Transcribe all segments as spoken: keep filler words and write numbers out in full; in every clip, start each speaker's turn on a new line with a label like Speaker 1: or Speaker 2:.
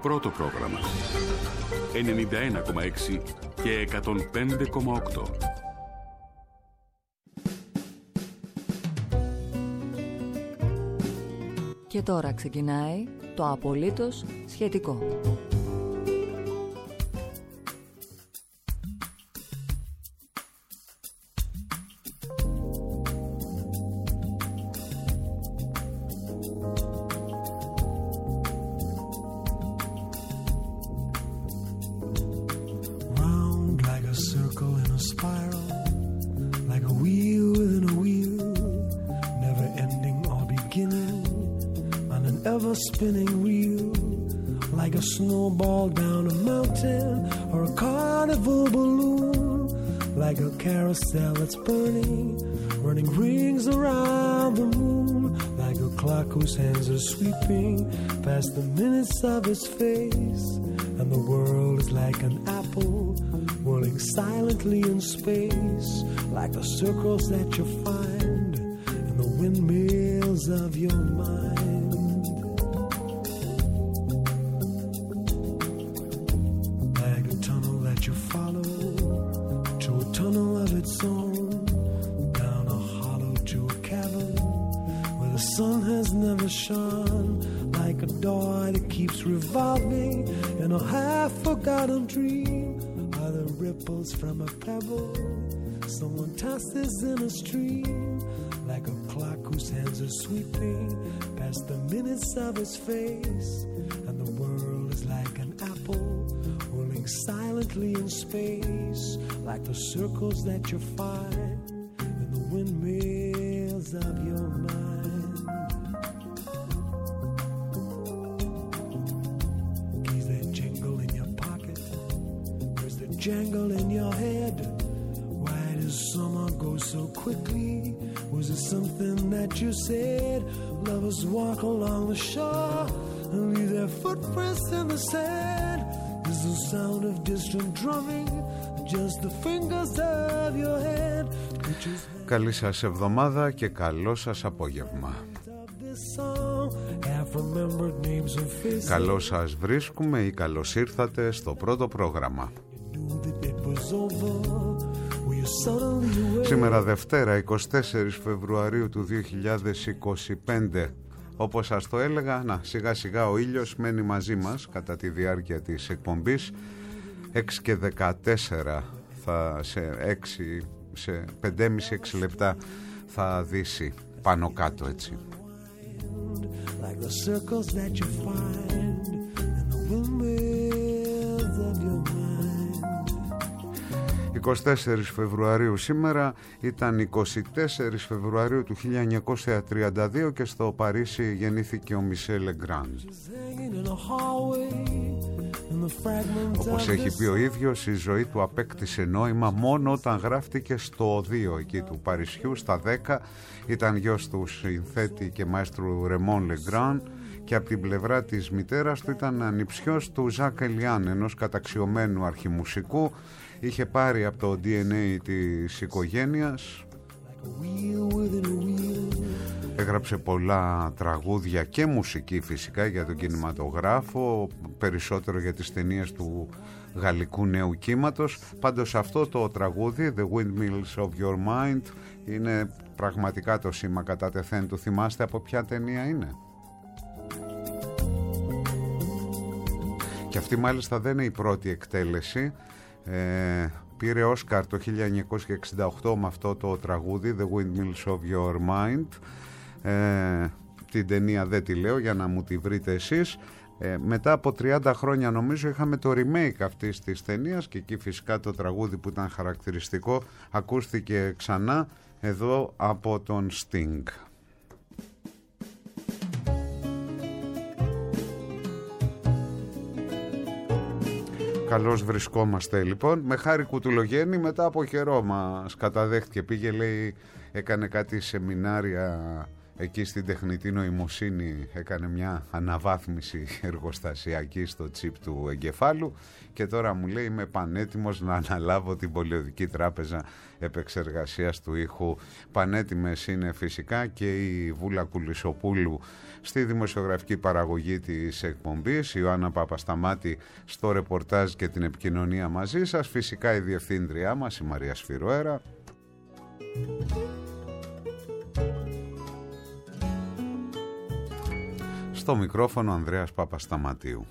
Speaker 1: Πρώτο πρόγραμμα ενενήντα ένα κόμμα έξι και εκατόν πέντε κόμμα οκτώ.
Speaker 2: Και τώρα ξεκινάει το απολύτως σχετικό.
Speaker 3: Spinning wheel like a snowball down a mountain or a carnival balloon, like a carousel that's burning, running rings around the moon, like a clock whose hands are sweeping past the minutes of his face, and the world is like an apple whirling silently in space, like the circles that you find in the windmills of your mind. Like a door that keeps revolving in a half-forgotten dream, are the ripples from a pebble someone tosses in a stream, like a clock whose hands are sweeping past the minutes of his face, and the world is like an apple whirling silently in space, like the circles that you find in the windmills of your mind. Jangle in your head. Why does summer go so quickly? Was it something that you said? Lovers walk along the shore and leave their footprints in the sand. Is the sound of distant drumming just the fingers of your hand?
Speaker 4: Καλή σας εβδομάδα και καλό σας απόγευμα. Καλώς σας βρίσκουμε ή καλώς ήρθατε στο πρώτο πρόγραμμα. Σήμερα Δευτέρα εικοστή τέταρτη Φεβρουαρίου του δύο χιλιάδες είκοσι πέντε. Όπως σας το έλεγα, να, σιγά σιγά ο ήλιος μένει μαζί μας κατά τη διάρκεια της εκπομπής. Έξι και δεκατέσσερα θα, σε, έξι, σε πέντε και μισή έξι λεπτά θα δύσει πάνω κάτω έτσι. εικοστή τέταρτη Φεβρουαρίου σήμερα, ήταν εικοστή τέταρτη Φεβρουαρίου του χίλια εννιακόσια τριάντα δύο και στο Παρίσι γεννήθηκε ο Μισελ Λεγκράν. Όπως έχει πει ο ίδιος, η ζωή του απέκτησε νόημα μόνο όταν γράφτηκε στο οδείο εκεί του Παρισιού στα δέκα. Ήταν γιος του συνθέτη και μαέστρου Ρεμόν Λεγκράν και από την πλευρά της μητέρας του ήταν ανιψιός του Ζακ Ελιάν, ενός καταξιωμένου αρχιμουσικού. Είχε πάρει από το ντι εν έι της οικογένειας. Έγραψε πολλά τραγούδια και μουσική φυσικά για τον κινηματογράφο, περισσότερο για τις ταινίες του γαλλικού νέου κύματος. Πάντως αυτό το τραγούδι, The Windmills of Your Mind, είναι πραγματικά το σήμα κατά τεθέν του. Θυμάστε από ποια ταινία είναι? Και αυτή μάλιστα δεν είναι η πρώτη εκτέλεση. Ε, πήρε Όσκαρ το χίλια εννιακόσια εξήντα οκτώ με αυτό το τραγούδι, The Windmills of Your Mind. ε, Την ταινία δεν τη λέω για να μου τη βρείτε εσείς. ε, Μετά από τριάντα χρόνια νομίζω είχαμε το remake αυτής της ταινίας και εκεί φυσικά το τραγούδι που ήταν χαρακτηριστικό ακούστηκε ξανά εδώ από τον Sting. Καλώς βρισκόμαστε λοιπόν. Με Χάρη Κουτουλογέννη μετά από καιρό μας καταδέχτηκε. Πήγε, λέει, έκανε κάτι σεμινάρια εκεί στην τεχνητή νοημοσύνη έκανε μια αναβάθμιση εργοστασιακή στο τσίπ του εγκεφάλου και τώρα μου λέει είμαι πανέτοιμος να αναλάβω την Πολιοδική Τράπεζα Επεξεργασίας του Ήχου. Πανέτοιμες είναι φυσικά και η Βούλα Κουλισοπούλου στη δημοσιογραφική παραγωγή της εκπομπής, η Ιωάννα Παπασταμάτη στο ρεπορτάζ και την επικοινωνία μαζί σας, φυσικά η διευθύντριά μας η Μαρία Σφυροέρα. Στο μικρόφωνο Ανδρέας Παπασταματίου.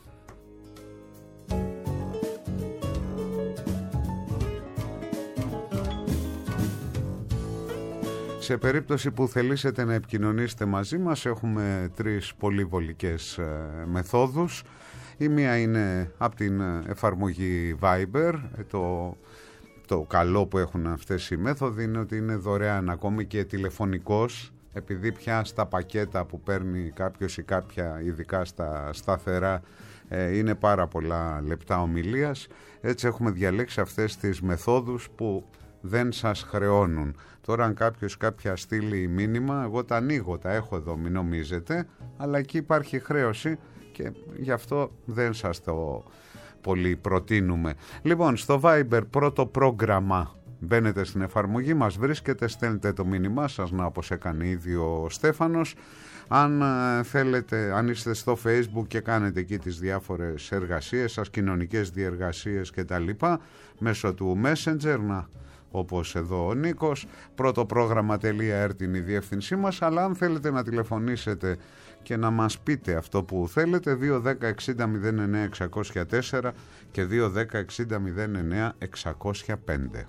Speaker 4: Σε περίπτωση που θελήσετε να επικοινωνήσετε μαζί μας, έχουμε τρεις πολύ βολικές ε, μεθόδους. Η μία είναι από την εφαρμογή Viber. Το, το καλό που έχουν αυτές οι μέθοδοι είναι ότι είναι δωρεάν, ακόμη και τηλεφωνικός, επειδή πια στα πακέτα που παίρνει κάποιος ή κάποια, ειδικά στα σταθερά, ε, είναι πάρα πολλά λεπτά ομιλίας. Έτσι έχουμε διαλέξει αυτές τις μεθόδους που δεν σας χρεώνουν. Τώρα αν κάποιος κάποια στείλει μήνυμα, εγώ τα ανοίγω, τα έχω εδώ, μην νομίζετε, αλλά εκεί υπάρχει χρέωση και γι' αυτό δεν σας το πολύ προτείνουμε. Λοιπόν, στο Viber πρώτο πρόγραμμα, μπαίνετε στην εφαρμογή, μας βρίσκετε, στέλνετε το μήνυμά σας, να όπως έκανε ήδη ο Στέφανος. Αν θέλετε, αν είστε στο Facebook και κάνετε εκεί τις διάφορες εργασίες σας, κοινωνικές διεργασίες και τα λοιπά, μέσω του Messenger, να, όπως εδώ ο Νίκος, πρώτο πρόγραμμα.ertin είναι η διεύθυνσή μας, αλλά αν θέλετε να τηλεφωνήσετε και να μας πείτε αυτό που θέλετε, δύο ένα μηδέν εξήντα μηδέν εννέα εξακόσια τέσσερα και δύο ένα μηδέν εξήντα μηδέν εννέα εξακόσια πέντε.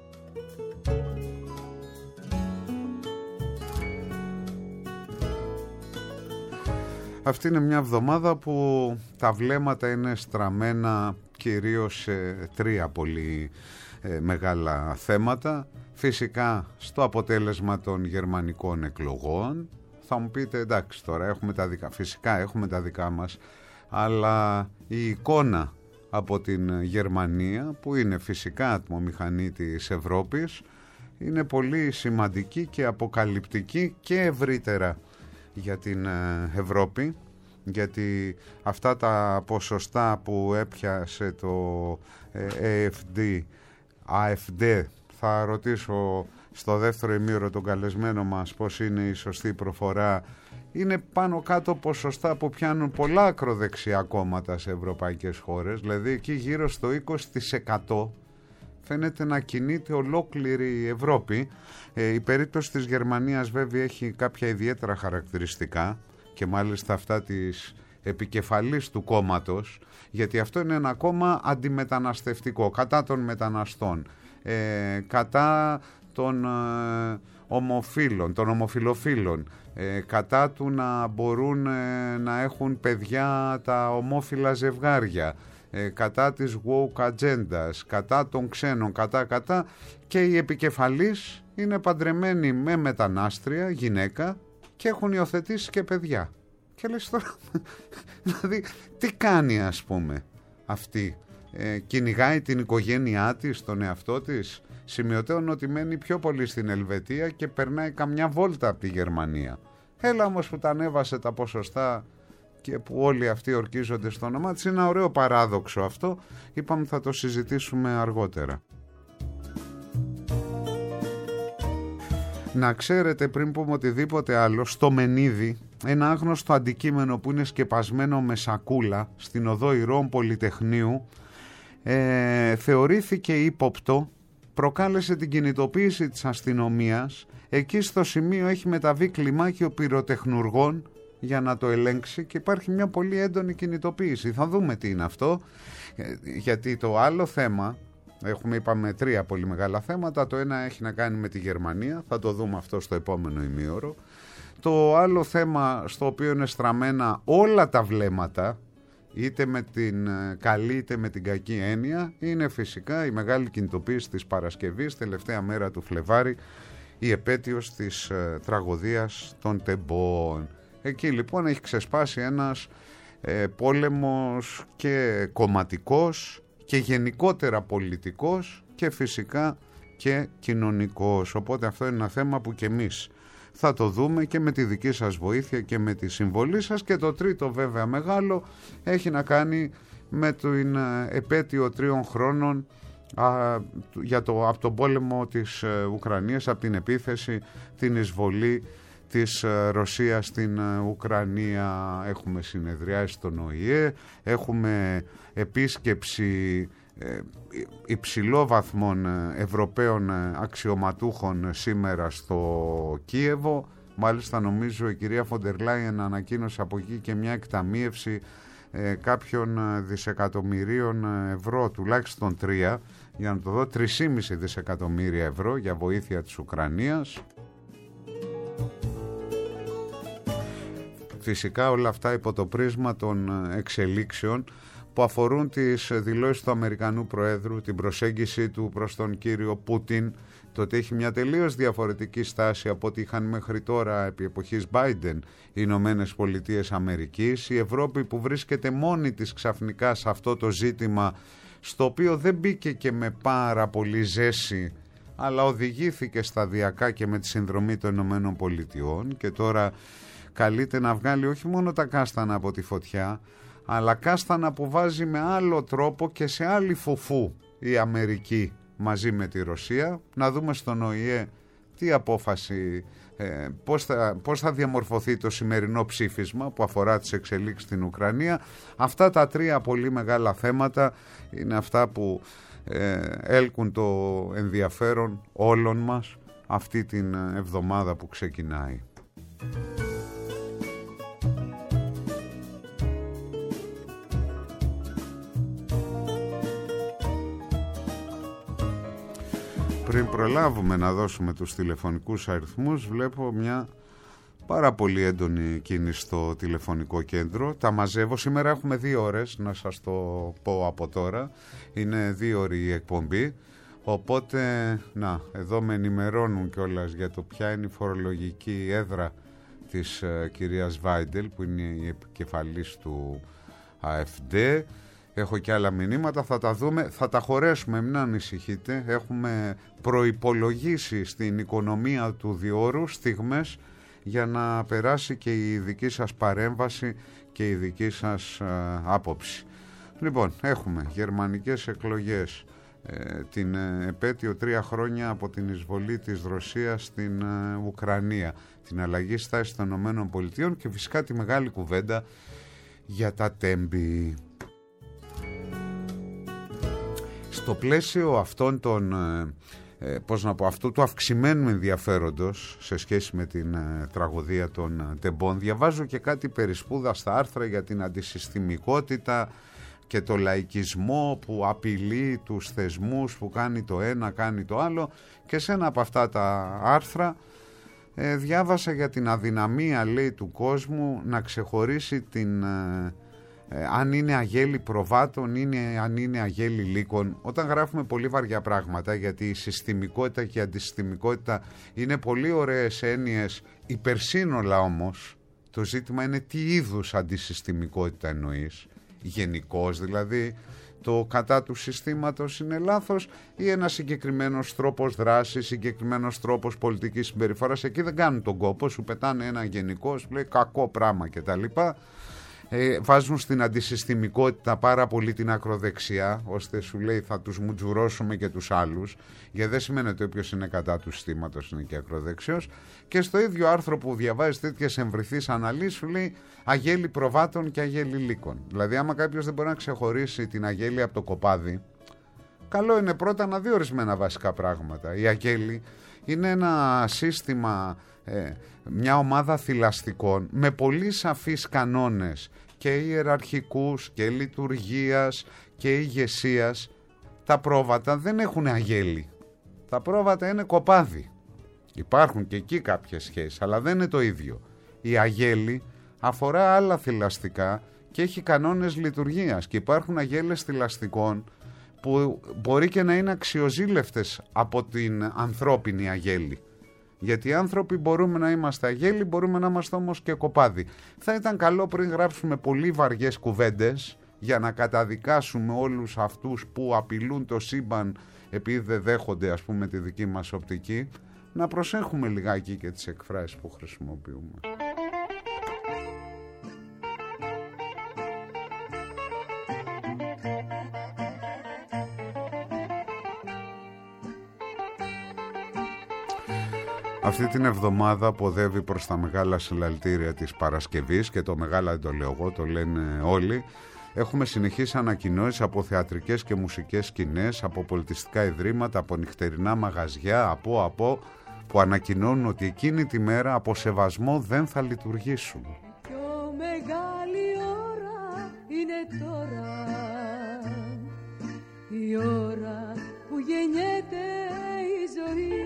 Speaker 4: Αυτή είναι μια εβδομάδα που τα βλέμματα είναι στραμμένα κυρίως σε τρία πολύ ε, μεγάλα θέματα. Φυσικά στο αποτέλεσμα των γερμανικών εκλογών. Θα μου πείτε εντάξει, τώρα έχουμε τα δικά, φυσικά έχουμε τα δικά μας, αλλά η εικόνα από την Γερμανία, που είναι φυσικά ατμομηχανή της Ευρώπης, είναι πολύ σημαντική και αποκαλυπτική και ευρύτερα για την Ευρώπη, γιατί αυτά τα ποσοστά που έπιασε το έι εφ ντι, έι εφ ντι, θα ρωτήσω στο δεύτερο ημίωρο τον καλεσμένο μας πώς είναι η σωστή προφορά, είναι πάνω κάτω ποσοστά που πιάνουν πολλά ακροδεξιά κόμματα σε ευρωπαϊκές χώρες, δηλαδή εκεί γύρω στο είκοσι τοις εκατό φαίνεται να κινείται ολόκληρη η Ευρώπη. Ε, η περίπτωση της Γερμανίας βέβαια έχει κάποια ιδιαίτερα χαρακτηριστικά και μάλιστα αυτά της επικεφαλής του κόμματος, γιατί αυτό είναι ένα κόμμα αντιμεταναστευτικό, κατά των μεταναστών, ε, κατά των ε, ομοφύλων, των ομοφυλοφίλων, ε, κατά του να μπορούν ε, να έχουν παιδιά τα ομόφυλα ζευγάρια, ε, κατά της woke agendas, κατά των ξένων, κατά κατά, και η επικεφαλής είναι παντρεμένη με μετανάστρια γυναίκα και έχουν υιοθετήσει και παιδιά. Και λες τώρα, δηλαδή τι κάνει ας πούμε αυτή, ε, κυνηγάει την οικογένειά της, τον εαυτό της. Σημειωτέων ότι μένει πιο πολύ στην Ελβετία και περνάει καμιά βόλτα από τη Γερμανία. Έλα όμως που τα ανέβασε τα ποσοστά και που όλοι αυτοί ορκίζονται στο όνομά της. Είναι ένα ωραίο παράδοξο αυτό. Είπαμε θα το συζητήσουμε αργότερα. Να ξέρετε, πριν πούμε οτιδήποτε άλλο, στο Μενίδη, ένα άγνωστο αντικείμενο που είναι σκεπασμένο με σακούλα στην οδό Ηρώων Πολυτεχνείου, ε, θεωρήθηκε ύποπτο, προκάλεσε την κινητοποίηση της αστυνομίας. Εκεί στο σημείο έχει μεταβεί κλιμάκιο πυροτεχνουργών για να το ελέγξει και υπάρχει μια πολύ έντονη κινητοποίηση. Θα δούμε τι είναι αυτό, γιατί το άλλο θέμα, έχουμε είπαμε τρία πολύ μεγάλα θέματα, το ένα έχει να κάνει με τη Γερμανία, θα το δούμε αυτό στο επόμενο ημίωρο. Το άλλο θέμα στο οποίο είναι στραμμένα όλα τα βλέμματα, είτε με την καλή είτε με την κακή έννοια, είναι φυσικά η μεγάλη κινητοποίηση της Παρασκευής, τελευταία μέρα του Φλεβάρη, η επέτειος της ε, τραγωδίας των Τεμπών. Εκεί λοιπόν έχει ξεσπάσει ένας ε, πόλεμος και κομματικός και γενικότερα πολιτικός και φυσικά και κοινωνικός. Οπότε αυτό είναι ένα θέμα που και εμείς θα το δούμε και με τη δική σας βοήθεια και με τη συμβολή σας. Και το τρίτο βέβαια μεγάλο έχει να κάνει με την επέτειο τριών χρόνων α, για το, από τον πόλεμο της Ουκρανίας, από την επίθεση, την εισβολή της Ρωσίας στην Ουκρανία. Έχουμε συνεδριάσει στον Ο Η Ε, έχουμε επίσκεψη ε, υψηλόβαθμων Ευρωπαίων αξιωματούχων σήμερα στο Κίεβο. Μάλιστα νομίζω η κυρία Φοντερ Λάιεν ανακοίνωσε από εκεί και μια εκταμίευση ε, κάποιων δισεκατομμυρίων ευρώ, τουλάχιστον τρία, για να το δω, τρία κόμμα πέντε δισεκατομμύρια ευρώ για βοήθεια της Ουκρανίας. Φυσικά όλα αυτά υπό το πρίσμα των εξελίξεων που αφορούν τις δηλώσεις του Αμερικανού Προέδρου, την προσέγγιση του προς τον κύριο Πούτιν, το ότι έχει μια τελείως διαφορετική στάση από ό,τι είχαν μέχρι τώρα επί εποχής Biden οι Ηνωμένες Πολιτείες Αμερικής, η Ευρώπη που βρίσκεται μόνη της ξαφνικά σε αυτό το ζήτημα, στο οποίο δεν μπήκε και με πάρα πολύ ζέση, αλλά οδηγήθηκε σταδιακά και με τη συνδρομή των Ηνωμένων Πολιτειών, και τώρα καλείται να βγάλει όχι μόνο τα κάστανα από τη φωτιά, αλλά κάστανα που βάζει με άλλο τρόπο και σε άλλη φουφού η Αμερική μαζί με τη Ρωσία. Να δούμε στον Ο Η Ε τι απόφαση, ε, πώς, θα, πώς θα διαμορφωθεί το σημερινό ψήφισμα που αφορά τις εξελίξεις στην Ουκρανία. Αυτά τα τρία πολύ μεγάλα θέματα είναι αυτά που ε, έλκουν το ενδιαφέρον όλων μας αυτή την εβδομάδα που ξεκινάει. Πριν προλάβουμε να δώσουμε τους τηλεφωνικούς αριθμούς, βλέπω μια πάρα πολύ έντονη κίνηση στο τηλεφωνικό κέντρο. Τα μαζεύω. Σήμερα έχουμε δύο ώρες, να σας το πω από τώρα. Είναι δύο ώρη η εκπομπή. Οπότε, να, εδώ με ενημερώνουν κιόλας για το ποια είναι η φορολογική έδρα της uh, κυρίας Βάιντελ, που είναι η επικεφαλής του Α Εφ Ντι. Έχω και άλλα μηνύματα, θα τα δούμε, θα τα χωρέσουμε, μην ανησυχείτε. Έχουμε προϋπολογίσει στην οικονομία του διόρου στιγμές για να περάσει και η δική σας παρέμβαση και η δική σας ε, άποψη. Λοιπόν, έχουμε γερμανικές εκλογές, ε, την ε, επέτειο τρία χρόνια από την εισβολή της Ρωσίας στην ε, Ουκρανία, την αλλαγή στάση των ΗΠΑ και φυσικά τη μεγάλη κουβέντα για τα τέμπη. Στο πλαίσιο αυτών των, ε, πώς να πω, αυτού του αυξημένου ενδιαφέροντος σε σχέση με την ε, τραγωδία των ε, τεμπών, διαβάζω και κάτι περισπούδα στα άρθρα για την αντισυστημικότητα και το λαϊκισμό που απειλεί τους θεσμούς, που κάνει το ένα, κάνει το άλλο, και σε ένα από αυτά τα άρθρα ε, διάβασα για την αδυναμία, λέει, του κόσμου να ξεχωρίσει την... Ε, Ε, αν είναι αγέλη προβάτων, είναι, αν είναι αγέλη λύκων. Όταν γράφουμε πολύ βαριά πράγματα, γιατί η συστημικότητα και η αντισυστημικότητα είναι πολύ ωραίες έννοιες υπερσύνολα, όμως το ζήτημα είναι τι είδους αντισυστημικότητα εννοείς. Γενικώς δηλαδή το κατά του συστήματος είναι λάθος, ή ένα συγκεκριμένος τρόπος δράσης, συγκεκριμένος τρόπος πολιτικής συμπεριφοράς. Εκεί δεν κάνουν τον κόπο, σου πετάνε ένα γενικό, σου λέει κακό πράγμα κτλ. Ε, βάζουν στην αντισυστημικότητα πάρα πολύ την ακροδεξιά, ώστε σου λέει θα τους μουτζουρώσουμε και τους άλλους, γιατί δεν σημαίνει ότι όποιος είναι κατά του συστήματος είναι και ακροδεξιός. Και στο ίδιο άρθρο που διαβάζεις τέτοιες εμβριθείς αναλύσεις σου λέει αγέλη προβάτων και αγέλη λύκων. Δηλαδή άμα κάποιος δεν μπορεί να ξεχωρίσει την αγέλη από το κοπάδι, καλό είναι πρώτα να δει ορισμένα βασικά πράγματα. Η αγέλη είναι ένα σύστημα, ε, μια ομάδα θηλαστικών με πολύ σαφείς κανόνες και ιεραρχικούς και λειτουργίας και ηγεσίας. Τα πρόβατα δεν έχουν αγέλη. Τα πρόβατα είναι κοπάδι. Υπάρχουν και εκεί κάποιες σχέσεις, αλλά δεν είναι το ίδιο. Η αγέλη αφορά άλλα θηλαστικά και έχει κανόνες λειτουργίας, και υπάρχουν αγέλες θηλαστικών που μπορεί και να είναι αξιοζήλευτες από την ανθρώπινη αγέλη. Γιατί οι άνθρωποι μπορούμε να είμαστε αγέλη, μπορούμε να είμαστε όμως και κοπάδι. Θα ήταν καλό πριν γράψουμε πολύ βαριές κουβέντες για να καταδικάσουμε όλους αυτούς που απειλούν το σύμπαν επειδή δεν δέχονται, ας πούμε, τη δική μας οπτική, να προσέχουμε λιγάκι και τις εκφράσεις που χρησιμοποιούμε. Αυτή την εβδομάδα ποδεύει προς τα μεγάλα συλλαλητήρια της Παρασκευής και το μεγάλα δεν το λέω εγώ, το λένε όλοι. Έχουμε συνεχείς ανακοινώσεις από θεατρικές και μουσικές σκηνές, από πολιτιστικά ιδρύματα, από νυχτερινά μαγαζιά, από από που ανακοινώνουν ότι εκείνη τη μέρα από σεβασμό δεν θα λειτουργήσουν.
Speaker 5: Πιο μεγάλη ώρα είναι τώρα, η ώρα που γεννιέται η ζωή,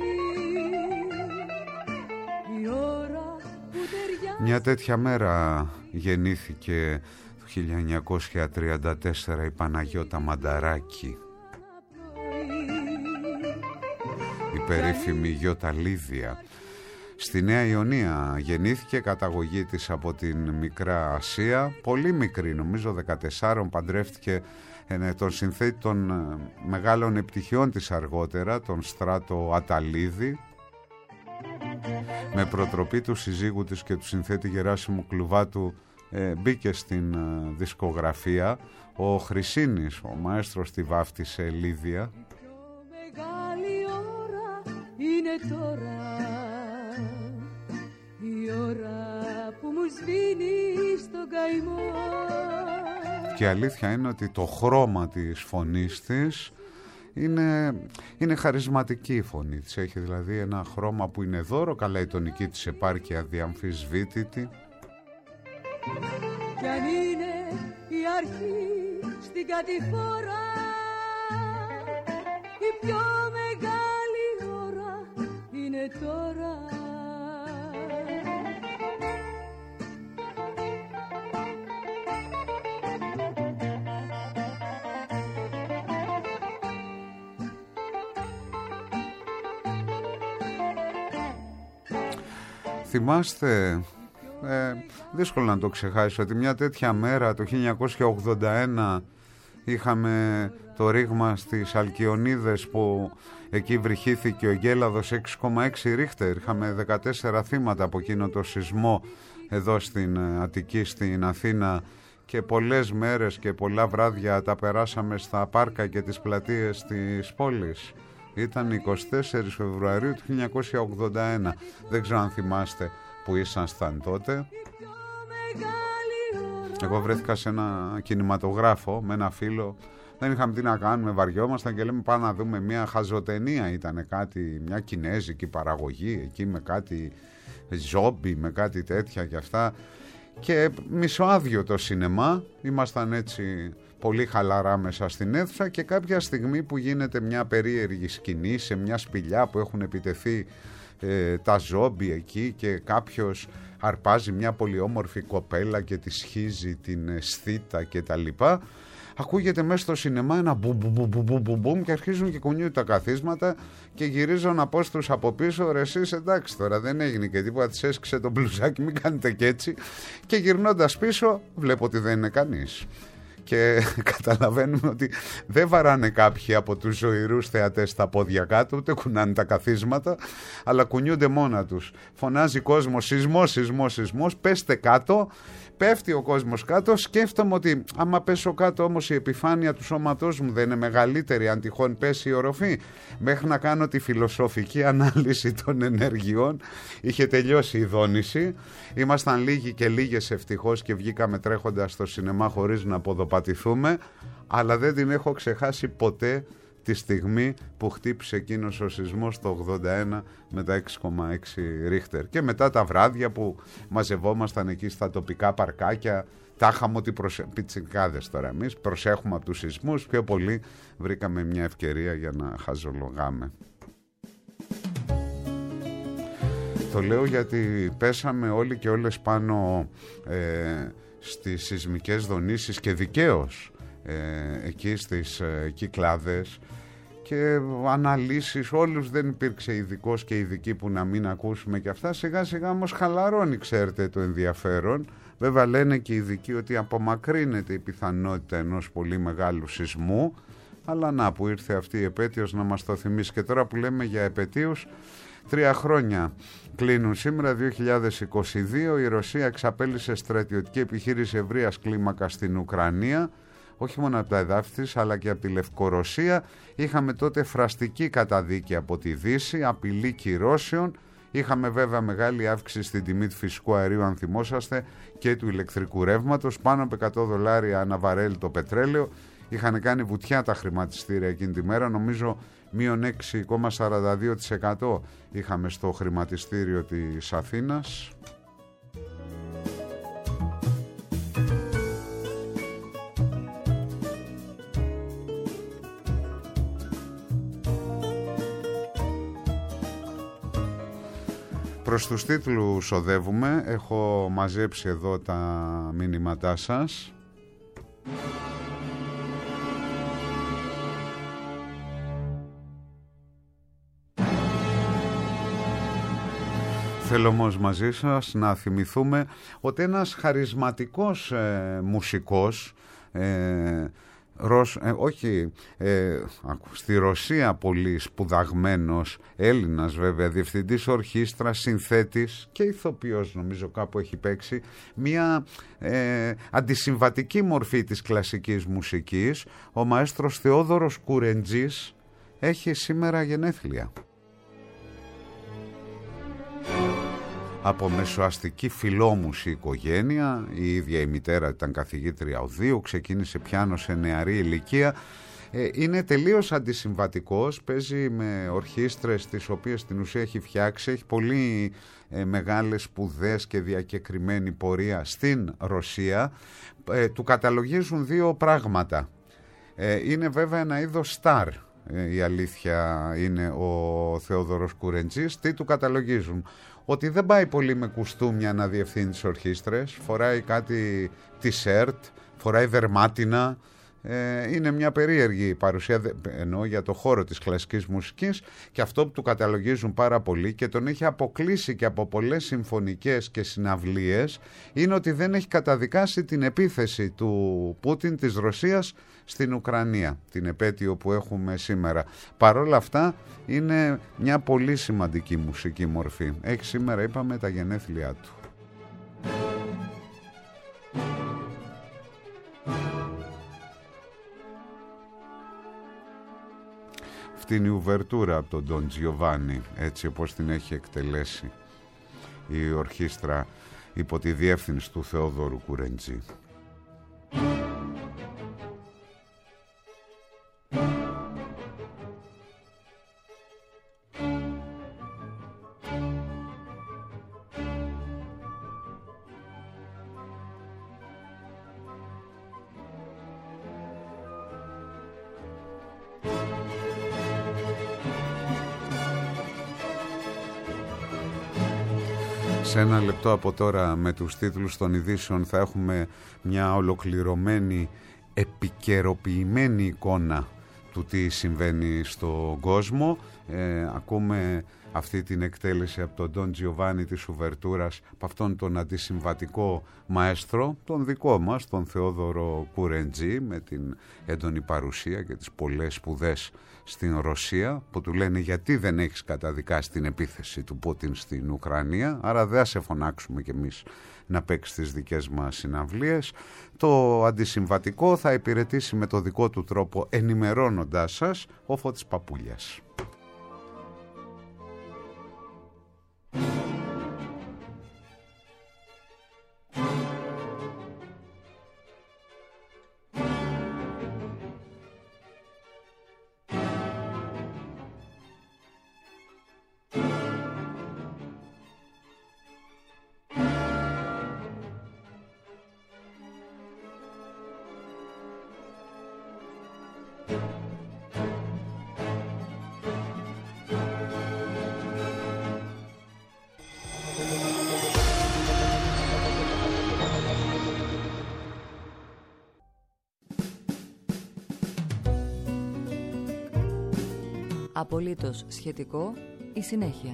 Speaker 5: η ώρα που ταιριάζει.
Speaker 4: Μια τέτοια μέρα γεννήθηκε το χίλια εννιακόσια τριάντα τέσσερα η Παναγιώτα Μανταράκη, η περίφημη Γιώτα Λίδια. Στη Νέα Ιωνία γεννήθηκε, καταγωγή της από την Μικρά Ασία, πολύ μικρή, νομίζω δεκατέσσερα, παντρεύτηκε τον συνθέτη των μεγάλων επιτυχιών της αργότερα, τον Στράτο Αταλίδη, με προτροπή του συζύγου της και του συνθέτη Γεράσιμου Κλουβάτου ε, μπήκε στην ε, δισκογραφία. Ο Χρυσίνης, ο μαέστρος, τη βάφτισε Λίδια.
Speaker 5: Η πιο μεγάλη ώρα είναι τώρα, η ώρα που μου σβήνει στον καημό.
Speaker 4: Και η αλήθεια είναι ότι το χρώμα της φωνής της είναι, είναι χαρισματική η φωνή της. Έχει δηλαδή ένα χρώμα που είναι δώρο, καλά η τονική της επάρκεια διαμφισβήτητη.
Speaker 5: Κι αν είναι η αρχή στην κατηφόρα, η πιο μεγάλη ώρα είναι τώρα.
Speaker 4: Θυμάστε, ε, δύσκολο να το ξεχάσει, ότι μια τέτοια μέρα το χίλια εννιακόσια ογδόντα ένα είχαμε το ρήγμα στις Αλκιονίδες, που εκεί βρυχήθηκε ο εγκέλαδος έξι κόμμα έξι ρίχτερ. Είχαμε δεκατέσσερα θύματα από εκείνο το σεισμό εδώ στην Αττική, στην Αθήνα, και πολλές μέρες και πολλά βράδια τα περάσαμε στα πάρκα και τις πλατείες της πόλης. Ήταν εικοστή τέσσερις Φεβρουαρίου του χίλια εννιακόσια ογδόντα ένα. Δεν ξέρω αν θυμάστε που ήσασταν τότε. Εγώ βρέθηκα σε ένα κινηματογράφο με ένα φίλο. Δεν είχαμε τι να κάνουμε, βαριόμασταν και λέμε πάμε να δούμε μια χαζοτενία. Ήταν κάτι, μια κινέζικη παραγωγή εκεί με κάτι ζόμπι, με κάτι τέτοια και αυτά. Και μισοάδιο το σινεμά. Ήμασταν έτσι πολύ χαλαρά μέσα στην αίθουσα, και κάποια στιγμή που γίνεται μια περίεργη σκηνή σε μια σπηλιά που έχουν επιτεθεί ε, τα ζόμπι εκεί, και κάποιος αρπάζει μια πολύ όμορφη κοπέλα και τη σχίζει την αισθήτα και τα λοιπά, ακούγεται μέσα στο σινεμά ένα μπουμ μπουμ μπουμ μπουμ μπουμ και αρχίζουν και κουνιούνται τα καθίσματα, και γυρίζω να πω στους από πίσω, ρε εσείς εντάξει τώρα δεν έγινε και τίποτα, της έσκησε το μπλουζάκι, μην κάνετε και έτσι, και γυρνώντας πίσω βλέπω ότι δεν είναι κανείς. Και καταλαβαίνουμε ότι δεν βαράνε κάποιοι από τους ζωηρούς θεατές τα πόδια κάτω, ούτε κουνάνε τα καθίσματα, αλλά κουνιούνται μόνα τους. Φωνάζει κόσμος, σεισμός, σεισμός, σεισμός, πέστε κάτω. Πέφτει ο κόσμος κάτω. Σκέφτομαι ότι άμα πέσω κάτω όμως η επιφάνεια του σώματός μου δεν είναι μεγαλύτερη, αν τυχόν πέσει η οροφή. Μέχρι να κάνω τη φιλοσοφική ανάλυση των ενεργειών είχε τελειώσει η δόνηση. Ήμασταν λίγοι και λίγες ευτυχώς και βγήκαμε τρέχοντας στο σινεμά χωρίς να ποδοπατηθούμε, αλλά δεν την έχω ξεχάσει ποτέ τη στιγμή που χτύπησε εκείνος ο σεισμός το ογδόντα ένα με τα έξι κόμμα έξι ρίχτερ, και μετά τα βράδια που μαζευόμασταν εκεί στα τοπικά παρκάκια, τα είχαμε ότι προσε... πιτσικάδες τώρα εμείς, προσέχουμε από τους σεισμούς, πιο πολύ βρήκαμε μια ευκαιρία για να χαζολογάμε. Το λέω γιατί πέσαμε όλοι και όλες πάνω ε, στις σεισμικές δονήσεις, και δικαίως ε, εκεί στις ε, Κυκλάδες, και αναλύσεις όλους, δεν υπήρξε ειδικός και ειδική που να μην ακούσουμε και αυτά. Σιγά σιγά όμως χαλαρώνει, ξέρετε, το ενδιαφέρον. Βέβαια λένε και οι ειδικοί ότι απομακρύνεται η πιθανότητα ενός πολύ μεγάλου σεισμού, αλλά να που ήρθε αυτή η επέτειος να μας το θυμίσει. Και τώρα που λέμε για επετείους, Τρία χρόνια κλείνουν σήμερα, δύο χιλιάδες είκοσι δύο. Η Ρωσία εξαπέλυσε στρατιωτική επιχείρηση ευρείας κλίμακας στην Ουκρανία, όχι μόνο από τα εδάφη της, αλλά και από τη Λευκορωσία. Είχαμε τότε φραστική καταδίκη από τη Δύση, απειλή κυρώσεων. Είχαμε βέβαια μεγάλη αύξηση στην τιμή του φυσικού αερίου, αν θυμόσαστε, και του ηλεκτρικού ρεύματος, πάνω από εκατό δολάρια ανά βαρέλ το πετρέλαιο. Είχαν κάνει βουτιά τα χρηματιστήρια εκείνη τη μέρα, νομίζω μείον έξι κόμμα σαράντα δύο τοις εκατό είχαμε στο χρηματιστήριο της Αθήνας. Προς τους τίτλους οδεύουμε, έχω μαζέψει εδώ τα μηνύματά σας. Θέλω όμως μαζί σας να θυμηθούμε ότι ένας χαρισματικός ε, μουσικός, ε, Ρωσ, ε, όχι, ε, στη Ρωσία πολύ σπουδαγμένος Έλληνας βέβαια, διευθυντής ορχήστρας, συνθέτης και ηθοποιός, νομίζω κάπου έχει παίξει, μια ε, αντισυμβατική μορφή της κλασικής μουσικής. Ο μαέστρος Θεόδωρος Κουρεντζής έχει σήμερα γενέθλια. Από μεσοαστική φιλόμουση οικογένεια, η ίδια η μητέρα ήταν καθηγήτρια οδείου, ξεκίνησε πιάνο σε νεαρή ηλικία. Ε, είναι τελείως αντισυμβατικός, παίζει με ορχήστρες τις οποίες στην ουσία έχει φτιάξει, έχει πολύ ε, μεγάλες σπουδές και διακεκριμένη πορεία στην Ρωσία. Ε, του καταλογίζουν δύο πράγματα. Ε, είναι βέβαια ένα είδος στάρ. Η αλήθεια είναι ο Θεόδωρος Κουρεντζής. Τι του καταλογίζουν? Ότι δεν πάει πολύ με κουστούμια να διευθύνει τις ορχήστρες, φοράει κάτι t-shirt, φοράει δερμάτινα, ε, είναι μια περίεργη παρουσία, εννοώ για το χώρο της κλασικής μουσικής, και αυτό που του καταλογίζουν πάρα πολύ και τον έχει αποκλείσει και από πολλές συμφωνικές και συναυλίες είναι ότι δεν έχει καταδικάσει την επίθεση του Πούτιν, της Ρωσίας, στην Ουκρανία, την επέτειο που έχουμε σήμερα. Παρόλα αυτά είναι μια πολύ σημαντική μουσική μορφή. Έχει σήμερα, είπαμε, τα γενέθλιά του. Αυτή είναι η ουβερτούρα από τον Ντον Τζιοβάνι, έτσι όπως την έχει εκτελέσει η ορχήστρα υπό τη διεύθυνση του Θεόδωρου Κουρεντζή. Σε ένα λεπτό από τώρα, με τους τίτλους των ειδήσεων, θα έχουμε μια ολοκληρωμένη, επικαιροποιημένη εικόνα του τι συμβαίνει στον κόσμο. Ε, ακούμε αυτή την εκτέλεση από τον Ντον Τζιοβάνι της ουβερτούρας, από αυτόν τον αντισυμβατικό μαέστρο, τον δικό μας, τον Θεόδωρο Κουρεντζή, με την έντονη παρουσία και τις πολλές σπουδές στην Ρωσία, που του λένε γιατί δεν έχεις καταδικάσει την επίθεση του Πούτιν στην Ουκρανία, άρα δεν σε φωνάξουμε κι εμείς να παίξει τις δικές μας συναυλίες. Το αντισυμβατικό θα υπηρετήσει με το δικό του τρόπο, ενημερώνοντάς σας, ο Φώτης Παπούλιας.
Speaker 2: Απολύτως σχετικό, η συνέχεια.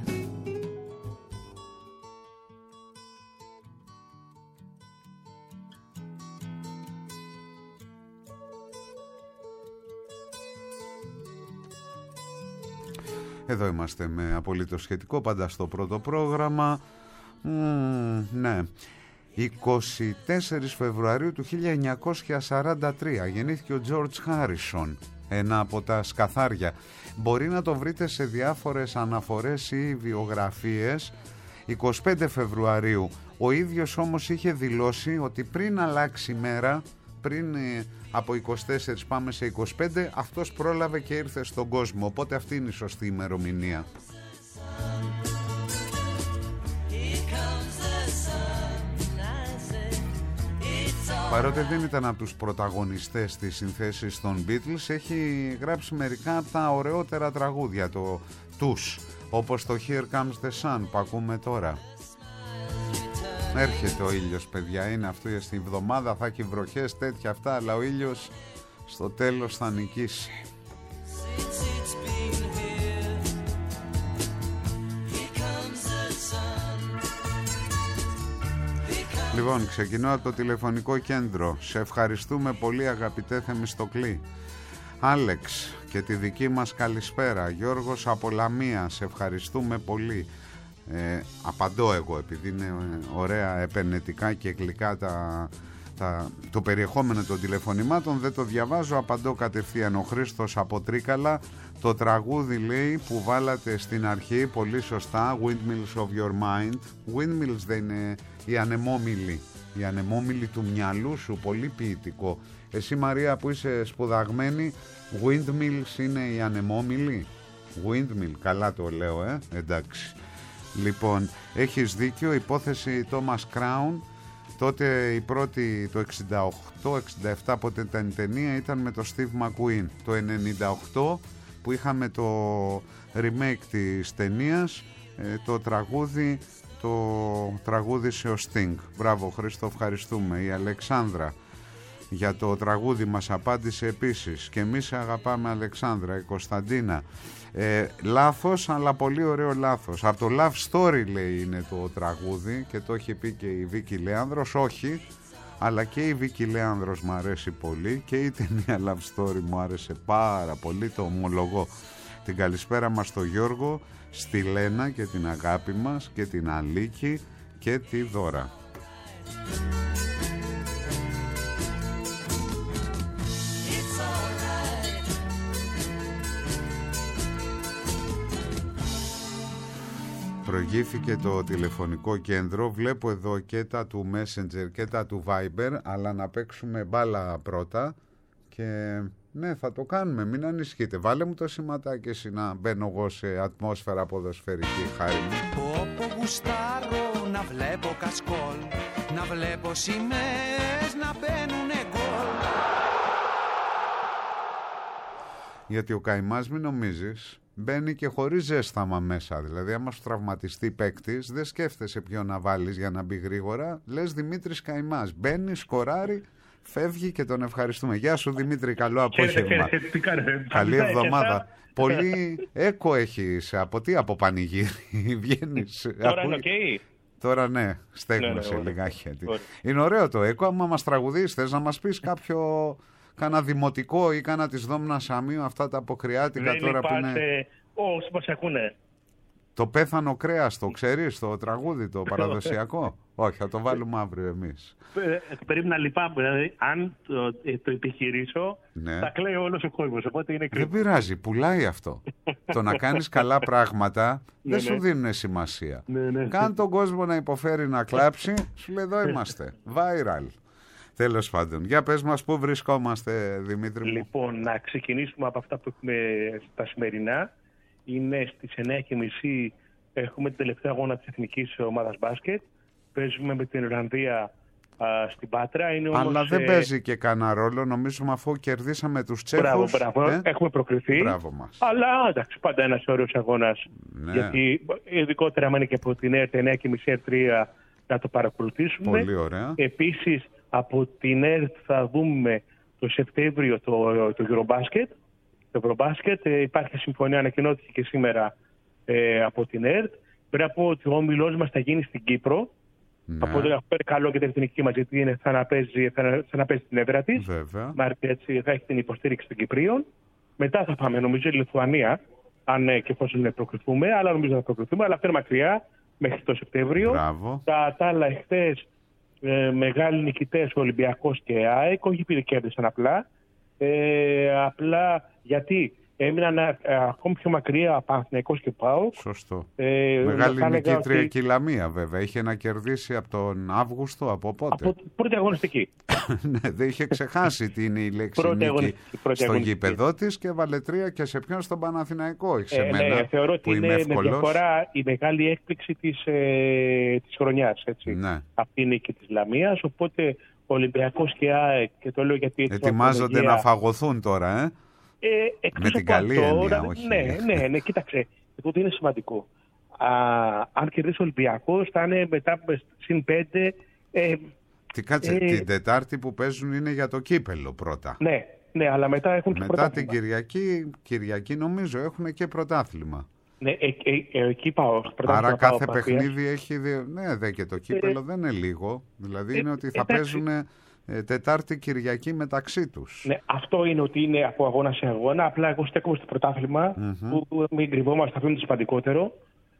Speaker 4: Εδώ είμαστε με απολύτως σχετικό, πάντα στο πρώτο πρόγραμμα. Mm, ναι. εικοστή τέταρτη Φεβρουαρίου του χίλια εννιακόσια σαράντα τρία γεννήθηκε ο George Harrison, ένα από τα σκαθάρια. Μπορεί να το βρείτε σε διάφορες αναφορές ή βιογραφίες. εικοστή πέμπτη Φεβρουαρίου. Ο ίδιος όμως είχε δηλώσει ότι πριν αλλάξει η μέρα, πριν από είκοσι τέσσερα πάμε σε είκοσι πέντε, αυτός πρόλαβε και ήρθε στον κόσμο. Οπότε αυτή είναι η σωστή ημερομηνία. Παρότι δεν ήταν από τους πρωταγωνιστές της συνθέσης των Beatles, έχει γράψει μερικά από τα ωραιότερα τραγούδια το, τους, όπως το Here Comes the Sun που ακούμε τώρα. Έρχεται ο ήλιος, παιδιά, είναι αυτό στην εβδομάδα, θα έχει βροχές τέτοια αυτά, αλλά ο ήλιος στο τέλος θα νικήσει. Λοιπόν, ξεκινώ από το τηλεφωνικό κέντρο. Σε ευχαριστούμε πολύ, αγαπητέ Θεμιστοκλή. Άλεξ, και τη δική μας καλησπέρα. Γιώργος από Λαμία, σε ευχαριστούμε πολύ. Ε, απαντώ εγώ, επειδή είναι ωραία επενετικά και γλυκά τα, τα, το περιεχόμενο των τηλεφωνημάτων, δεν το διαβάζω, απαντώ κατευθείαν. Ο Χρήστος από Τρίκαλα, το τραγούδι λέει που βάλατε στην αρχή, πολύ σωστά, Windmills of your mind. Windmills δεν είναι η ανεμόμυλη, η ανεμόμυλη του μυαλού σου, πολύ ποιητικό. Εσύ, Μαρία, που είσαι σπουδαγμένη, windmills είναι η ανεμόμυλη. Windmill, καλά το λέω, ε, εντάξει. Λοιπόν, έχεις δίκιο, υπόθεση Thomas Crown. Τότε η πρώτη το εξήντα οκτώ εξήντα επτά, από την ταινία ήταν με το Steve McQueen. Το ενενήντα οκτώ που είχαμε το remake της ταινίας, το τραγούδι, το τραγούδι σε ο Sting. Μπράβο Χρήστο, ευχαριστούμε. Η Αλεξάνδρα για το τραγούδι μας απάντησε επίσης. Και εμείς αγαπάμε, Αλεξάνδρα. Η Κωνσταντίνα, ε, λάθος, αλλά πολύ ωραίο λάθος. Από το Love Story λέει είναι το τραγούδι και το έχει πει και η Βίκη Λέανδρος. Όχι, αλλά και η Βίκη Λέανδρος μου αρέσει πολύ και η ταινία Love Story μου άρεσε πάρα πολύ, το ομολογώ. Την καλησπέρα μας στο Γιώργο, στη Λένα και την αγάπη μας και την Αλίκη και τη Δώρα. Προηγήθηκε το τηλεφωνικό κέντρο. Βλέπω εδώ και τα του Messenger και τα του Viber, αλλά να παίξουμε μπάλα πρώτα. Και ναι, θα το κάνουμε, μην ανησυχείτε. Βάλε μου το σηματάκι εσύ να μπαίνω εγώ σε ατμόσφαιρα ποδοσφαιρική, χάρη μου.
Speaker 6: Όπου γουστάρω να βλέπω κασκόλ, να βλέπω σημαίες να μπαίνουνε γκολ.
Speaker 4: Γιατί ο καημάς, μην νομίζεις, μπαίνει και χωρίς ζέσταμα μέσα. Δηλαδή, άμα σου τραυματιστεί παίκτης, δεν σκέφτεσαι ποιο να βάλεις για να μπει γρήγορα. Λες Δημήτρης Καημάς. Μπαίνει, σκοράρει, φεύγει και τον ευχαριστούμε. Γεια σου Δημήτρη, καλό απόγευμα. Καλή εβδομάδα. Πολύ έκο έχεις. Από τι, από πανηγύρι βγαίνεις?
Speaker 7: Τώρα είναι okay.
Speaker 4: Τώρα ναι, στέγνωσε ναι, ναι, λιγάκι. Ναι. Είναι ωραίο το έκο. Άμα μας τραγουδείς, θες να μας πεις κάποιο, κάνα δημοτικό ή κάνα της Δόμνας Σαμίου, αυτά τα αποκριάτικα
Speaker 7: δεν
Speaker 4: τώρα
Speaker 7: υπάρχει,
Speaker 4: που είναι...
Speaker 7: όσοι μας ακούνε. Το
Speaker 4: πέθανο κρέας, το ξέρεις, το τραγούδι, το παραδοσιακό? Όχι, θα το βάλουμε αύριο εμείς.
Speaker 7: Περίμενα να λυπάμαι, δηλαδή, αν το, το επιχειρήσω, ναι, θα κλαίει όλος ο κόσμος, οπότε είναι κρύο.
Speaker 4: Δεν πειράζει, πουλάει αυτό. Το να κάνεις καλά πράγματα δεν σου δίνουν σημασία.
Speaker 7: Ναι, ναι.
Speaker 4: Κάν τον κόσμο να υποφέρει να κλάψει, σου λέει εδώ είμαστε, viral. Τέλος πάντων, για πες μας πού βρισκόμαστε, Δημήτρη μου.
Speaker 7: Λοιπόν, να ξεκινήσουμε από αυτά που έχουμε στα σημερινά. Είναι στις εννιά και μισή, έχουμε την τελευταία αγώνα της εθνικής ομάδας μπάσκετ. Παίζουμε με την Ιρλανδία α, στην Πάτρα. Είναι όμως,
Speaker 4: αλλά δεν ε... παίζει και κανένα ρόλο, νομίζουμε, αφού κερδίσαμε τους Τσέχους.
Speaker 7: Μπράβο, μπράβο. Ε? Έχουμε προκριθεί.
Speaker 4: Μπράβο μας.
Speaker 7: Αλλά εντάξει, πάντα ένας ωραίος αγώνας. Ναι. Γιατί ειδικότερα άμα είναι και από την ΕΡΤ εννιά και μισή ερ τρία να το παρακολουθήσουμε.
Speaker 4: Πολύ ωραία.
Speaker 7: Επίσης από την ΕΡΤ θα δούμε το Σεπτέμβριο το, το Eurobasket. Το Eurobasket ε, υπάρχει συμφωνία, ανακοινώθηκε και σήμερα ε, από την ΕΡΤ. Πρέπει να πω ότι ο όμιλός μας θα γίνει στην Κύπρο. Ναι. Από το καλό και την εθνική μας, γιατί είναι, θα αναπέζει, θα, θα αναπέζει την έδρα της.
Speaker 4: Βέβαια.
Speaker 7: Μάρτια, έτσι, θα έχει την υποστήριξη των Κυπρίων. Μετά θα πάμε, νομίζω, η Λιθουανία. αν ναι, και εφόσον προκριθούμε, αλλά νομίζω να προκριθούμε, αλλά αυτό είναι μακριά μέχρι το Σεπτέμβριο.
Speaker 4: Μπράβο.
Speaker 7: Τα, τα άλλα εχθές ε, μεγάλοι νικητές, ο Ολυμπιακός και η ΑΕΚ, όχι επειδή κέρδισαν απλά, ε, απλά γιατί έμειναν ε, ακόμη πιο μακριά Παναθηναϊκός και ΠΑΟΚ.
Speaker 4: Σωστό.
Speaker 7: Ε,
Speaker 4: Μεγάλη νικήτρια
Speaker 7: ότι...
Speaker 4: και η Λαμία βέβαια. Είχε να κερδίσει από τον Αύγουστο, από πότε.
Speaker 7: Από πρώτη αγωνιστική.
Speaker 4: Ναι, δεν είχε ξεχάσει τι είναι η λέξη νίκη στο γήπεδό της και βάλε τρία και σε ποιον, στον Παναθηναϊκό. Όχι σε
Speaker 7: ε,
Speaker 4: μένα,
Speaker 7: ναι, θεωρώ ότι είναι με διαφορά η μεγάλη έκπληξη της, ε, της χρονιάς. Έτσι. Ναι. Από την νίκη της Λαμίας. Οπότε ο Ολυμπιακός και ΑΕΚ, και το λέω γιατί...
Speaker 4: ετοιμάζονται να φαγωθούν τώρα, ε.
Speaker 7: Ε,
Speaker 4: με την καλή έννοια, όχι.
Speaker 7: Ναι, ναι, ναι, κοίταξε. Ότι είναι σημαντικό. Α, αν κερδίσει ο Ολυμπιακός, θα είναι μετά συν πέντε. Ε,
Speaker 4: Τι κάτσε,
Speaker 7: ε,
Speaker 4: την Τετάρτη που παίζουν είναι για το κύπελο πρώτα.
Speaker 7: Ναι, ναι, αλλά μετά έχουν και
Speaker 4: μετά
Speaker 7: πρωτάθλημα.
Speaker 4: Την Κυριακή, Κυριακή νομίζω έχουν και πρωτάθλημα.
Speaker 7: Ναι, ε, ε, ε, εκεί πάω.
Speaker 4: Άρα κάθε πάω, παιχνίδι έχει δύο. Ναι, δε, και το κύπελο ε, δεν είναι λίγο. Δηλαδή ε, είναι ότι θα παίζουν ε, Τετάρτη Κυριακή μεταξύ τους.
Speaker 7: Ναι, αυτό είναι ότι είναι από αγώνα σε αγώνα. Απλά εγώ στέκομαι στο πρωτάθλημα mm-hmm. που μην κρυβόμαστε, αυτό είναι το σημαντικότερο.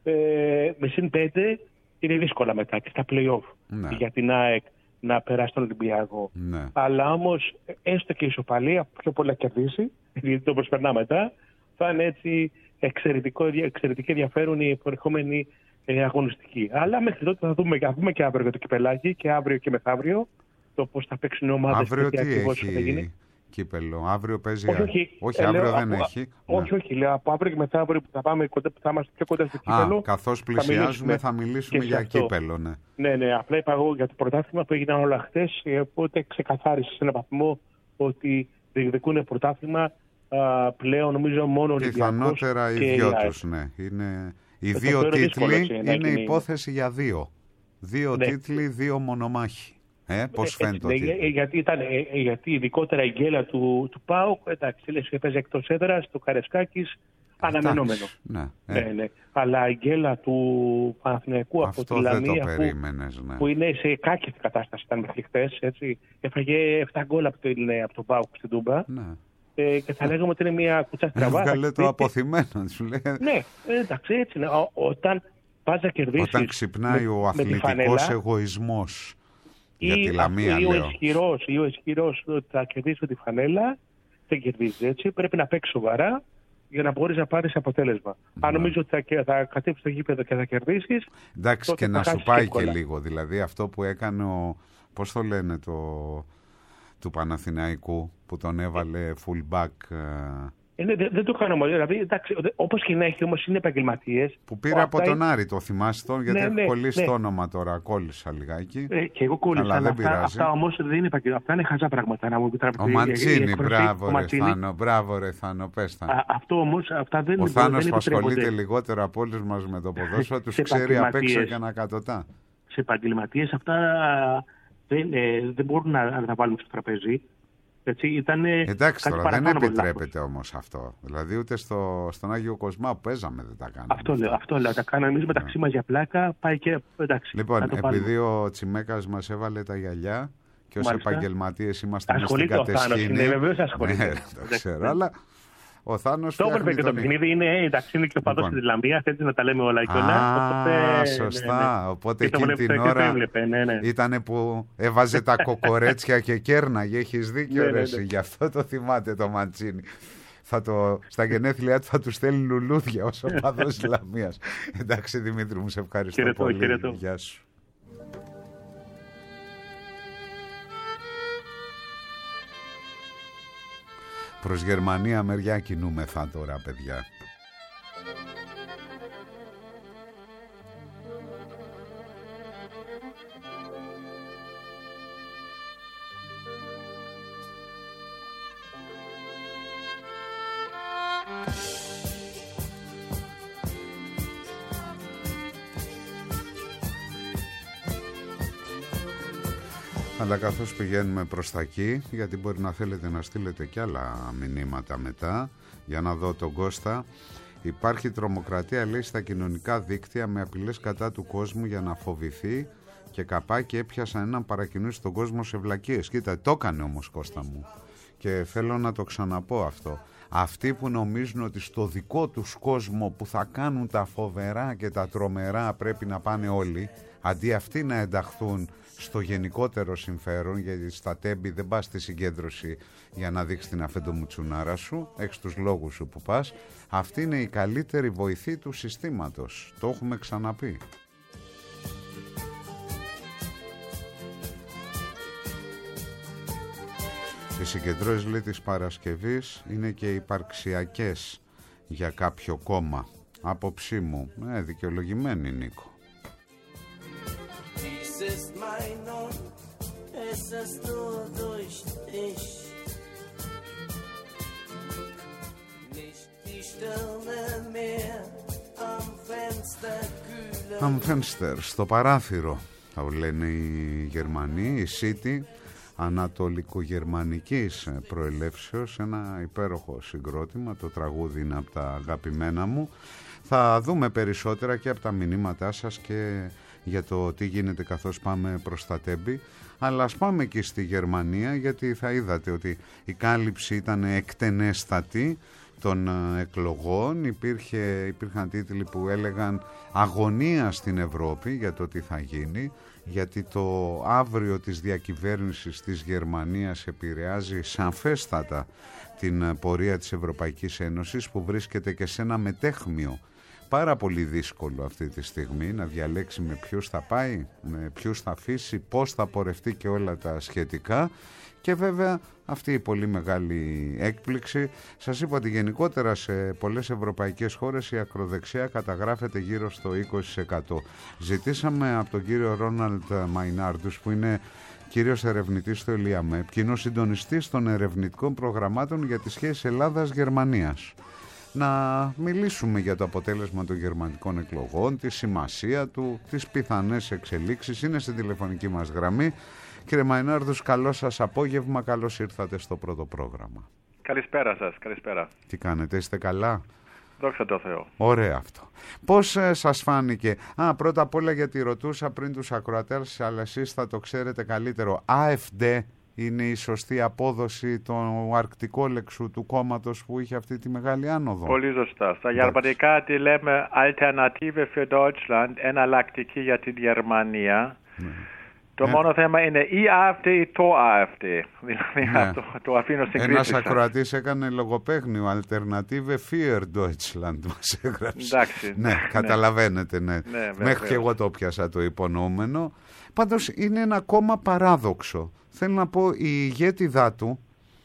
Speaker 7: Ε, με συν πέντε είναι δύσκολα μετά και στα play-off ναι. για την ΑΕΚ να περάσει τον Ολυμπιακό.
Speaker 4: Ναι.
Speaker 7: Αλλά όμως έστω και η ισοπαλία, πιο πολλά κερδίσει, γιατί το προσπερνά μετά, θα είναι έτσι εξαιρετική ενδιαφέρον η προερχόμενη ε, αγωνιστική. Αλλά μέχρι τότε θα δούμε, θα δούμε και αύριο για το κυπελάκι και αύριο και μεθαύριο το πώς θα παίξουν οι ομάδες.
Speaker 4: Αύριο τι έχει κύπελο, αύριο παίζει.
Speaker 7: Όχι, όχι,
Speaker 4: όχι αύριο
Speaker 7: λέω,
Speaker 4: δεν
Speaker 7: από,
Speaker 4: έχει.
Speaker 7: Όχι, ναι. όχι, λέω από αύριο και μεθαύριο που θα, πάμε, που θα είμαστε πιο κοντά στο κύπελο.
Speaker 4: Καθώς πλησιάζουμε θα μιλήσουμε για αυτό. Κύπελο, ναι.
Speaker 7: Ναι, ναι, απλά είπα εγώ για το πρωτάθλημα που έγιναν όλα χθες, οπότε ξεκαθάρισε σε έναν βαθμό ότι διεκδικούν πρωτάθλημα α, πλέον νομίζω μόνο ο Ολυμπιακός.
Speaker 4: Πιθανότερα οι δυο τους, ναι. Είναι, οι το δύο τίτλοι είναι, είναι υπόθεση για δύο. Δύο ναι. τίτλοι, δύο μονομάχοι. Ε, πώς φαίνεται
Speaker 7: ε, ε, γιατί, ήταν, ε, γιατί ειδικότερα η γκέλα του, του ΠΑΟΚ, εντάξει, λες, έπαιζε εκτός έδρας, το Καρεσκάκης, αναμενόμενο.
Speaker 4: Ναι, ε.
Speaker 7: ναι, ναι. Αλλά η γκέλα του Παναθηναϊκού από τη Λαμία,
Speaker 4: που, ναι.
Speaker 7: που είναι σε κάκιστη κατάσταση, ήταν μέχρι χθες, έτσι, έφαγε επτά γκολ από, το, από τον ΠΑΟΚ στην Τούμπα.
Speaker 4: Ναι.
Speaker 7: Ε, και θα λέγαμε ότι είναι μια κουτσά στραβά.
Speaker 4: Έβγαλε το αποθυμένο, σου λέει.
Speaker 7: Ναι, εντάξει, έτσι είναι. Ό, όταν πας να κερδίσεις.
Speaker 4: Όταν ξυπνάει με, ο αθλητικός εγωισμός. Για τη Λαμία,
Speaker 7: ή, ο ισχυρός, ή ο ισχυρός ότι θα κερδίσει τη φανέλα, δεν κερδίζει έτσι. Πρέπει να παίξει σοβαρά για να μπορείς να πάρεις αποτέλεσμα. Mm. Αν νομίζω ότι θα, θα κατέβεις στο γήπεδο και θα κερδίσεις.
Speaker 4: Εντάξει, και να σου πάει και λίγο. Δηλαδή αυτό που έκανε ο. Πώς το λένε το. Του Παναθηναϊκού που τον έβαλε fullback.
Speaker 7: Ε, ναι, δεν, δεν το κάνω μόνο. Δηλαδή, όπως και να έχει, όμως είναι επαγγελματίες.
Speaker 4: Που πήρε από τον Άρη, το θυμάσαι τον, γιατί ναι, έχω ναι, κολλήσει ναι. το όνομα τώρα. Κόλλησα λιγάκι.
Speaker 7: Ε, και εγώ κόλλησα. Αλλά δεν αυτά, πειράζει. Αυτά όμως δεν είναι επαγγελματίες. Αυτά είναι χαζά πράγματα. Να μου
Speaker 4: ο Μαντσίνη, μπράβο, ρε Θάνο, μπράβο, ρε Θάνο, πες τα.
Speaker 7: Αυτό όμως, αυτά δεν
Speaker 4: ο Θάνος που ασχολείται λιγότερο από όλους μας με το ποδόσφαιρο, τους ξέρει απ' έξω και ανακατοτά.
Speaker 7: Σε επαγγελματίες αυτά δεν, δεν μπορούν να τα βάλουν στο τραπέζι. Έτσι, ήτανε
Speaker 4: εντάξει τώρα, δεν επιτρέπεται όμως αυτό. Δηλαδή ούτε στο, στον Άγιο Κοσμά που παίζαμε δεν τα κάναμε.
Speaker 7: Αυτό λέω, αυτό λέω. Τα κάναμε εμείς μεταξύ μας για πλάκα, πάει και εντάξει.
Speaker 4: Λοιπόν, επειδή ο Τσιμέκας μας έβαλε τα γυαλιά και ως επαγγελματίες είμαστε μες στην κατεσχήνη.
Speaker 7: Είναι βεβαίως ασχολείται.
Speaker 4: Ναι, το ξέρω, αλλά ο Θάνος
Speaker 7: το έπρεπε και το παιχνίδι είναι, εντάξει, είναι και ο παδός λοιπόν. Της Λαμίας, έτσι να τα λέμε όλα και όλα.
Speaker 4: Α, σωστά. Ναι, ναι. Οπότε εκείνη την ώρα ναι, ναι. ήταν που έβαζε τα κοκορέτσια και κέρναγε. Έχεις δίκιο, ναι, ρε, ναι, ναι. Γι' αυτό το θυμάται το Μαντσίνη. Θα το, στα γενέθλιά του θα του στέλνει λουλούδια ως ο παδός της Λαμίας. Εντάξει, Δημήτρη μου, σε ευχαριστώ χαιρετώ, πολύ. Χαιρετώ. Γεια σου. Προς Γερμανία μεριά κινούμεθα τώρα, παιδιά. Αλλά καθώς πηγαίνουμε προς τα εκεί, γιατί μπορεί να θέλετε να στείλετε κι άλλα μηνύματα μετά, για να δω τον Κώστα. Υπάρχει τρομοκρατία, λέει, στα κοινωνικά δίκτυα με απειλές κατά του κόσμου για να φοβηθεί και καπάκι έπιασαν έναν παρακινήσει στον κόσμο σε βλακίες. Κοίτα, το έκανε όμως, Κώστα μου. Και θέλω να το ξαναπώ αυτό. Αυτοί που νομίζουν ότι στο δικό τους κόσμο που θα κάνουν τα φοβερά και τα τρομερά πρέπει να πάνε όλοι, αντί αυτοί να ενταχθούν στο γενικότερο συμφέρον, γιατί στα τέμπη δεν πας στη συγκέντρωση για να δείξεις την αφεντομουτσουνάρα σου, έχεις τους λόγους σου που πας, αυτή είναι η καλύτερη βοηθή του συστήματος. Το έχουμε ξαναπεί. Οι συγκεντρώσεις, λέει, της Παρασκευής είναι και υπαρξιακές για κάποιο κόμμα. Άποψή μου, ε, δικαιολογημένη, Νίκο. Am Fenster, στο παράθυρο, θα λένε οι Γερμανοί, η City, ανατολικογερμανικής προελεύσεως, ένα υπέροχο συγκρότημα, το τραγούδι είναι από τα αγαπημένα μου. Θα δούμε περισσότερα και από τα μηνύματά σας και για το τι γίνεται καθώς πάμε προς τα τέμπη, αλλά ας πάμε και στη Γερμανία, γιατί θα είδατε ότι η κάλυψη ήταν εκτενέστατη των εκλογών. Υπήρχε, υπήρχαν τίτλοι που έλεγαν αγωνία στην Ευρώπη για το τι θα γίνει, γιατί το αύριο της διακυβέρνησης της Γερμανίας επηρεάζει σαφέστατα την πορεία της Ευρωπαϊκής Ένωσης, που βρίσκεται και σε ένα μετέχμιο πάρα πολύ δύσκολο αυτή τη στιγμή, να διαλέξει με ποιους θα πάει, με ποιους θα αφήσει, πώς θα πορευτεί και όλα τα σχετικά. Και βέβαια αυτή η πολύ μεγάλη έκπληξη. Σας είπα ότι γενικότερα σε πολλές ευρωπαϊκές χώρες η ακροδεξιά καταγράφεται γύρω στο είκοσι τοις εκατό. Ζητήσαμε από τον κύριο Ρόναλντ Μαϊνάρντους, που είναι κύριος ερευνητής στο ΕΛΙΑΜΕΠ, κοινός συντονιστής των ερευνητικών προγραμμάτων για τις σχέσεις Ελλάδας-Γερμανίας, να μιλήσουμε για το αποτέλεσμα των γερμανικών εκλογών, τη σημασία του, τις πιθανές εξελίξεις. Είναι στην τηλεφωνική μας γραμμή. Κύριε Μαϊνάρδους, καλό σας απόγευμα, καλώς ήρθατε στο πρώτο πρόγραμμα.
Speaker 8: Καλησπέρα σας, καλησπέρα.
Speaker 4: Τι κάνετε, είστε καλά?
Speaker 8: Δόξα τω Θεώ.
Speaker 4: Ωραία αυτό. Πώς ε, σας φάνηκε? Α, πρώτα απ' όλα, γιατί ρωτούσα πριν τους ακροατές, αλλά εσείς θα το ξέρετε καλύτερο. AfD είναι η σωστή απόδοση του αρκτικόλεξου του κόμματος που είχε αυτή τη μεγάλη άνοδο?
Speaker 8: Πολύ σωστά. Στα γερμανικά τη λέμε Alternative für Deutschland, εναλλακτική για την Γερμανία. Ναι. Το ε, μόνο θέμα είναι η AfD ή το AfD. Δηλαδή ναι. αυτό το αφήνω στην κρίση.
Speaker 4: Ένας ακροατής έκανε λογοπαίγνιο, Alternative für Deutschland μας έγραψε.
Speaker 8: Εντάξει.
Speaker 4: Ναι, ναι, καταλαβαίνετε, ναι.
Speaker 8: ναι
Speaker 4: Μέχρι και εγώ το πιάσα το υπονοούμενο. Πάντως είναι ένα κόμμα παράδοξο. Θέλω να πω, η ηγέτιδά του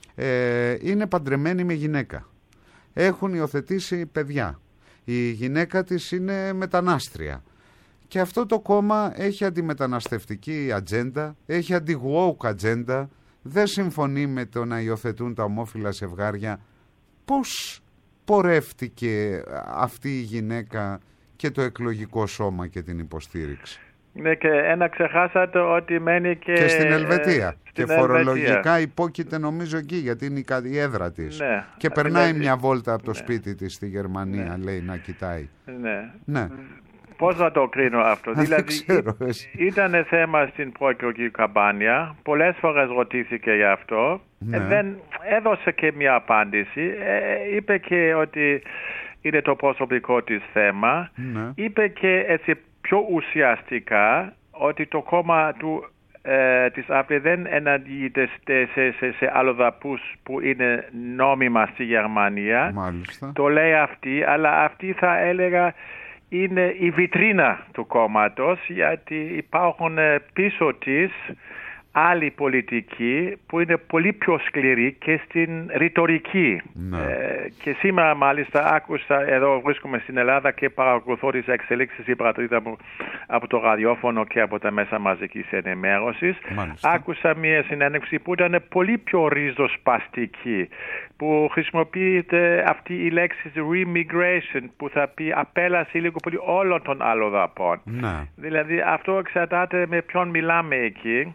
Speaker 4: ε, είναι παντρεμένη με γυναίκα. Έχουν υιοθετήσει παιδιά. Η γυναίκα της είναι μετανάστρια. Και αυτό το κόμμα έχει αντιμεταναστευτική ατζέντα, έχει αντι-woke ατζέντα, δεν συμφωνεί με το να υιοθετούν τα ομόφυλα ζευγάρια. Πώς πορεύτηκε αυτή η γυναίκα και το εκλογικό σώμα και την υποστήριξη?
Speaker 8: Ναι, και ένα ξεχάσατε ότι μένει και,
Speaker 4: και στην Ελβετία.
Speaker 8: Ε,
Speaker 4: και
Speaker 8: στην
Speaker 4: φορολογικά
Speaker 8: Ελβετία.
Speaker 4: Υπόκειται νομίζω εκεί, γιατί είναι η έδρα της.
Speaker 8: Ναι.
Speaker 4: Και περνάει δηλαδή μια βόλτα από το
Speaker 8: ναι.
Speaker 4: σπίτι της στη Γερμανία, ναι. λέει, να κοιτάει.
Speaker 8: Ναι.
Speaker 4: ναι.
Speaker 8: Πώς να το κρίνω αυτό? Δηλαδή ήταν θέμα στην προεκλογική καμπάνια, πολλές φορές ρωτήθηκε γι' αυτό,
Speaker 4: ναι.
Speaker 8: ε, δεν έδωσε και μια απάντηση, ε, είπε και ότι είναι το προσωπικό της θέμα,
Speaker 4: ναι.
Speaker 8: είπε και έτσι πιο ουσιαστικά ότι το κόμμα του ε, της AfD δεν εναντιείται σε, σε, σε, σε αλλοδαπούς που είναι νόμιμα στη Γερμανία.
Speaker 4: Μάλιστα.
Speaker 8: Το λέει αυτή, αλλά αυτή θα έλεγα είναι η βιτρίνα του κόμματος, γιατί υπάρχουν πίσω της άλλοι πολιτικοί που είναι πολύ πιο σκληροί και στην ρητορική.
Speaker 4: Ναι.
Speaker 8: Ε, και σήμερα μάλιστα άκουσα, εδώ βρίσκομαι στην Ελλάδα και παρακολουθώ τις εξελίξεις μου από το ραδιόφωνο και από τα μέσα μαζικής ενημέρωσης.
Speaker 4: Μάλιστα.
Speaker 8: Άκουσα μια συνέντευξη που ήταν πολύ πιο ριζοσπαστική, που χρησιμοποιείται αυτή η λέξη remigration, που θα πει απέλαση λίγο πολύ όλων των αλλοδαπών.
Speaker 4: Ναι.
Speaker 8: Δηλαδή αυτό εξαρτάται με ποιον μιλάμε εκεί.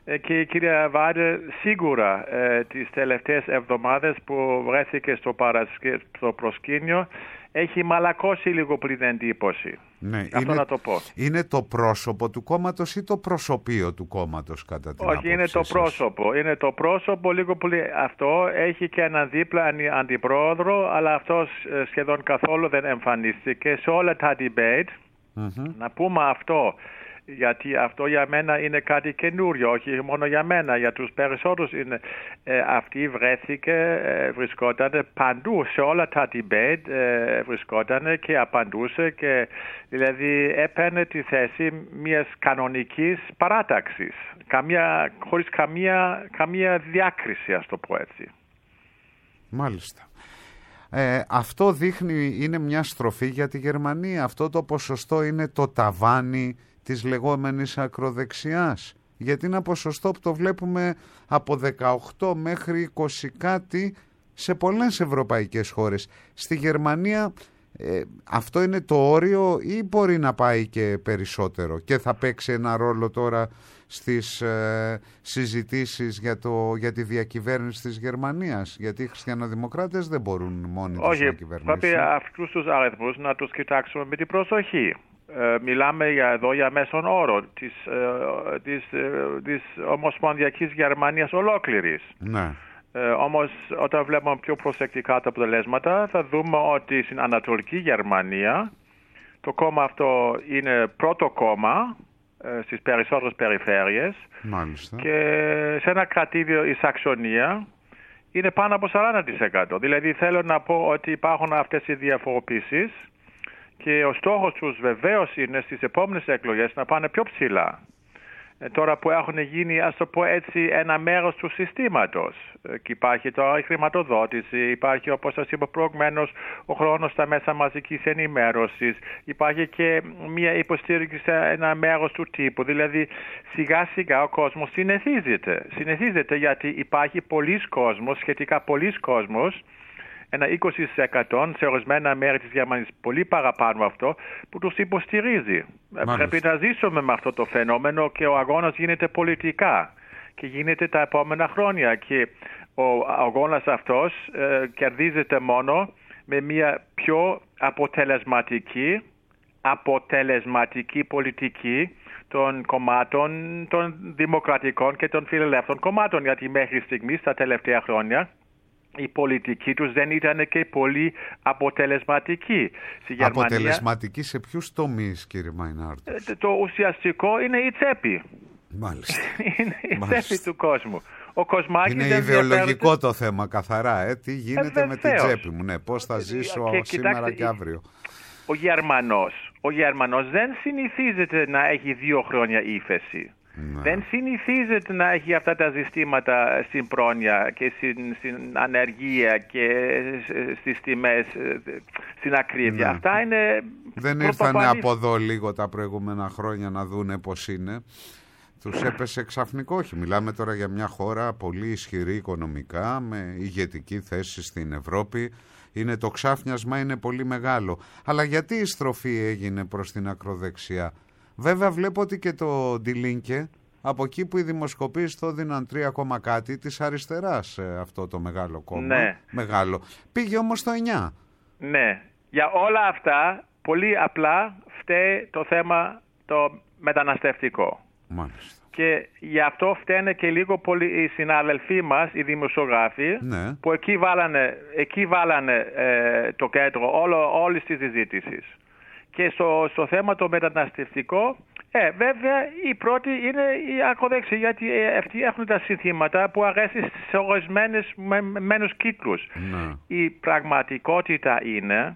Speaker 8: και η κυρία Βάιντερ σίγουρα ε, τις τελευταίες εβδομάδες που βρέθηκε στο, παρασκε... στο προσκήνιο έχει μαλακώσει λίγο πριν εντύπωση.
Speaker 4: Ναι,
Speaker 8: αυτό
Speaker 4: είναι,
Speaker 8: να το πω.
Speaker 4: Είναι το πρόσωπο του κόμματος ή το προσωπείο του κόμματος κατά την
Speaker 8: Όχι,
Speaker 4: άποψή
Speaker 8: είναι το
Speaker 4: σας?
Speaker 8: πρόσωπο. Είναι το πρόσωπο λίγο πολύ. Αυτό έχει και έναν δίπλα αντιπρόεδρο, αλλά αυτός σχεδόν καθόλου δεν εμφανίστηκε σε όλα τα debate. Mm-hmm. Να πούμε αυτό, γιατί αυτό για μένα είναι κάτι καινούριο, όχι μόνο για μένα, για τους περισσότερους είναι. Ε, αυτή βρέθηκε, ε, βρισκόταν παντού, σε όλα τα debate ε, βρισκόταν και απαντούσε και δηλαδή έπαιρνε τη θέση μιας κανονικής παράταξης, καμία, χωρίς καμία, καμία διάκριση, ας το πω έτσι.
Speaker 4: Μάλιστα. Ε, αυτό δείχνει, είναι μια στροφή για τη Γερμανία. Αυτό το ποσοστό είναι το ταβάνι της λεγόμενης ακροδεξιάς. Γιατί είναι ένα ποσοστό που το βλέπουμε από δεκαοκτώ μέχρι είκοσι κάτι σε πολλές ευρωπαϊκές χώρες. Στη Γερμανία ε, αυτό είναι το όριο ή μπορεί να πάει και περισσότερο και θα παίξει ένα ρόλο τώρα στις ε, συζητήσεις για, το, για τη διακυβέρνηση της Γερμανίας? Γιατί οι χριστιανοδημοκράτες δεν μπορούν μόνοι τους να κυβερνήσουν.
Speaker 8: Όχι, πρέπει αυτούς τους αριθμούς να τους κοιτάξουμε με την προσοχή. Ε, μιλάμε για, εδώ για μέσον όρο της, ε, της, ε, της Ομοσπονδιακής Γερμανίας ολόκληρης.
Speaker 4: Ναι.
Speaker 8: Ε, όμως όταν βλέπουμε πιο προσεκτικά τα αποτελέσματα θα δούμε ότι στην Ανατολική Γερμανία το κόμμα αυτό είναι πρώτο κόμμα ε, στις περισσότερες περιφέρειες.
Speaker 4: Μάλιστα.
Speaker 8: Και σε ένα κρατήδιο η Σαξονία είναι πάνω από σαράντα τοις εκατό. Δηλαδή θέλω να πω ότι υπάρχουν αυτές οι διαφοροποίησεις και ο στόχος τους βεβαίως είναι στις επόμενες εκλογές να πάνε πιο ψηλά. Ε, τώρα που έχουν γίνει, ας το πω έτσι, ένα μέρος του συστήματος. Ε, και υπάρχει τώρα η χρηματοδότηση, υπάρχει, όπως σας είπα προηγουμένως, ο χρόνος στα μέσα μαζικής ενημέρωσης, υπάρχει και μια υποστήριξη σε ένα μέρος του τύπου. Δηλαδή σιγά σιγά ο κόσμος συνηθίζεται. Συνηθίζεται γιατί υπάρχει πολλής κόσμος, σχετικά πολλής κόσμος, ένα είκοσι τοις εκατό σε ορισμένα μέρη της Γερμανίας, πολύ παραπάνω αυτό, που τους υποστηρίζει. Μάλιστα. Πρέπει να ζήσουμε με αυτό το φαινόμενο και ο αγώνας γίνεται πολιτικά και γίνεται τα επόμενα χρόνια και ο αγώνας αυτός ε, κερδίζεται μόνο με μια πιο αποτελεσματική, αποτελεσματική πολιτική των κομμάτων των δημοκρατικών και των φιλελεύθερων κομμάτων, γιατί μέχρι στιγμής τα τελευταία χρόνια η πολιτική τους δεν ήταν και πολύ αποτελεσματική. Στη Γερμανία,
Speaker 4: αποτελεσματική σε ποιους τομείς, κύριε Μαϊνάρτος?
Speaker 8: Το ουσιαστικό είναι η τσέπη.
Speaker 4: Μάλιστα.
Speaker 8: Είναι η
Speaker 4: Μάλιστα.
Speaker 8: τσέπη του κόσμου. Ο Κοσμάκης
Speaker 4: είναι
Speaker 8: δεν
Speaker 4: ιδεολογικό
Speaker 8: διαφέρει...
Speaker 4: το θέμα καθαρά. Ε, τι γίνεται ε, με την τσέπη μου. Ναι, πώς θα ζήσω και, σήμερα κοιτάξτε, και αύριο.
Speaker 8: Ο Γερμανός, ο Γερμανός δεν συνηθίζεται να έχει δύο χρόνια ύφεση. Ναι. Δεν συνηθίζεται να έχει αυτά τα ζητήματα στην πρόνοια και στην, στην ανεργία και στις τιμές, στην ακρίβεια. Ναι. Αυτά είναι...
Speaker 4: Δεν ήρθανε από εδώ λίγο τα προηγούμενα χρόνια να δούνε πώς είναι. Τους έπεσε ξαφνικό. Όχι, μιλάμε τώρα για μια χώρα πολύ ισχυρή οικονομικά, με ηγετική θέση στην Ευρώπη. Είναι το ξάφνιασμα είναι πολύ μεγάλο. Αλλά γιατί η στροφή έγινε προς την ακροδεξιά? Βέβαια βλέπω ότι και το Die Linke, από εκεί που οι δημοσκοπήσεις το δίναν τρία ακόμα κάτι, της αριστεράς αυτό το μεγάλο κόμμα,
Speaker 8: ναι.
Speaker 4: μεγάλο, πήγε όμως στο εννιά.
Speaker 8: Ναι, για όλα αυτά πολύ απλά φταίει το θέμα το μεταναστευτικό.
Speaker 4: Μάλιστα.
Speaker 8: Και γι' αυτό φταίνε και λίγο πολύ οι συναδελφοί μας, οι δημοσιογράφοι, ναι. που εκεί βάλανε, εκεί βάλανε ε, το κέντρο όλο, όλης της συζήτησης. Και στο, στο θέμα το μεταναστευτικό, ε, βέβαια η πρώτη είναι η ακροδεξιά, γιατί ε, αυτοί έχουν τα συνθήματα που αρέσει σε ορισμένους κύκλους. Ναι. Η πραγματικότητα είναι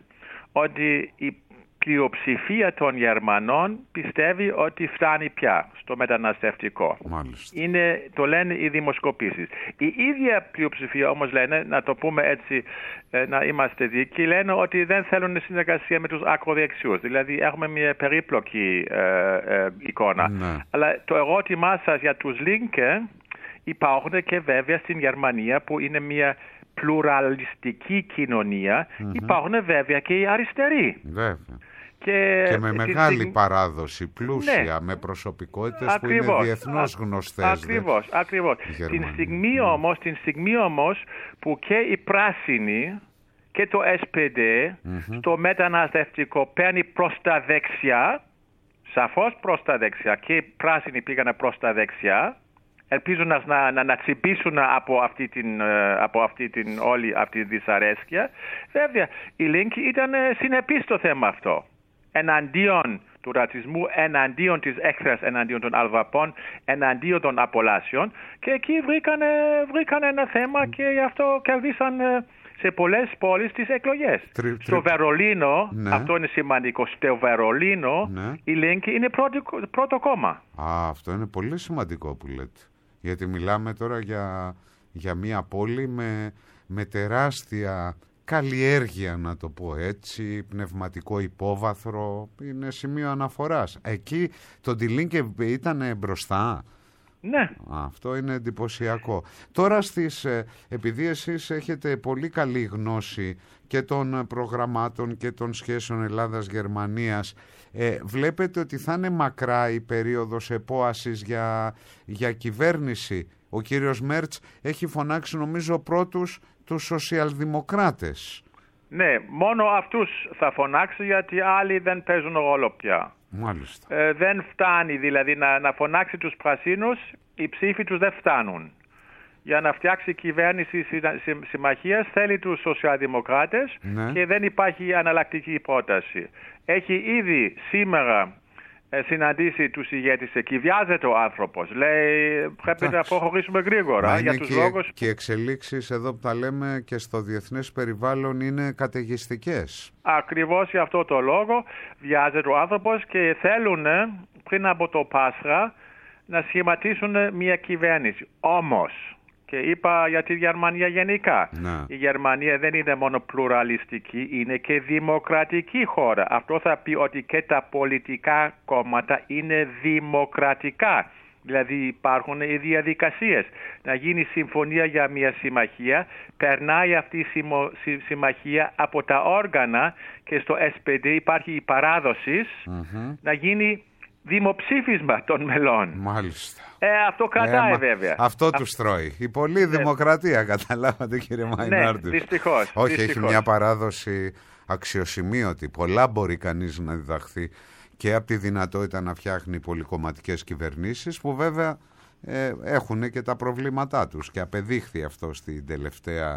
Speaker 8: ότι η πλειοψηφία των Γερμανών πιστεύει ότι φτάνει πια στο μεταναστευτικό.
Speaker 4: Μάλιστα.
Speaker 8: Είναι, το λένε οι δημοσκοπήσεις. Η ίδια πλειοψηφία όμως λένε, να το πούμε έτσι, να είμαστε δίκαιοι, λένε ότι δεν θέλουν συνεργασία με τους ακροδεξιούς. Δηλαδή έχουμε μια περίπλοκη ε, ε, εικόνα. Ναι. Αλλά το ερώτημά σας για τους Linke υπάρχουν και βέβαια στην Γερμανία που είναι μια πλουραλιστική κοινωνία, mm-hmm. υπάρχουν βέβαια και οι αριστεροί.
Speaker 4: Βέβαια. Και, και με μεγάλη στιγμή... παράδοση, πλούσια, ναι. με προσωπικότητες ακριβώς, που είναι διεθνώς γνωστές.
Speaker 8: Ακριβώς, δε. ακριβώς. Την στιγμή, όμως, την στιγμή όμως που και οι πράσινοι και το ες πι ντι mm-hmm. στο μεταναστευτικό παίρνει προς τα δεξιά, σαφώς προς τα δεξιά, και οι πράσινοι πήγανε προς τα δεξιά, ελπίζουν να, να, να τσιμπήσουν από αυτή την, από αυτή την όλη αυτή τη δυσαρέσκεια. Βέβαια, η Λίνκη ήταν συνεπής στο θέμα αυτό. Εναντίον του ρατσισμού, εναντίον της έκθρας, εναντίον των Αλβαπών, εναντίον των απολάσεων, και εκεί βρήκαν, βρήκαν ένα θέμα και γι' αυτό κερδίσαν σε πολλές πόλεις τις εκλογές. Τρι, τρι... Στο Βερολίνο, ναι. αυτό είναι σημαντικό, στο Βερολίνο ναι. η Λίνκη είναι πρώτο, πρώτο κόμμα.
Speaker 4: Α, αυτό είναι πολύ σημαντικό που λέτε. Γιατί μιλάμε τώρα για, για μια πόλη με, με τεράστια καλλιέργεια, να το πω έτσι, πνευματικό υπόβαθρο, είναι σημείο αναφοράς. Εκεί το Die Linke ήταν μπροστά.
Speaker 8: Ναι.
Speaker 4: Αυτό είναι εντυπωσιακό. Τώρα στις, επειδή εσείς έχετε πολύ καλή γνώση και των προγραμμάτων και των σχέσεων Ελλάδας-Γερμανίας, ε, βλέπετε ότι θα είναι μακρά η περίοδος επόασης για, για κυβέρνηση. Ο κύριος Μέρτς έχει φωνάξει νομίζω πρώτους τους σοσιαλδημοκράτες.
Speaker 8: Ναι, μόνο αυτούς θα φωνάξει, γιατί άλλοι δεν παίζουν ρόλο πια.
Speaker 4: Μάλιστα.
Speaker 8: Ε, δεν φτάνει δηλαδή να, να φωνάξει τους πρασίνους, οι ψήφοι τους δεν φτάνουν. Για να φτιάξει κυβέρνηση συμμαχίας θέλει τους σοσιαλδημοκράτες ναι. και δεν υπάρχει αναλλακτική πρόταση. Έχει ήδη σήμερα συναντήσει τους ηγέτες εκεί, βιάζεται ο άνθρωπος. Λέει πρέπει Εντάξει. να προχωρήσουμε γρήγορα.
Speaker 4: Μα
Speaker 8: για τους
Speaker 4: και,
Speaker 8: λόγους...
Speaker 4: και οι εξελίξεις εδώ που τα λέμε και στο διεθνές περιβάλλον είναι καταιγιστικές.
Speaker 8: Ακριβώς για αυτό το λόγο βιάζεται ο άνθρωπος και θέλουν πριν από το Πάσχα να σχηματίσουν μια κυβέρνηση. Όμως, και είπα για τη Γερμανία γενικά,
Speaker 4: να. η
Speaker 8: Γερμανία δεν είναι μόνο πλουραλιστική, είναι και δημοκρατική χώρα. Αυτό θα πει ότι και τα πολιτικά κόμματα είναι δημοκρατικά. Δηλαδή υπάρχουν οι διαδικασίες. Να γίνει συμφωνία για μια συμμαχία, περνάει αυτή η συμμαχία από τα όργανα και στο ες πι ντι υπάρχει η παράδοση mm-hmm. να γίνει δημοψήφισμα των μελών.
Speaker 4: Μάλιστα.
Speaker 8: Ε, αυτό κρατάει ε, βέβαια.
Speaker 4: Αυτό τους τρώει. Η πολλή δημοκρατία, καταλάβατε κύριε Μαϊνάρντου.
Speaker 8: Ναι, δυστυχώς.
Speaker 4: Όχι,
Speaker 8: δυστυχώς.
Speaker 4: Έχει μια παράδοση αξιοσημείωτη. Πολλά μπορεί κανείς να διδαχθεί και από τη δυνατότητα να φτιάχνει πολυκομματικές κυβερνήσεις που βέβαια ε, έχουν και τα προβλήματά τους και απεδείχθη αυτό στην τελευταία,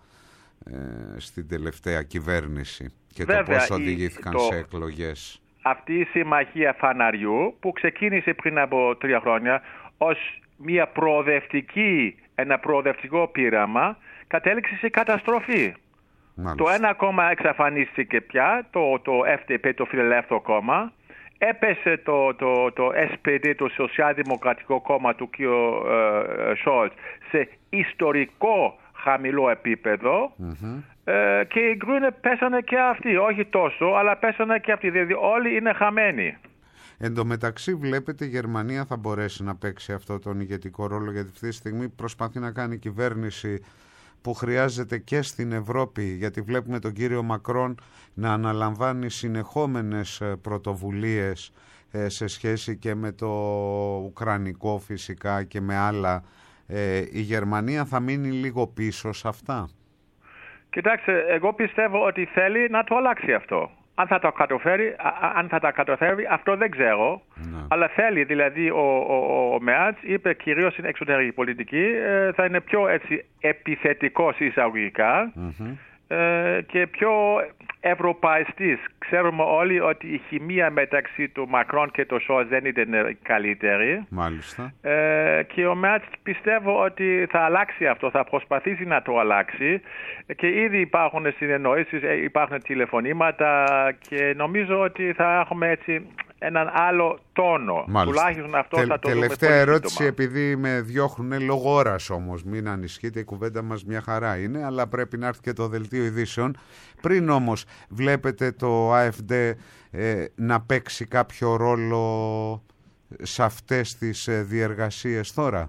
Speaker 4: ε, στην τελευταία κυβέρνηση και βέβαια, το πώς οδηγήθηκαν η, το... σε εκλογές.
Speaker 8: Αυτή η συμμαχία φαναριού που ξεκίνησε πριν από τρία χρόνια ως μια προοδευτική, ένα προοδευτικό πείραμα κατέληξε σε καταστροφή. Μάλιστα. Το ένα κόμμα εξαφανίστηκε πια, το, το εφ ντι πι, το Φιλελεύθερο κόμμα. Έπεσε το, το, το ες πι ντι, το Σοσιαλδημοκρατικό κόμμα του κ. Σόλτς, σε ιστορικό χαμηλό επίπεδο. Mm-hmm. Ε, και οι Γκρούνε πέσανε και αυτοί, όχι τόσο, αλλά πέσανε και αυτοί, δηλαδή όλοι είναι χαμένοι.
Speaker 4: Εν τω μεταξύ βλέπετε η Γερμανία θα μπορέσει να παίξει αυτό τον ηγετικό ρόλο, γιατί αυτή τη στιγμή προσπαθεί να κάνει κυβέρνηση που χρειάζεται και στην Ευρώπη, γιατί βλέπουμε τον κύριο Μακρόν να αναλαμβάνει συνεχόμενες πρωτοβουλίες ε, σε σχέση και με το Ουκρανικό φυσικά και με άλλα. Ε, η Γερμανία θα μείνει λίγο πίσω σε αυτά.
Speaker 8: Κοιτάξτε, εγώ πιστεύω ότι θέλει να το αλλάξει αυτό. Αν θα το καταφέρει, αν θα τα καταφέρει, αυτό δεν ξέρω. Ναι. Αλλά θέλει, δηλαδή ο, ο, ο Μέρτς είπε κυρίως στην εξωτερική πολιτική, ε, θα είναι πιο έτσι επιθετικός εισαγωγικά mm-hmm. ε, και πιο ευρωπαϊστής. Ξέρουμε όλοι ότι η χημεία μεταξύ του Μακρόν και του Σόλτς δεν ήταν καλύτερη.
Speaker 4: Μάλιστα.
Speaker 8: Ε, και ο Μέρτς πιστεύω ότι θα αλλάξει αυτό, θα προσπαθήσει να το αλλάξει και ήδη υπάρχουν συνεννοήσεις, υπάρχουν τηλεφωνήματα και νομίζω ότι θα έχουμε έτσι έναν άλλο τόνο.
Speaker 4: Μάλιστα.
Speaker 8: Τουλάχιστον αυτό
Speaker 4: Τε,
Speaker 8: θα το
Speaker 4: τελευταία
Speaker 8: δούμε πολύ
Speaker 4: ερώτηση,
Speaker 8: σύντομα.
Speaker 4: επειδή με διώχνουν λόγω ώρας όμως, μην ανησυχείτε, η κουβέντα μας μια χαρά είναι, αλλά πρέπει να έρθει και το δελτίο ειδήσεων. Πριν όμως βλέπετε το AfD ε, να παίξει κάποιο ρόλο σε αυτές τις ε, διεργασίες τώρα?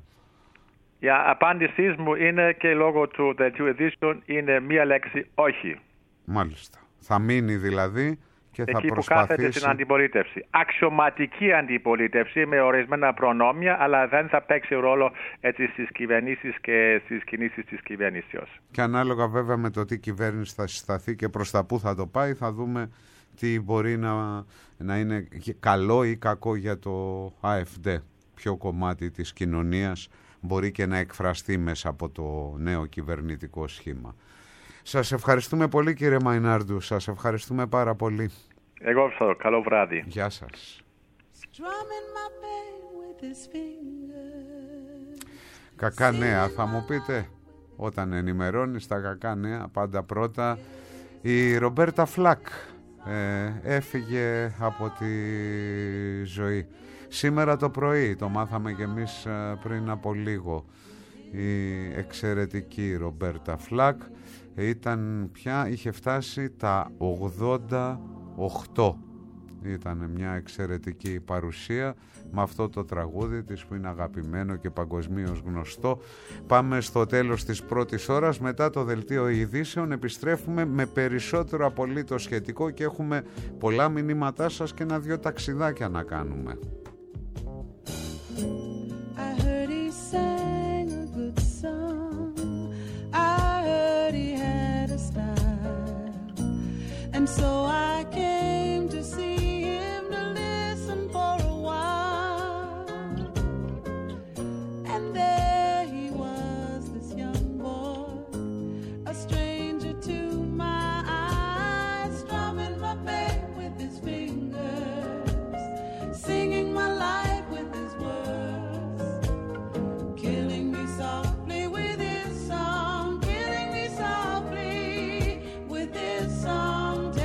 Speaker 8: Η απάντησή μου είναι και λόγω του δελτίου ειδήσεων είναι μία λέξη όχι.
Speaker 4: Μάλιστα. Θα μείνει δηλαδή Και θα
Speaker 8: εκεί που
Speaker 4: προσπαθήσει...
Speaker 8: κάθεται στην αντιπολίτευση. Αξιωματική αντιπολίτευση με ορισμένα προνόμια, αλλά δεν θα παίξει ρόλο έτσι στις κυβερνήσεις και στις κινήσεις της κυβερνήσεως.
Speaker 4: Και ανάλογα βέβαια με το τι κυβέρνηση θα συσταθεί και προς τα που θα το πάει, θα δούμε τι μπορεί να, να είναι καλό ή κακό για το ΑΕΦΔ. Ποιο κομμάτι της κοινωνίας μπορεί και να εκφραστεί μέσα από το νέο κυβερνητικό σχήμα. Σας ευχαριστούμε πολύ, κύριε Μαϊνάρντου. Σας ευχαριστούμε πάρα πολύ.
Speaker 8: Εγώ σας καλό βράδυ.
Speaker 4: Γεια σας. Κακά νέα θα μου πείτε. Όταν ενημερώνεις τα κακά νέα, πάντα πρώτα η Ρομπέρτα Φλακ ε, έφυγε από τη ζωή. Σήμερα το πρωί, το μάθαμε και εμείς πριν από λίγο, η εξαιρετική Ρομπέρτα Φλακ ήταν πια, είχε φτάσει τα ογδόντα οκτώ. Ήταν μια εξαιρετική παρουσία με αυτό το τραγούδι της που είναι αγαπημένο και παγκοσμίως γνωστό. Πάμε στο τέλος της πρώτης ώρας. Μετά το δελτίο ειδήσεων επιστρέφουμε με περισσότερο απολύτως σχετικό και έχουμε πολλά μηνύματά σας και ένα-δυο ταξιδάκια να κάνουμε.
Speaker 9: And so I came to see him to listen for a while. And there he was, this young boy, a stranger to my eyes, strumming my bass with his fingers, singing my life with his words, killing me softly with his song, killing me softly with his song.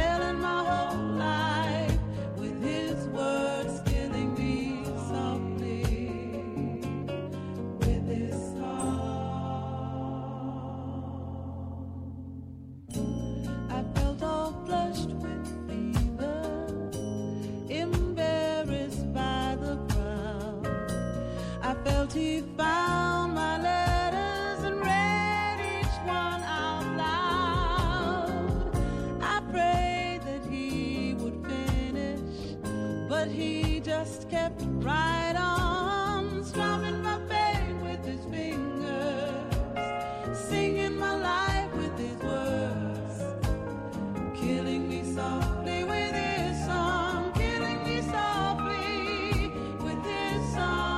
Speaker 9: He found my letters and read each one out loud. I prayed that he would finish, but he just kept right on, strumming my pain with his fingers, singing my life with his words, killing me softly with his song, killing me softly with his song.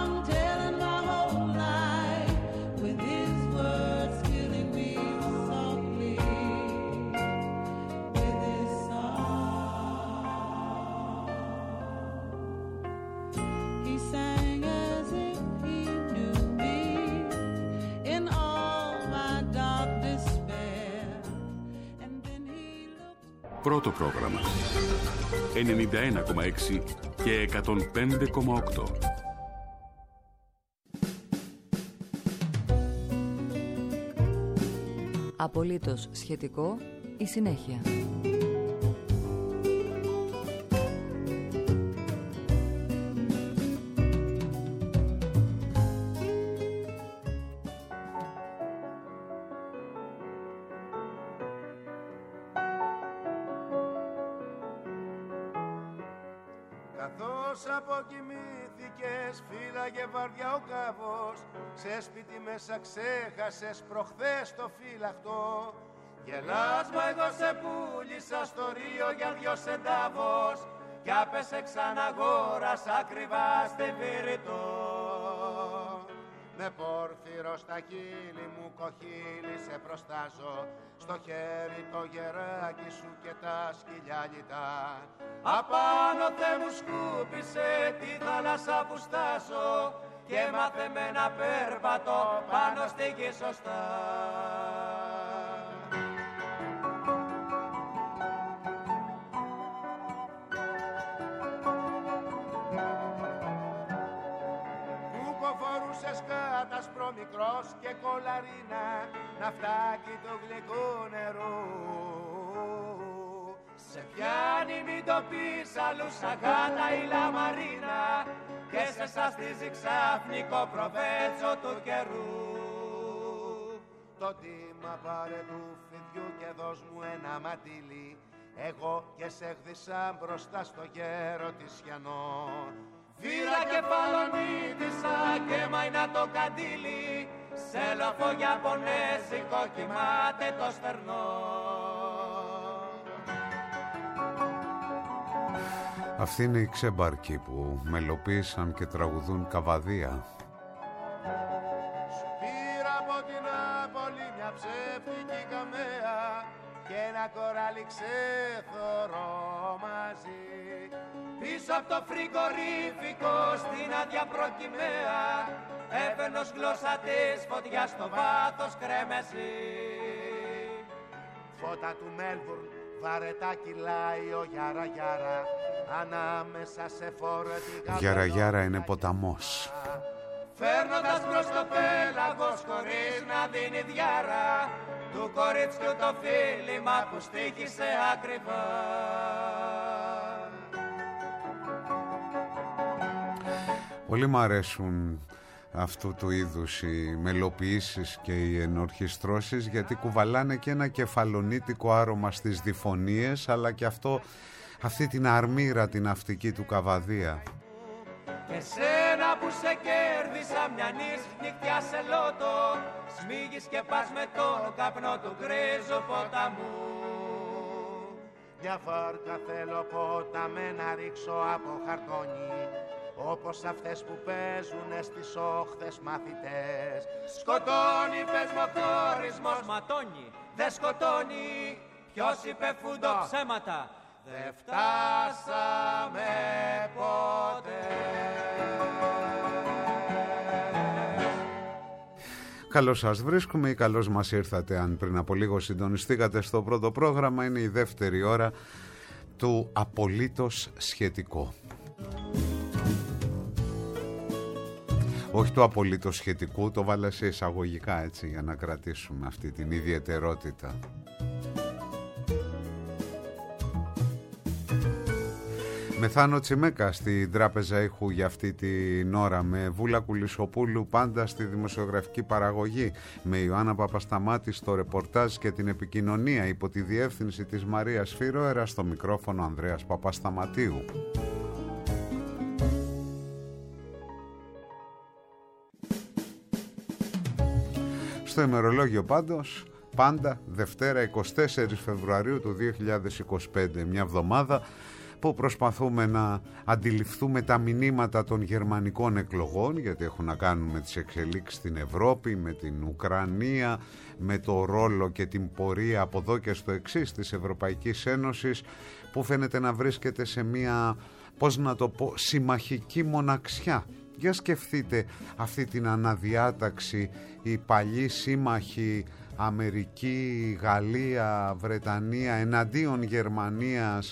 Speaker 1: Πρώτο πρόγραμμα ενενήντα ένα κόμμα έξι και εκατόν πέντε κόμμα οκτώ.
Speaker 2: Απολύτως σχετικό, η συνέχεια.
Speaker 10: Καθώς αποκοιμήθηκες φύλαγε βαριά ο κάβος, σε σπίτι μέσα ξέχασες προχθές το φύλαχτο. Γελάς μα εγώ σε πούλησα στο Ρίο για δυο σεντάβος, κι άπεσε ξαναγόρας ακριβά στην Βηρητό. Με πόρφυρο στα χείλη μου κοχύλι σε προστάζω, στο χέρι το γεράκι σου και τα σκυλιά λιτά. Απάνω Θε μου σκούπισε τη θάλασσα που στάσω και μάθε με ένα πέρπατο πάνω στη γη σωστά. Φορούσες κάτασπρο μικρός και κολαρίνα, ναυτάκι του γλυκού νερού. Σε πιάνει μην το πεις αλλού σαγάτα η λαμαρίνα και σε σαστίζει ξαφνικό προβέτσο του καιρού. Το τίμα πάρε του φιδιού και δώσ' μου ένα ματήλι, εγώ και σε χδίσα μπροστά στο γέρο της Γιαννό.
Speaker 6: Βύρα και παλονίτισα και μαϊνά το καντήλι, σε λοφογιαπωνέζικο κοιμάται το στερνό.
Speaker 4: Αυτοί είναι οι ξέμπαρκοι που μελοποίησαν και τραγουδούν καβαδία.
Speaker 10: Σου πήρα από την Νάπολη μια ψεύτικη καμέα και ένα κοράλι ξεθωρό μαζί.
Speaker 6: Πίσω από το φρικορίφικο στην άδεια προκυμαία έφερνος γλώσσα της φωτιάς στο βάθος κρέμεση.
Speaker 10: Φώτα του Μέλβουρν βαρετά κυλάει ο Γιάρα Γιάρα ανάμεσα σε φορετικά.
Speaker 4: Γιάρα Γιάρα είναι ποταμός.
Speaker 6: Φέρνοντας προς το πέλαγος χωρίς να δίνει διάρα του κορίτσιου το φίλημα που στοίχησε ακριβά.
Speaker 4: Πολύ μ' αρέσουν αυτού του είδους οι μελοποιήσεις και οι ενορχιστρώσεις, γιατί κουβαλάνε και ένα κεφαλονίτικο άρωμα στις διφωνίες, αλλά και αυτό, αυτή την αρμύρα την ναυτική του καβαδία.
Speaker 6: Και σένα που σε κέρδισα μια νύχτια σε λότο, σμίγεις και πας με τον καπνό του γκρίζου ποταμού.
Speaker 10: Μια βάρκα θέλω ποταμέ να ρίξω από χαρτόνι, όπως αυτές που παίζουνε στις όχθες μαθητές.
Speaker 6: Σκοτώνει πες μου χωρισμός, ματώνει, δε σκοτώνει. Ποιος είπε φούντο ψέματα, δε φτάσαμε ποτέ.
Speaker 4: Καλώς σας βρίσκουμε ή καλώς μας ήρθατε αν πριν από λίγο συντονιστήκατε στο πρώτο πρόγραμμα. Είναι η δεύτερη ώρα του Απολύτως Σχετικό. Όχι του απολύτως σχετικού, το βάλα σε εισαγωγικά έτσι για να κρατήσουμε αυτή την ιδιαιτερότητα. Μεθάνω Τσιμέκα στην Τράπεζα Ήχου για αυτή την ώρα, με Βούλα Κουλισοπούλου πάντα στη δημοσιογραφική παραγωγή, με Ιωάννα Παπασταμάτη στο ρεπορτάζ και την επικοινωνία υπό τη διεύθυνση της Μαρίας Φίροερα, στο μικρόφωνο Ανδρέας Παπασταματίου. Στο ημερολόγιο πάντως, πάντα Δευτέρα εικοστή τέταρτη Φεβρουαρίου του δύο χιλιάδες είκοσι πέντε, μια εβδομάδα που προσπαθούμε να αντιληφθούμε τα μηνύματα των γερμανικών εκλογών, γιατί έχουν να κάνουν με τις εξελίξεις στην Ευρώπη, με την Ουκρανία, με το ρόλο και την πορεία από εδώ και στο εξής της Ευρωπαϊκής Ένωσης, που φαίνεται να βρίσκεται σε μια, πώς να το πω, συμμαχική μοναξιά. Για σκεφτείτε αυτή την αναδιάταξη, οι παλιοί σύμμαχοι Αμερική, Γαλλία, Βρετανία εναντίον Γερμανίας,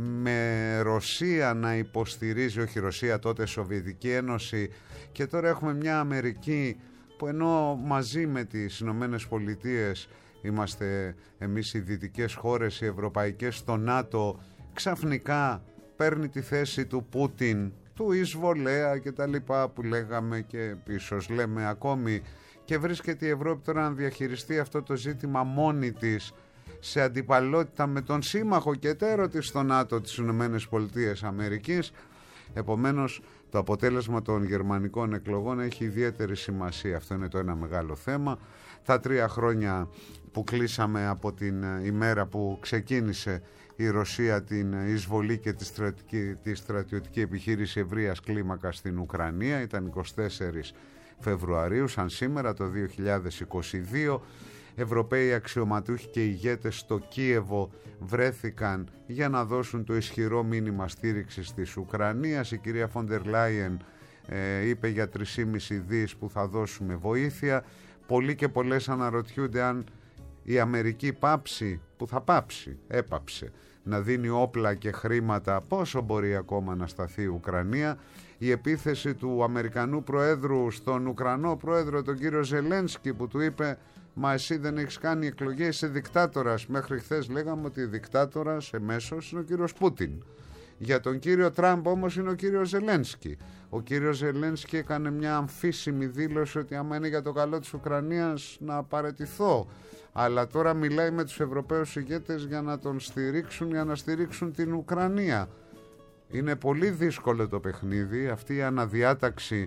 Speaker 4: με Ρωσία να υποστηρίζει, όχι Ρωσία τότε Σοβιετική Ένωση, και τώρα έχουμε μια Αμερική που ενώ μαζί με τις Ηνωμένες Πολιτείες είμαστε εμείς οι δυτικές χώρες, οι ευρωπαϊκές στο ΝΑΤΟ, ξαφνικά παίρνει τη θέση του Πούτιν, του εισβολέα και τα λοιπά που λέγαμε και ίσως λέμε ακόμη, και βρίσκεται η Ευρώπη τώρα να διαχειριστεί αυτό το ζήτημα μόνη της, σε αντιπαλότητα με τον σύμμαχο και εταίρο της στο ΝΑΤΟ, τις Ηνωμένες Πολιτείες Αμερικής. Επομένως το αποτέλεσμα των γερμανικών εκλογών έχει ιδιαίτερη σημασία. Αυτό είναι το ένα μεγάλο θέμα. Τα τρία χρόνια που κλείσαμε από την ημέρα που ξεκίνησε η Ρωσία την εισβολή και τη στρατιωτική, τη στρατιωτική επιχείρηση ευρείας κλίμακας στην Ουκρανία ήταν εικοστή τέταρτη Φεβρουαρίου, σαν σήμερα το δύο χιλιάδες είκοσι δύο. Ευρωπαίοι αξιωματούχοι και ηγέτες στο Κίεβο βρέθηκαν για να δώσουν το ισχυρό μήνυμα στήριξης της Ουκρανίας. Η κυρία Φόντερ Λάιεν ε, είπε για τρεις κόμμα πέντε δις που θα δώσουμε βοήθεια. Πολλοί και πολλές αναρωτιούνται αν η Αμερική πάψει, που θα πάψει, έπαψε να δίνει όπλα και χρήματα, πόσο μπορεί ακόμα να σταθεί η Ουκρανία. Η επίθεση του Αμερικανού Προέδρου στον Ουκρανό Πρόεδρο, τον κύριο Ζελένσκι, που του είπε «Μα εσύ δεν έχεις κάνει εκλογές, είσαι δικτάτορας». Μέχρι χθες λέγαμε ότι δικτάτορας εμέσως είναι ο κύριος Πούτιν. Για τον κύριο Τραμπ όμως είναι ο κύριος Ζελένσκι. Ο κύριος Ζελένσκι έκανε μια αμφίσιμη δήλωση ότι άμα είναι για το καλό της Ουκρανίας να παραιτηθώ. Αλλά τώρα μιλάει με τους Ευρωπαίους ηγέτες για να τον στηρίξουν, για να στηρίξουν την Ουκρανία. Είναι πολύ δύσκολο το παιχνίδι. Αυτή η αναδιάταξη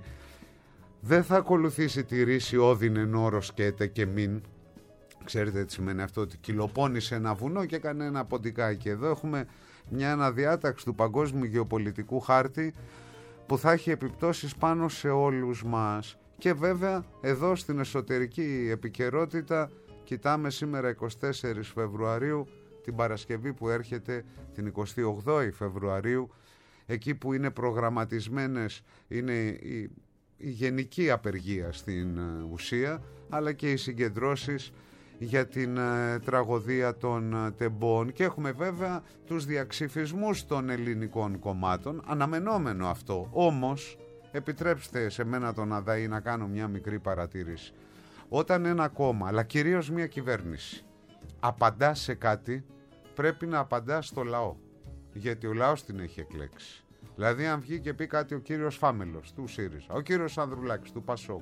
Speaker 4: δεν θα ακολουθήσει τη ρίση όδιν εν όρος και έτε και μην. Ξέρετε τι σημαίνει αυτό, ότι κυλοπώνησε ένα βουνό και έκανε ένα ποντικάκι. Εδώ έχουμε μια αναδιάταξη του παγκόσμιου γεωπολιτικού χάρτη που θα έχει επιπτώσεις πάνω σε όλους μας. Και βέβαια εδώ στην εσωτερική επικαιρότητα κοιτάμε σήμερα εικοστή τέταρτη Φεβρουαρίου, την Παρασκευή που έρχεται την εικοστή όγδοη Φεβρουαρίου, εκεί που είναι προγραμματισμένες, είναι η, η γενική απεργία στην uh, ουσία, αλλά και οι συγκεντρώσεις για την uh, τραγωδία των uh, τεμπών, και έχουμε βέβαια τους διαξυφισμούς των ελληνικών κομμάτων, αναμενόμενο αυτό. Όμως επιτρέψτε σε μένα τον Αδαή να κάνω μια μικρή παρατήρηση. Όταν ένα κόμμα, αλλά κυρίως μια κυβέρνηση, απαντά σε κάτι, πρέπει να απαντά στο λαό, γιατί ο λαός την έχει εκλέξει. Δηλαδή αν βγει και πει κάτι ο κύριος Φάμελος του ΣΥΡΙΖΑ, ο κύριος Ανδρουλάκης του ΠΑΣΟΚ,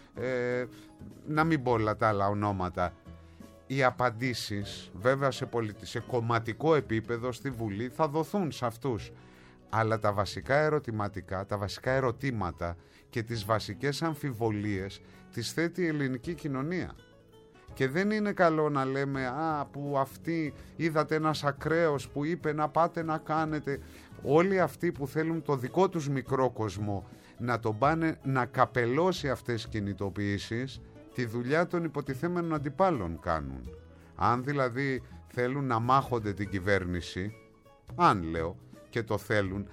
Speaker 4: ε, να μην πω όλα τα άλλα ονόματα, οι απαντήσεις βέβαια σε, πολιτι... σε κομματικό επίπεδο στη Βουλή θα δοθούν σε αυτούς, αλλά τα βασικά ερωτηματικά, τα βασικά ερωτήματα και τις βασικές αμφιβολίες τις θέτει η ελληνική κοινωνία. Και δεν είναι καλό να λέμε «Α, που αυτοί είδατε ένας ακραίος που είπε να πάτε να κάνετε». Όλοι αυτοί που θέλουν το δικό τους μικρό κοσμό να τον πάνε να καπελώσει αυτές τις κινητοποιήσεις, τη δουλειά των υποτιθέμενων αντιπάλων κάνουν. Αν δηλαδή θέλουν να μάχονται την κυβέρνηση, αν λέω και το θέλουν,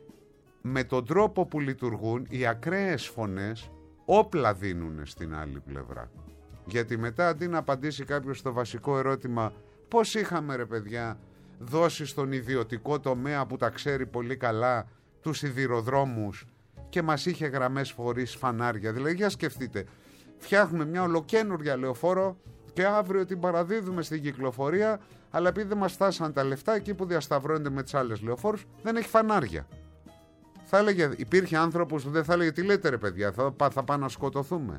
Speaker 4: με τον τρόπο που λειτουργούν οι ακραίες φωνές όπλα δίνουν στην άλλη πλευρά. Γιατί μετά αντί να απαντήσει κάποιος στο βασικό ερώτημα πώς είχαμε ρε παιδιά δώσει στον ιδιωτικό τομέα που τα ξέρει πολύ καλά τους σιδηροδρόμους και μας είχε γραμμές χωρίς φανάρια. Δηλαδή για σκεφτείτε, φτιάχνουμε μια ολοκένουργια λεωφόρο και αύριο την παραδίδουμε στην κυκλοφορία, αλλά επειδή δεν μας φτάσαν τα λεφτά, εκεί που διασταυρώνεται με τις άλλες λεωφόρους δεν έχει φανάρια. Θα έλεγε, υπήρχε άνθρωπος που δεν θα έλεγε τι λέτε ρε παιδιά, θα, θα πάμε να σκοτωθούμε.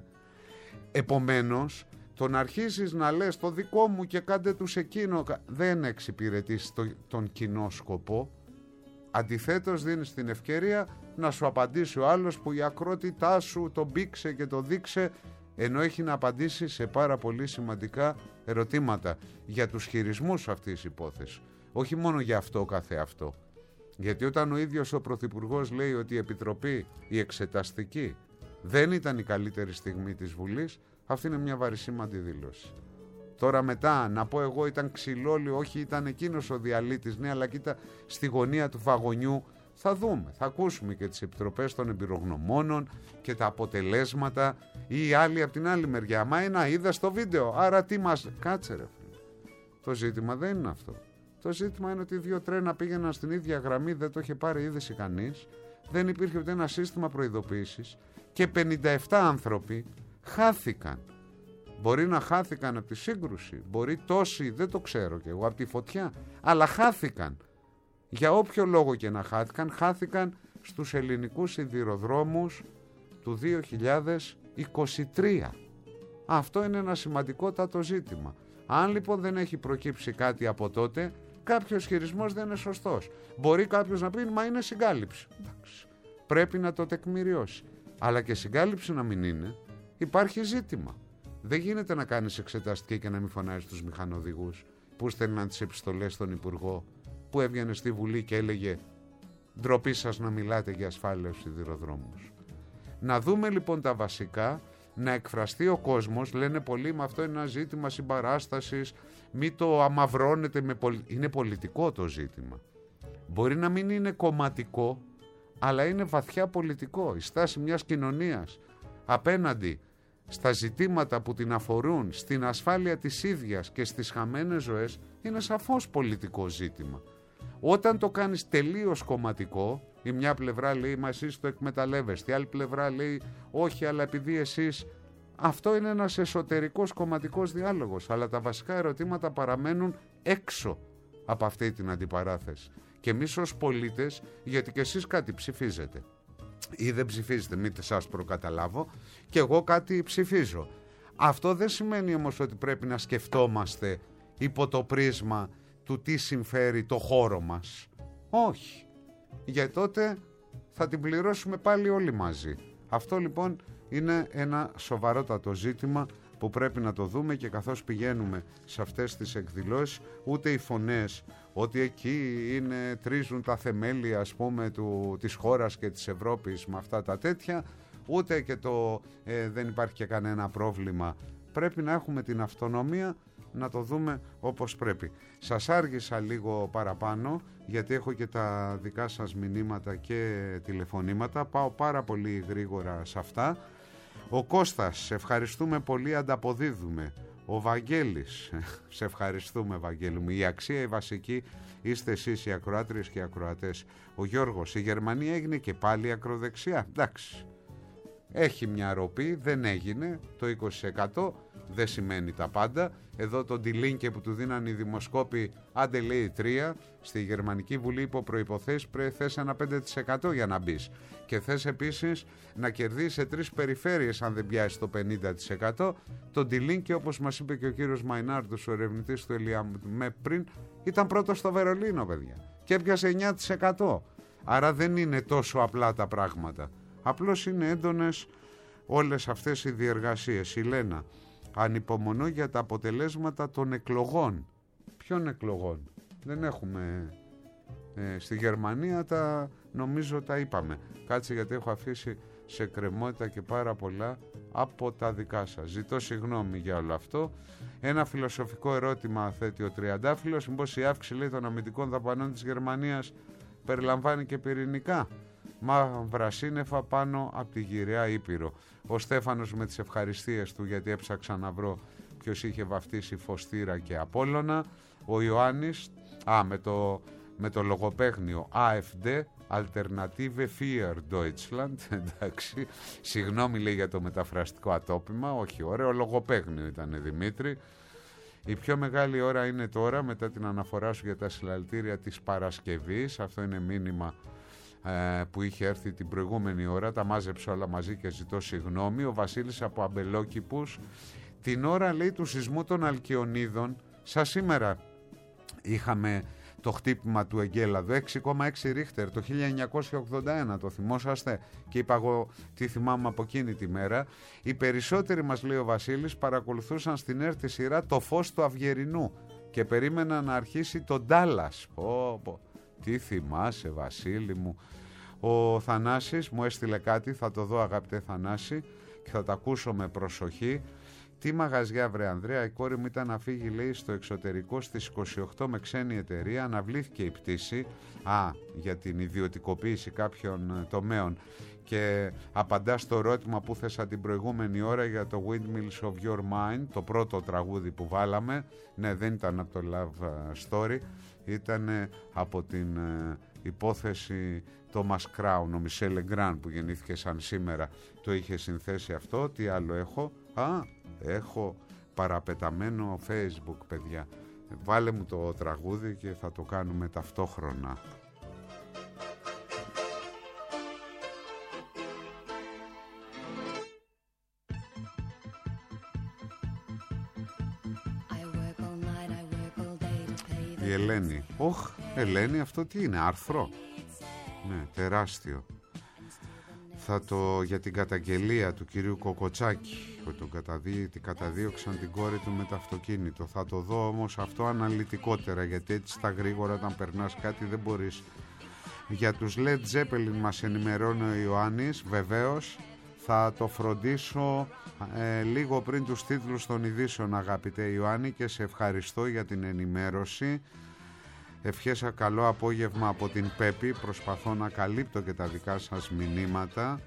Speaker 4: Επομένως, το να αρχίσεις να λες το δικό μου και κάντε τους εκείνο, δεν εξυπηρετείς το, τον κοινό σκοπό. Αντιθέτως δίνεις την ευκαιρία να σου απαντήσει ο άλλος που η ακρότητά σου τον πήξε και το δείξε, ενώ έχει να απαντήσει σε πάρα πολύ σημαντικά ερωτήματα για τους χειρισμούς αυτής της υπόθεσης. Όχι μόνο για αυτό καθεαυτό. Γιατί όταν ο ίδιος ο Πρωθυπουργός λέει ότι η Επιτροπή, η εξεταστική, δεν ήταν η καλύτερη στιγμή της Βουλής, αυτή είναι μια βαρισίμαντη δήλωση. Τώρα μετά να πω εγώ ήταν ξυλόλι, όχι ήταν εκείνος ο διαλύτης, ναι, αλλά κοίτα στη γωνία του βαγονιού, θα δούμε, θα ακούσουμε και τις επιτροπές των εμπειρογνωμόνων και τα αποτελέσματα, ή οι άλλοι από την άλλη μεριά. Μα ένα είδα στο βίντεο, άρα τι μας... Κάτσε ρε φίλε. Το ζήτημα δεν είναι αυτό. Το ζήτημα είναι ότι δύο τρένα πήγαιναν στην ίδια γραμμή, δεν το είχε πάρει είδηση κανείς, δεν υπήρχε ούτε ένα σύστημα προειδοποίησης και πενήντα επτά άνθρωποι χάθηκαν. Μπορεί να χάθηκαν από τη σύγκρουση, μπορεί τόσοι, δεν το ξέρω κι εγώ, από τη φωτιά, αλλά χάθηκαν. Για όποιο λόγο και να χάθηκαν, χάθηκαν στους ελληνικούς σιδηροδρόμους του δύο χιλιάδες είκοσι τρία. Αυτό είναι ένα σημαντικότατο ζήτημα. Αν λοιπόν δεν έχει προκύψει κάτι από τότε, κάποιος χειρισμός δεν είναι σωστός. Μπορεί κάποιος να πει, μα είναι συγκάλυψη. Εντάξει. Πρέπει να το τεκμηριώσει. Αλλά και συγκάλυψη να μην είναι, υπάρχει ζήτημα. Δεν γίνεται να κάνεις εξεταστική και να μην φωνάζεις τους μηχανοδηγούς που στέλναν τις επιστολές στον Υπουργό, που έβγαινε στη Βουλή και έλεγε ντροπή σας να μιλάτε για ασφάλεια στους σιδηροδρόμους. Να δούμε λοιπόν τα βασικά, να εκφραστεί ο κόσμος. Λένε πολλοί, με αυτό είναι ένα ζήτημα συμπαράστασης, μην το αμαυρώνετε με πολι... Είναι πολιτικό το ζήτημα. Μπορεί να μην είναι κομματικό, αλλά είναι βαθιά πολιτικό. Η στάση μιας κοινωνίας απέναντι στα ζητήματα που την αφορούν, στην ασφάλεια της ίδιας και στις χαμένες ζωές, είναι σαφώς πολιτικό ζήτημα. Όταν το κάνεις τελείως κομματικό, η μια πλευρά λέει μα εσείς το εκμεταλλεύεστε, η άλλη πλευρά λέει όχι, αλλά επειδή εσείς... Αυτό είναι ένας εσωτερικός κομματικός διάλογος, αλλά τα βασικά ερωτήματα παραμένουν έξω από αυτή την αντιπαράθεση. Και εμείς ως πολίτες, γιατί και εσείς κάτι ψηφίζετε ή δεν ψηφίζετε, μην σας προκαταλάβω, και εγώ κάτι ψηφίζω. Αυτό δεν σημαίνει όμως ότι πρέπει να σκεφτόμαστε υπό το πρίσμα του τι συμφέρει το χώρο μας. Όχι, γιατί τότε θα την πληρώσουμε πάλι όλοι μαζί. Αυτό λοιπόν είναι ένα σοβαρότατο ζήτημα που πρέπει να το δούμε, και καθώς πηγαίνουμε σε αυτές τις εκδηλώσεις, ούτε οι φωνές ότι εκεί είναι, τρίζουν τα θεμέλια, ας πούμε, του, της χώρας και της Ευρώπης με αυτά τα τέτοια, ούτε και το ε, δεν υπάρχει και κανένα πρόβλημα. Πρέπει να έχουμε την αυτονομία να το δούμε όπως πρέπει. Σας άργησα λίγο παραπάνω γιατί έχω και τα δικά σας μηνύματα και τηλεφωνήματα. Πάω πάρα πολύ γρήγορα σε αυτά. Ο Κώστας, σε ευχαριστούμε πολύ, ανταποδίδουμε. Ο Βαγγέλης, σε ευχαριστούμε Βαγγέλη μου. Η αξία η βασική είστε εσείς οι ακροάτριες και οι ακροατές. Ο Γιώργος, η Γερμανία έγινε και πάλι ακροδεξιά. Εντάξει, έχει μια ροπή, δεν έγινε το είκοσι τοις εκατό, δεν σημαίνει τα πάντα. Εδώ το ντιλίνκε που του δίναν οι δημοσκόποι, άντε λέει τρία, στη Γερμανική Βουλή υπό προϋποθέσεις πρέπει θες ένα πέντε τοις εκατό για να μπεις. Και θες επίσης να κερδίσεις σε τρεις περιφέρειες αν δεν πιάσεις το πενήντα τοις εκατό. Το ντιλίνκε, όπως μας είπε και ο κύριος Μαϊνάρντος, ο ερευνητής του ΕΛΙΑΜΕ πριν, ήταν πρώτος στο Βερολίνο, παιδιά, και έπιασε εννιά τοις εκατό. Άρα δεν είναι τόσο απλά τα πράγματα. Απλώς είναι έντονες όλες αυτές οι διεργασίες. Η Λένα, ανυπομονώ για τα αποτελέσματα των εκλογών. Ποιων εκλογών? Δεν έχουμε ε, στη Γερμανία, τα νομίζω τα είπαμε. Κάτσε γιατί έχω αφήσει σε κρεμότητα και πάρα πολλά από τα δικά σας. Ζητώ συγγνώμη για όλο αυτό. Ένα φιλοσοφικό ερώτημα θέτει ο Τριαντάφυλλος. Μήπως η αύξηση, λέει, των αμυντικών δαπανών της Γερμανίας περιλαμβάνει και πυρηνικά? Μαύρα σύννεφα πάνω από τη γυραιά Ήπειρο. Ο Στέφανος με τις ευχαριστίες του, γιατί έψαξα να βρω ποιος είχε βαφτίσει Φωστήρα και Απόλλωνα. Ο Ιωάννης, α, με το, με το λογοπαίγνιο έι εφ ντι, Alternative für Deutschland, εντάξει, συγγνώμη, λέει, για το μεταφραστικό ατόπιμα, όχι, ωραίο λογοπαίγνιο ήταν, Δημήτρη. Η πιο μεγάλη ώρα είναι τώρα, μετά την αναφορά σου για τα συλλαλητήρια της Παρασκευής. Αυτό είναι μήνυμα ε, που είχε έρθει την προηγούμενη ώρα. Τα μάζεψε όλα μαζί και ζητώ συγγνώμη. Ο Βασίλης από Αμπελόκηπους. Την ώρα, λέει, του σεισμού των Αλκιονίδων, σαν σήμερα είχαμε το χτύπημα του Εγκέλαδου, έξι κόμμα έξι ρίχτερ το χίλια εννιακόσια ογδόντα ένα, το θυμόσαστε? Και είπα εγώ τι θυμάμαι από εκείνη τη μέρα. Οι περισσότεροι, μας λέει ο Βασίλης, παρακολουθούσαν στην έρτη σειρά το φως του Αυγερινού και περίμεναν να αρχίσει το Ντάλλας. Πω, πω. Τι θυμάσαι, Βασίλη μου. Ο Θανάσης μου έστειλε κάτι, θα το δω, αγαπητέ Θανάση, και θα το ακούσω με προσοχή. Τι μαγαζιά, βρε Ανδρέα, η κόρη μου ήταν να φύγει, λέει, στο εξωτερικό στις είκοσι οκτώ με ξένη εταιρεία, αναβλήθηκε η πτήση, α, για την ιδιωτικοποίηση κάποιων τομέων, και απαντά στο ερώτημα που θέσα την προηγούμενη ώρα για το Windmills of Your Mind, το πρώτο τραγούδι που βάλαμε. Ναι, δεν ήταν από το Love Story, ήταν από την ε, υπόθεση Thomas Crown, ο Michel Legrand που γεννήθηκε σαν σήμερα, το είχε συνθέσει αυτό. Τι άλλο έχω? Α, έχω παραπεταμένο Facebook, παιδιά. Βάλε μου το τραγούδι και θα το κάνουμε ταυτόχρονα. Η Ελένη. Όχ, Ελένη, αυτό τι είναι, άρθρο? Ναι, τεράστιο. Θα το, για την καταγγελία του κυρίου Κοκοτσάκη, που τον καταδί, την καταδίωξαν την κόρη του με το αυτοκίνητο. Θα το δω όμως αυτό αναλυτικότερα, γιατί έτσι στα γρήγορα όταν περνάς κάτι δεν μπορείς. Για τους Led Zeppelin μας ενημερώνει ο Ιωάννης, βεβαίως θα το φροντίσω ε, λίγο πριν τους τίτλους των ειδήσεων, αγαπητέ Ιωάννη, και σε ευχαριστώ για την ενημέρωση. Ευχέσα καλό απόγευμα από την Πέπη. Προσπαθώ να καλύπτω και τα δικά σας μηνύματα.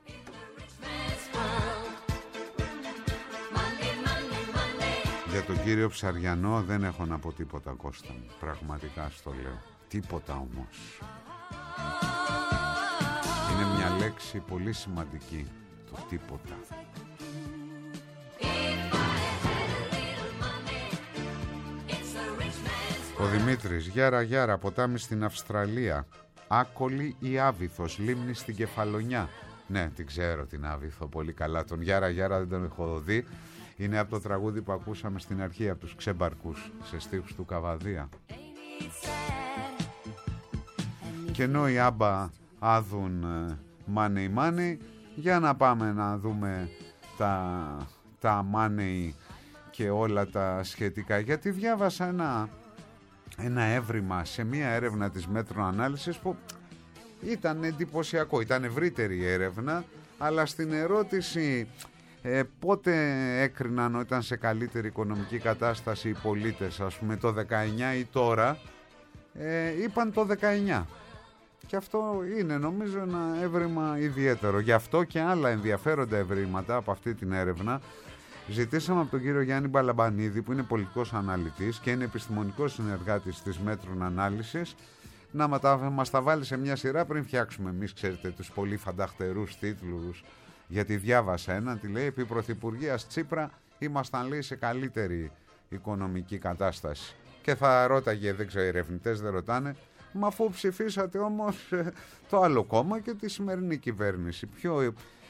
Speaker 4: Για τον κύριο Ψαριανό δεν έχω να πω τίποτα, Κώστα μου. Πραγματικά στο λέω. Τίποτα όμως. Είναι μια λέξη πολύ σημαντική, το τίποτα. Ο Δημήτρης, Γιάρα Γιάρα, ποτάμι στην Αυστραλία. Άκολη ή Άβυθος, λίμνη στην Κεφαλονιά. Ναι, την ξέρω την Άβυθο πολύ καλά. Τον Γιάρα Γιάρα δεν τον έχω δει. Είναι από το τραγούδι που ακούσαμε στην αρχή, από τους Ξέμπαρκους, σε στίχους του Καβαδία. Και ενώ οι Άμπα άδουν money money, για να πάμε να δούμε τα, τα money και όλα τα σχετικά. Γιατί διάβασα ένα, ένα έβριμα σε μια έρευνα της Μέτρο Ανάλυσης που ήταν εντυπωσιακό, ήταν ευρύτερη η έρευνα, αλλά στην ερώτηση ε, πότε έκριναν όταν ήταν σε καλύτερη οικονομική κατάσταση οι πολίτες, ας πούμε το δεκαεννιά ή τώρα, ε, είπαν το δεκαεννιά. Και αυτό είναι νομίζω ένα έβριμα ιδιαίτερο. Γι' αυτό και άλλα ενδιαφέροντα ευρήματα από αυτή την έρευνα ζητήσαμε από τον κύριο Γιάννη Μπαλαμπανίδη, που είναι πολιτικός αναλυτής και είναι επιστημονικός συνεργάτης της Μέτρων Ανάλυσης, να μας τα βάλει σε μια σειρά πριν φτιάξουμε εμείς, ξέρετε, τους πολύ φανταχτερούς τίτλους. Γιατί διάβασα έναν, τη λέει, επί Πρωθυπουργίας Τσίπρα ήμασταν, λέει, σε καλύτερη οικονομική κατάσταση. Και θα ρώταγε, δεν ξέρω, οι ερευνητές δεν ρωτάνε, μα αφού ψηφίσατε όμως ε, το άλλο κόμμα και τη σημερινή κυβέρνηση, ποιο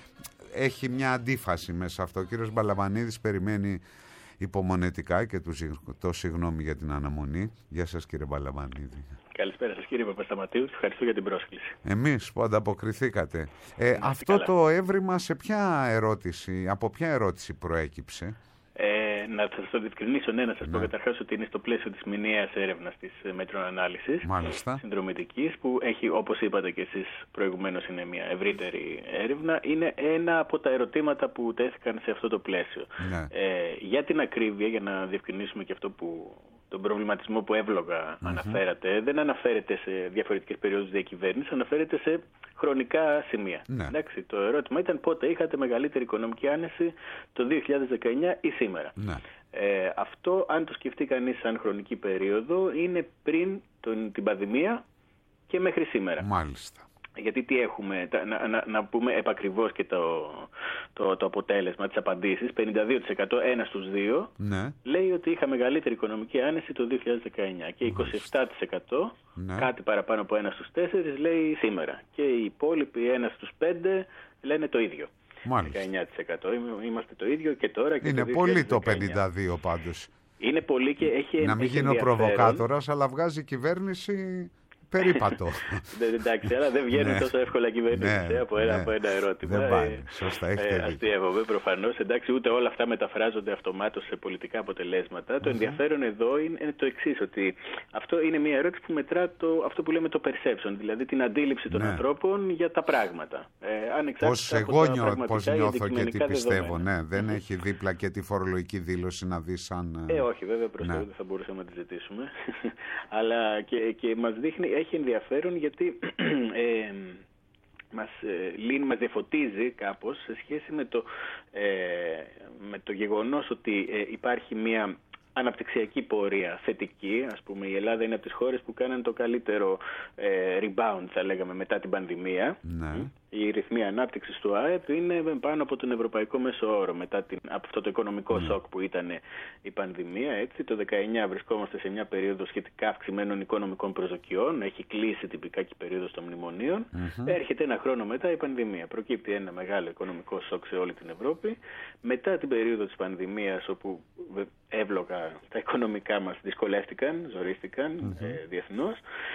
Speaker 4: έχει μια αντίφαση μέσα αυτό. Ο κύριος Μπαλαμπανίδης περιμένει υπομονετικά και του, το συγγνώμη για την αναμονή. Γεια σας κύριε Μπαλαμπανίδη.
Speaker 11: Καλησπέρα σας κύριε Παπασταματίου, ευχαριστώ για την πρόσκληση.
Speaker 4: Εμείς που ανταποκριθήκατε. Ε, αυτό καλά. Το έβριμα σε ποια ερώτηση, από ποια ερώτηση προέκυψε?
Speaker 11: Ε, να σας το διευκρινίσω, ναι, να σας ναι. πω καταρχάς ότι είναι στο πλαίσιο της μηνιαίας έρευνας της Μέτρων Ανάλυσης, συνδρομητικής, που έχει, όπως είπατε και εσείς προηγουμένως, είναι μια ευρύτερη έρευνα. Είναι ένα από τα ερωτήματα που τέθηκαν σε αυτό το πλαίσιο. Ναι. Ε, για την ακρίβεια, για να διευκρινίσουμε και αυτό που, τον προβληματισμό που εύλογα mm-hmm. αναφέρατε, δεν αναφέρεται σε διαφορετικές περιόδους διακυβέρνησης, αναφέρεται σε χρονικά σημεία. Ναι. Εντάξει, το ερώτημα ήταν πότε είχατε μεγαλύτερη οικονομική άνεση, το δύο χιλιάδες δεκαεννιά ή σήμερα. Ναι. Ε, αυτό, αν το σκεφτεί κανείς σαν χρονική περίοδο, είναι πριν τον, την πανδημία και μέχρι σήμερα.
Speaker 4: Μάλιστα.
Speaker 11: Γιατί τι έχουμε, να, να, να πούμε επακριβώς και το, το, το αποτέλεσμα της απαντήσης, πενήντα δύο τοις εκατό, ένα στους δύο, ναι. λέει ότι είχα μεγαλύτερη οικονομική άνεση το δύο χιλιάδες δεκαεννιά και είκοσι επτά τοις εκατό, ναι. κάτι παραπάνω από ένα στους τέσσερις, λέει σήμερα. Και οι υπόλοιποι ένα στους πέντε λένε το ίδιο.
Speaker 4: Μάλιστα.
Speaker 11: δεκαεννιά τοις εκατό. Είμαστε το ίδιο και τώρα και
Speaker 4: είναι
Speaker 11: το
Speaker 4: πολύ το πενήντα δύο πάντως.
Speaker 11: Είναι πολύ και έχει.
Speaker 4: Να μην γίνω προβοκάτορας, αλλά βγάζει η κυβέρνηση περίπατο.
Speaker 11: Εντάξει, αλλά δεν βγαίνουν τόσο εύκολα κυβέρνηση ναι, από, ένα, ναι. από ένα ερώτημα.
Speaker 4: Δεν πάει. Σωστά, έχετε
Speaker 11: ε, αστείευομαι προφανώς. Εντάξει, ούτε όλα αυτά μεταφράζονται αυτομάτως σε πολιτικά αποτελέσματα. Mm-hmm. Το ενδιαφέρον εδώ είναι, είναι το εξής, ότι αυτό είναι μια ερώτηση που μετρά το, αυτό που λέμε το perception, δηλαδή την αντίληψη των ναι. ανθρώπων για τα πράγματα. Ε,
Speaker 4: πώς εγώ νιώ, πώς νιώθω και τι πιστεύω. Ναι, δεν έχει δίπλα και τη φορολογική δήλωση να δει σαν.
Speaker 11: Ε, όχι, βέβαια προς Θεού δεν θα μπορούσαμε να τη ζητήσουμε. Αλλά και, και μας δείχνει. Έχει ενδιαφέρον γιατί ε, μας, ε, μας διαφωτίζει κάπως σε σχέση με το, ε, με το γεγονός ότι ε, υπάρχει μια αναπτυξιακή πορεία θετική. Ας πούμε, η Ελλάδα είναι από τις χώρες που κάναν το καλύτερο ε, rebound, θα λέγαμε, μετά την πανδημία. Ναι. Η ρυθμή ανάπτυξης του ΑΕΠ είναι πάνω από τον ευρωπαϊκό μέσο όρο μετά την, από αυτό το οικονομικό mm. σοκ που ήταν η πανδημία. Έτσι. Το δεκαεννιά βρισκόμαστε σε μια περίοδο σχετικά αυξημένων οικονομικών προσδοκιών. Έχει κλείσει τυπικά και η περίοδος των μνημονίων. Mm-hmm. Έρχεται ένα χρόνο μετά η πανδημία. Προκύπτει ένα μεγάλο οικονομικό σοκ σε όλη την Ευρώπη. Μετά την περίοδο της πανδημίας, όπου εύλογα τα οικονομικά μας δυσκολεύτηκαν, ζορίστηκαν mm-hmm. ε, διεθνώς,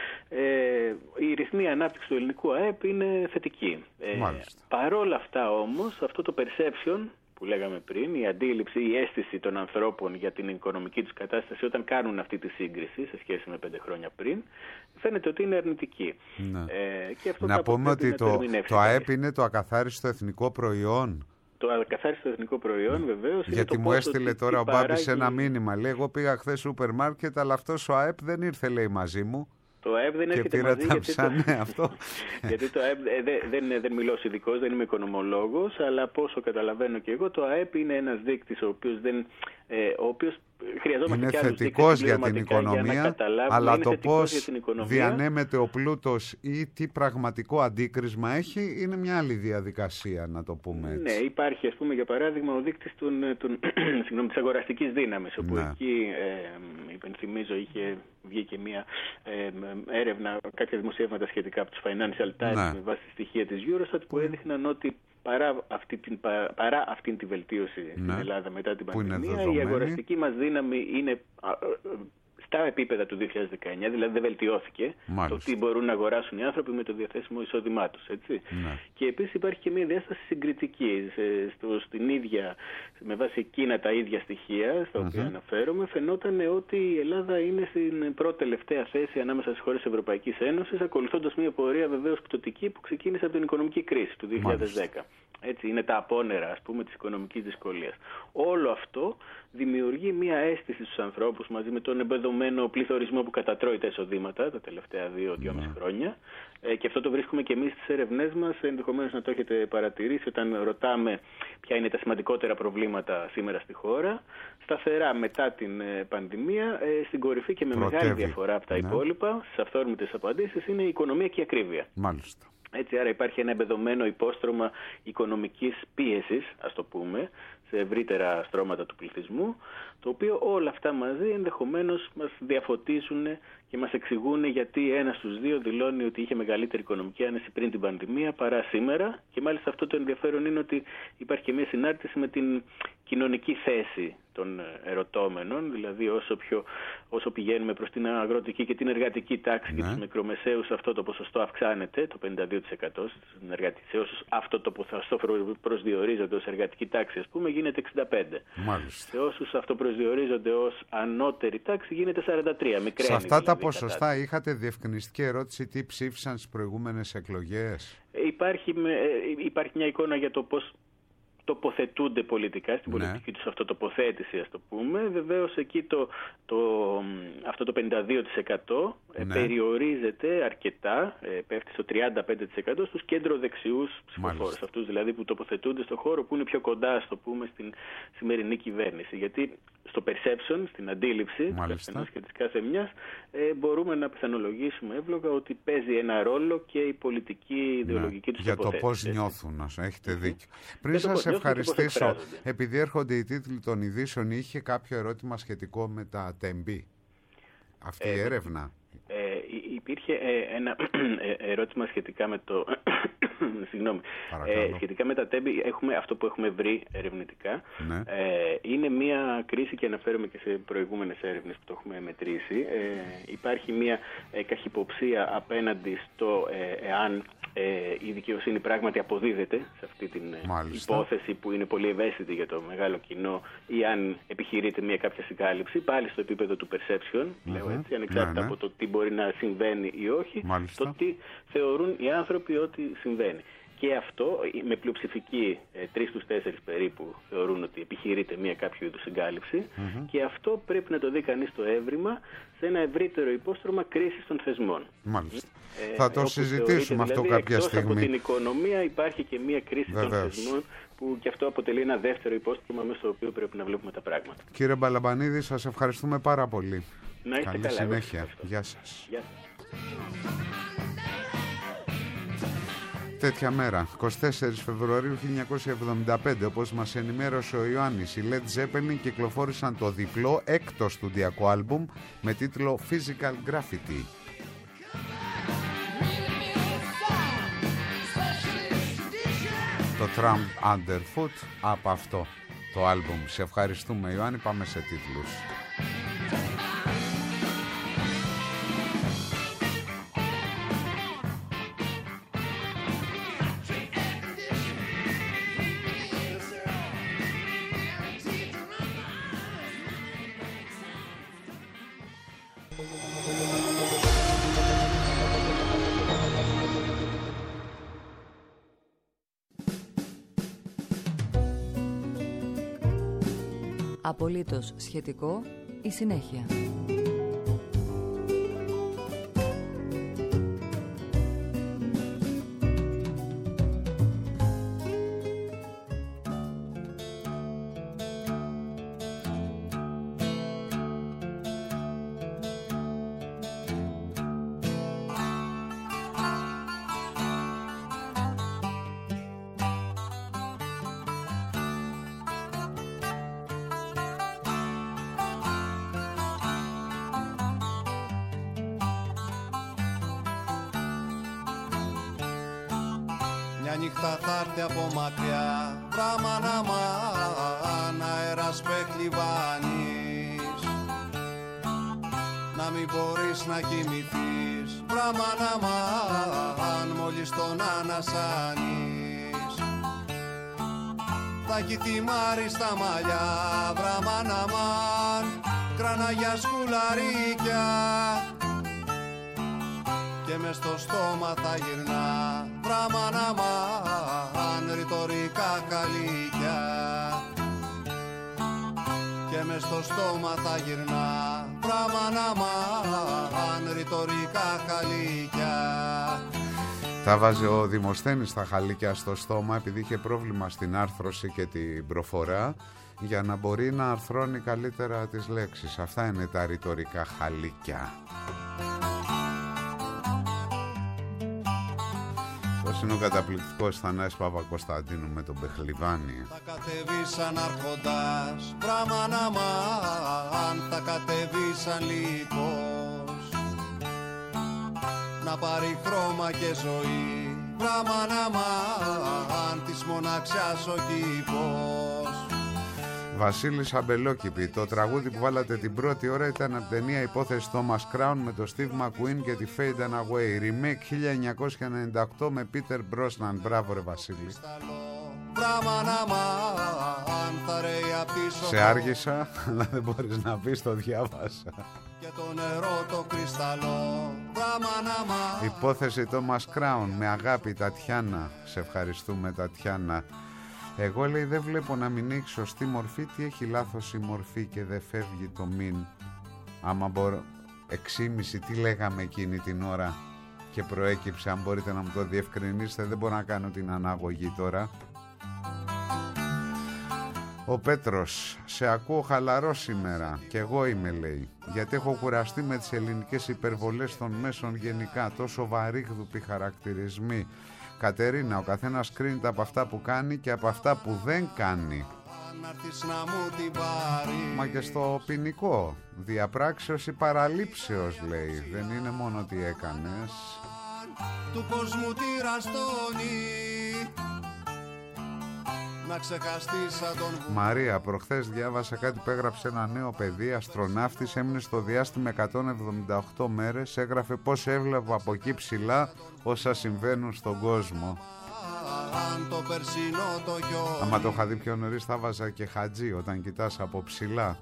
Speaker 11: ε, η ρυθμή ανάπτυξη του ελληνικού ΑΕΠ είναι θετική. Ε, παρόλα αυτά όμως, αυτό το perception που λέγαμε πριν, η αντίληψη, η αίσθηση των ανθρώπων για την οικονομική τους κατάσταση όταν κάνουν αυτή τη σύγκριση σε σχέση με πέντε χρόνια πριν, φαίνεται ότι είναι αρνητική. Ναι. Ε, και αυτό
Speaker 4: να πούμε ότι το, το ΑΕΠ είναι το ακαθάριστο εθνικό προϊόν.
Speaker 11: Το ακαθάριστο εθνικό προϊόν, βεβαίως.
Speaker 4: Γιατί
Speaker 11: είναι
Speaker 4: μου έστειλε τώρα ο
Speaker 11: παράγει...
Speaker 4: Μπάμπης ένα μήνυμα. Λέει, εγώ πήγα χθες σούπερ μάρκετ, αλλά αυτός ο ΑΕΠ δεν ήρθε, λέει, μαζί μου.
Speaker 11: Το ΑΕΠ δεν έρχεται μαζί, γιατί, το...
Speaker 4: ναι, αυτό.
Speaker 11: γιατί το ΑΕΠ δεν, δεν, δεν μιλώ ως ειδικός, δεν είμαι οικονομολόγος, αλλά πόσο καταλαβαίνω και εγώ, το ΑΕΠ είναι ένας δείκτης ο οποίος, δεν, ε, ο οποίος χρειαζόμαστε
Speaker 4: είναι
Speaker 11: και άλλους
Speaker 4: θετικός
Speaker 11: δείκτες
Speaker 4: για την οικονομία,
Speaker 11: για
Speaker 4: αλλά
Speaker 11: είναι
Speaker 4: το πώς
Speaker 11: οικονομία.
Speaker 4: διανέμεται ο πλούτος ή τι πραγματικό αντίκρισμα έχει είναι μια άλλη διαδικασία, να το πούμε έτσι.
Speaker 11: Ναι, υπάρχει ας πούμε για παράδειγμα ο δείκτης των, των, συγγνώμη, της αγοραστικής δύναμης, όπου
Speaker 4: ναι.
Speaker 11: εκεί ε, υπενθυμίζω είχε βγει και μια ε, έρευνα, κάποια δημοσιεύματα σχετικά από τους Financial Times ναι. με βάση στοιχεία της Eurostat που έδειχναν ότι παρά αυτή την, παρά αυτή την βελτίωση ναι. στην Ελλάδα μετά την πανδημία, η αγοραστική μας δύναμη είναι στα επίπεδα του δύο χιλιάδες δεκαεννιά, δηλαδή δεν βελτιώθηκε Μάλιστα. το τι μπορούν να αγοράσουν οι άνθρωποι με το διαθέσιμο εισόδημά τους. Έτσι. Ναι. Και επίσης υπάρχει και μια διάσταση συγκριτική. Στο, στην ίδια, με βάση εκείνα τα ίδια στοιχεία στα οποία uh-huh. αναφέρομαι, φαινόταν ότι η Ελλάδα είναι στην πρώτη τελευταία θέση ανάμεσα στις χώρες της Ευρωπαϊκής Ένωσης, ακολουθώντας μια πορεία βεβαίως πτωτική που ξεκίνησε από την οικονομική κρίση του δύο χιλιάδες δέκα. Μάλιστα. Έτσι, είναι τα απόνερα, ας πούμε, της οικονομικής δυσκολίας. Όλο αυτό δημιουργεί μια αίσθηση στους ανθρώπους μαζί με τον εμπεδομένο πληθωρισμό που κατατρώει τα εισοδήματα τα τελευταία δύο-δυόμιση mm. χρόνια. Ε, και αυτό το βρίσκουμε και εμείς στις έρευνές μας. Ενδεχομένως να το έχετε παρατηρήσει όταν ρωτάμε ποια είναι τα σημαντικότερα προβλήματα σήμερα στη χώρα. Σταθερά μετά την ε, πανδημία, ε, στην κορυφή και με Πρωτεύει. μεγάλη διαφορά από τα ναι. υπόλοιπα, στις αυθόρμητες απαντήσεις, είναι η οικονομία και η ακρίβεια. Μάλιστα. Έτσι, άρα υπάρχει ένα εμπεδομένο υπόστρωμα οικονομικής πίεσης, ας το πούμε, σε ευρύτερα στρώματα του πληθυσμού, το οποίο όλα αυτά μαζί ενδεχομένως μας διαφωτίζουν και μας εξηγούν γιατί ένας στους δύο δηλώνει ότι είχε μεγαλύτερη οικονομική άνεση πριν την πανδημία παρά σήμερα, και μάλιστα αυτό το ενδιαφέρον είναι ότι υπάρχει και μια συνάρτηση με την κοινωνική θέση των ερωτώμενων, δηλαδή όσο, πιο, όσο πηγαίνουμε προς την αγροτική και την εργατική τάξη ναι. και τους μικρομεσαίους, αυτό το ποσοστό αυξάνεται, το πενήντα δύο τοις εκατό στην εργατική, σε όσους αυτό το ποσοστό προσδιορίζονται ως εργατική τάξη, ας πούμε, γίνεται εξήντα πέντε τοις εκατό. Μάλιστα. Σε όσους αυτό προσδιορίζονται ως ανώτερη τάξη γίνεται σαράντα τρία τοις εκατό. Σε αυτά
Speaker 4: δηλαδή, τα ποσοστά κατά... είχατε διευκρινιστική ερώτηση τι ψήφισαν στις προηγούμενες εκλογές?
Speaker 11: Υπάρχει, υπάρχει μια εικόνα για το πώς τοποθετούνται πολιτικά στην πολιτική ναι. τους αυτοτοποθέτηση, ας το πούμε. Βεβαίως εκεί το, το, αυτό το πενήντα δύο τοις εκατό ναι. περιορίζεται αρκετά, πέφτει στο τριάντα πέντε τοις εκατό στους κέντρο-δεξιούς ψηφοφόρους, αυτούς δηλαδή που τοποθετούνται στο χώρο που είναι πιο κοντά, ας το πούμε, στην σημερινή κυβέρνηση. Γιατί στο perception, στην αντίληψη του καθενός και της κάθε μιας, ε, μπορούμε να πιθανολογήσουμε εύλογα ότι παίζει ένα ρόλο και η πολιτική ιδεολογική ναι. τους
Speaker 4: για
Speaker 11: τοποθέτηση.
Speaker 4: Για το πώς νιώθουν, έχετε δίκιο. Πριν σας ευχαριστήσω, επειδή έρχονται οι τίτλοι των ειδήσεων, είχε κάποιο ερώτημα σχετικό με τα τεμπή, αυτή ε, η έρευνα?
Speaker 11: Ε, υπήρχε ε, ένα ερώτημα σχετικά με το συγγνώμη, ε, σχετικά με τα τέμπη. Έχουμε αυτό που έχουμε βρει ερευνητικά. Ναι. Ε, είναι μια κρίση, και αναφέρομαι και σε προηγούμενες έρευνες που το έχουμε μετρήσει. Ε, υπάρχει μια ε, καχυποψία απέναντι στο ε, εάν ε, η δικαιοσύνη πράγματι αποδίδεται σε αυτή την Μάλιστα. υπόθεση που είναι πολύ ευαίσθητη για το μεγάλο κοινό, ή αν επιχειρείται μια κάποια συγκάλυψη, πάλι στο επίπεδο του perception, mm-hmm. λέω έτσι, ανεξάρτητα ναι, ναι. από το τι μπορεί να συμβαίνει ή όχι, Μάλιστα. το τι θεωρούν οι άνθρωποι ότι συμβαίνει. Και αυτό με πλειοψηφική ε, τρεις στους τέσσερις περίπου θεωρούν ότι επιχειρείται μια κάποιο είδους συγκάλυψη, mm-hmm. και αυτό πρέπει να το δει κανείς το έβριμα σε ένα ευρύτερο υπόστρωμα κρίσης των θεσμών.
Speaker 4: Μάλιστα. Ε, Θα το συζητήσουμε αυτό δηλαδή, κάποια στιγμή.
Speaker 11: Από την οικονομία υπάρχει και μια κρίση Βεβαίως. των θεσμών, που και αυτό αποτελεί ένα δεύτερο υπόστρωμα μέσα στο οποίο πρέπει να βλέπουμε τα πράγματα.
Speaker 4: Κύριε Μπαλαμπανίδη, σας ευχαριστούμε πάρα πολύ.
Speaker 11: Να είστε
Speaker 4: Καλή
Speaker 11: καλά.
Speaker 4: συνέχεια. Γεια σας.
Speaker 11: Γεια σας.
Speaker 4: Τέτοια μέρα, εικοστή τέταρτη Φεβρουαρίου χίλια εννιακόσια εβδομήντα πέντε, όπως μας ενημέρωσε ο Ιωάννης, οι Led Zeppelin κυκλοφόρησαν το διπλό έκτο στουντιακό άλμπουμ με τίτλο Physical Graffiti. Το Tramp Underfoot από αυτό το άλμπουμ. Σε ευχαριστούμε, Ιωάννη, πάμε σε τίτλους.
Speaker 2: Απολύτως σχετικό, η συνέχεια.
Speaker 10: νύχτα θα έρθει από μακριά. Βραμάν αμάν, αέρας πεχλιβάνεις, να μην μπορείς να κοιμηθείς. Βραμάν αμάν, μόλις τον ανασάνεις, θα έχει θυμάρει στα μαλλιά. Βραμάν αμάν, κραναγιά σκουλαρίκια, και μες στο στόμα θα γυρνά. Βραμάν αμάν, ρητορικά καλύκια, και μες στο στόμα θα γυρνά. Βραμάν αμάν, ρητορικά καλύκια.
Speaker 4: Τα βάζει ο Δημοσθένης τα χαλίκια στο στόμα επειδή είχε πρόβλημα στην άρθρωση και την προφορά, για να μπορεί να αρθρώνει καλύτερα τις λέξεις. Αυτά είναι τα ρητορικά χαλίκια. Πώς είναι ο καταπληκτικός Θανάσης Παπακοσταντίνου με τον Πεχλιβάνη.
Speaker 10: Θα κατεβεί σαν αρχοντάς, βραμάν αμάν, θα κατεβεί σαν λύκος, να πάρει χρώμα και ζωή. Βραμάν αμάν, της μοναξιάς ο κήπος.
Speaker 4: Βασίλης Αμπελόκηπη. Το τραγούδι που βάλατε την πρώτη ώρα ήταν από ταινία Υπόθεση Thomas Crown με το Steve McQueen και τη Fade and Away. Remake χίλια εννιακόσια ενενήντα οκτώ με Peter Brosnan. Μπράβο ρε Βασίλη. Σε άργησα, αλλά δεν μπορείς να πεις, το διάβασα.
Speaker 10: Και το νερό το κρυσταλλό.
Speaker 4: Υπόθεση Thomas Crown με αγάπη Τατιάνα. Σε ευχαριστούμε Τατιάνα. Εγώ λέει δεν βλέπω να μην έχει σωστή μορφή. Τι έχει λάθος η μορφή και δεν φεύγει το μην. Άμα μπορώ εξήμιση τι λέγαμε εκείνη την ώρα και προέκυψε, αν μπορείτε να μου το διευκρινίσετε. Δεν μπορώ να κάνω την αναγωγή τώρα. Ο Πέτρος, σε ακούω χαλαρό σήμερα. Και εγώ είμαι λέει, γιατί έχω κουραστεί με τις ελληνικές υπερβολές των μέσων γενικά. Τόσο βαρύγδουποι χαρακτηρισμοί. Κατερίνα, ο καθένας κρίνεται από αυτά που κάνει και από αυτά που δεν κάνει. Μα και στο ποινικό, διαπράξεως ή παραλήψεως λέει. Δεν είναι μόνο τι έκανες.
Speaker 10: Του κόσμου τη ραστόνι, να ξεχαστείς σαν τον...
Speaker 4: Μαρία, προχθές διάβασα κάτι που έγραψε ένα νέο παιδί, αστροναύτης, έμεινε στο διάστημα εκατόν εβδομήντα οκτώ μέρες, έγραφε πως έβλεπε από εκεί ψηλά όσα συμβαίνουν στον κόσμο.
Speaker 10: Το περσινό, το γιο...
Speaker 4: Άμα το είχα δει πιο νωρίς θα βάζα και χατζή όταν κοιτάς από ψηλά.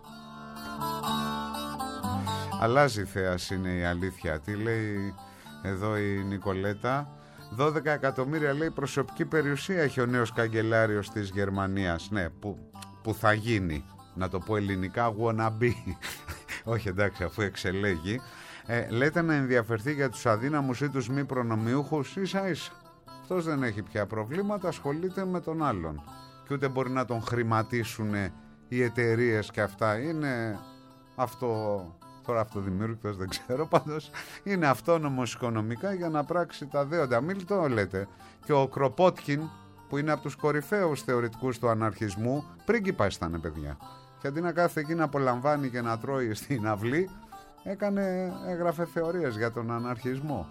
Speaker 4: Αλλάζει θέαση είναι η αλήθεια. Τι λέει εδώ η Νικολέτα? δώδεκα εκατομμύρια λέει προσωπική περιουσία έχει ο νέος καγκελάριος της Γερμανίας. Ναι, που, που θα γίνει. Να το πω ελληνικά, wanna be. Όχι εντάξει, αφού εξελέγει. ε, Λέτε να ενδιαφερθεί για τους αδύναμους ή τους μη προνομιούχους. Ίσα ίσα αυτός δεν έχει πια προβλήματα, ασχολείται με τον άλλον. Και ούτε μπορεί να τον χρηματίσουν οι εταιρείες και αυτά. Είναι αυτό... Τώρα αυτοδημιούργητος δεν ξέρω, πάντως είναι αυτόνομος οικονομικά για να πράξει τα δέοντα. Μην το λέτε. Και ο Κροπότκιν που είναι από τους κορυφαίους θεωρητικούς του αναρχισμού, πρίγκιπας ήταν παιδιά. Και αντί να κάθεται εκεί να απολαμβάνει και να τρώει στην αυλή, έκανε, έγραφε θεωρίες για τον αναρχισμό.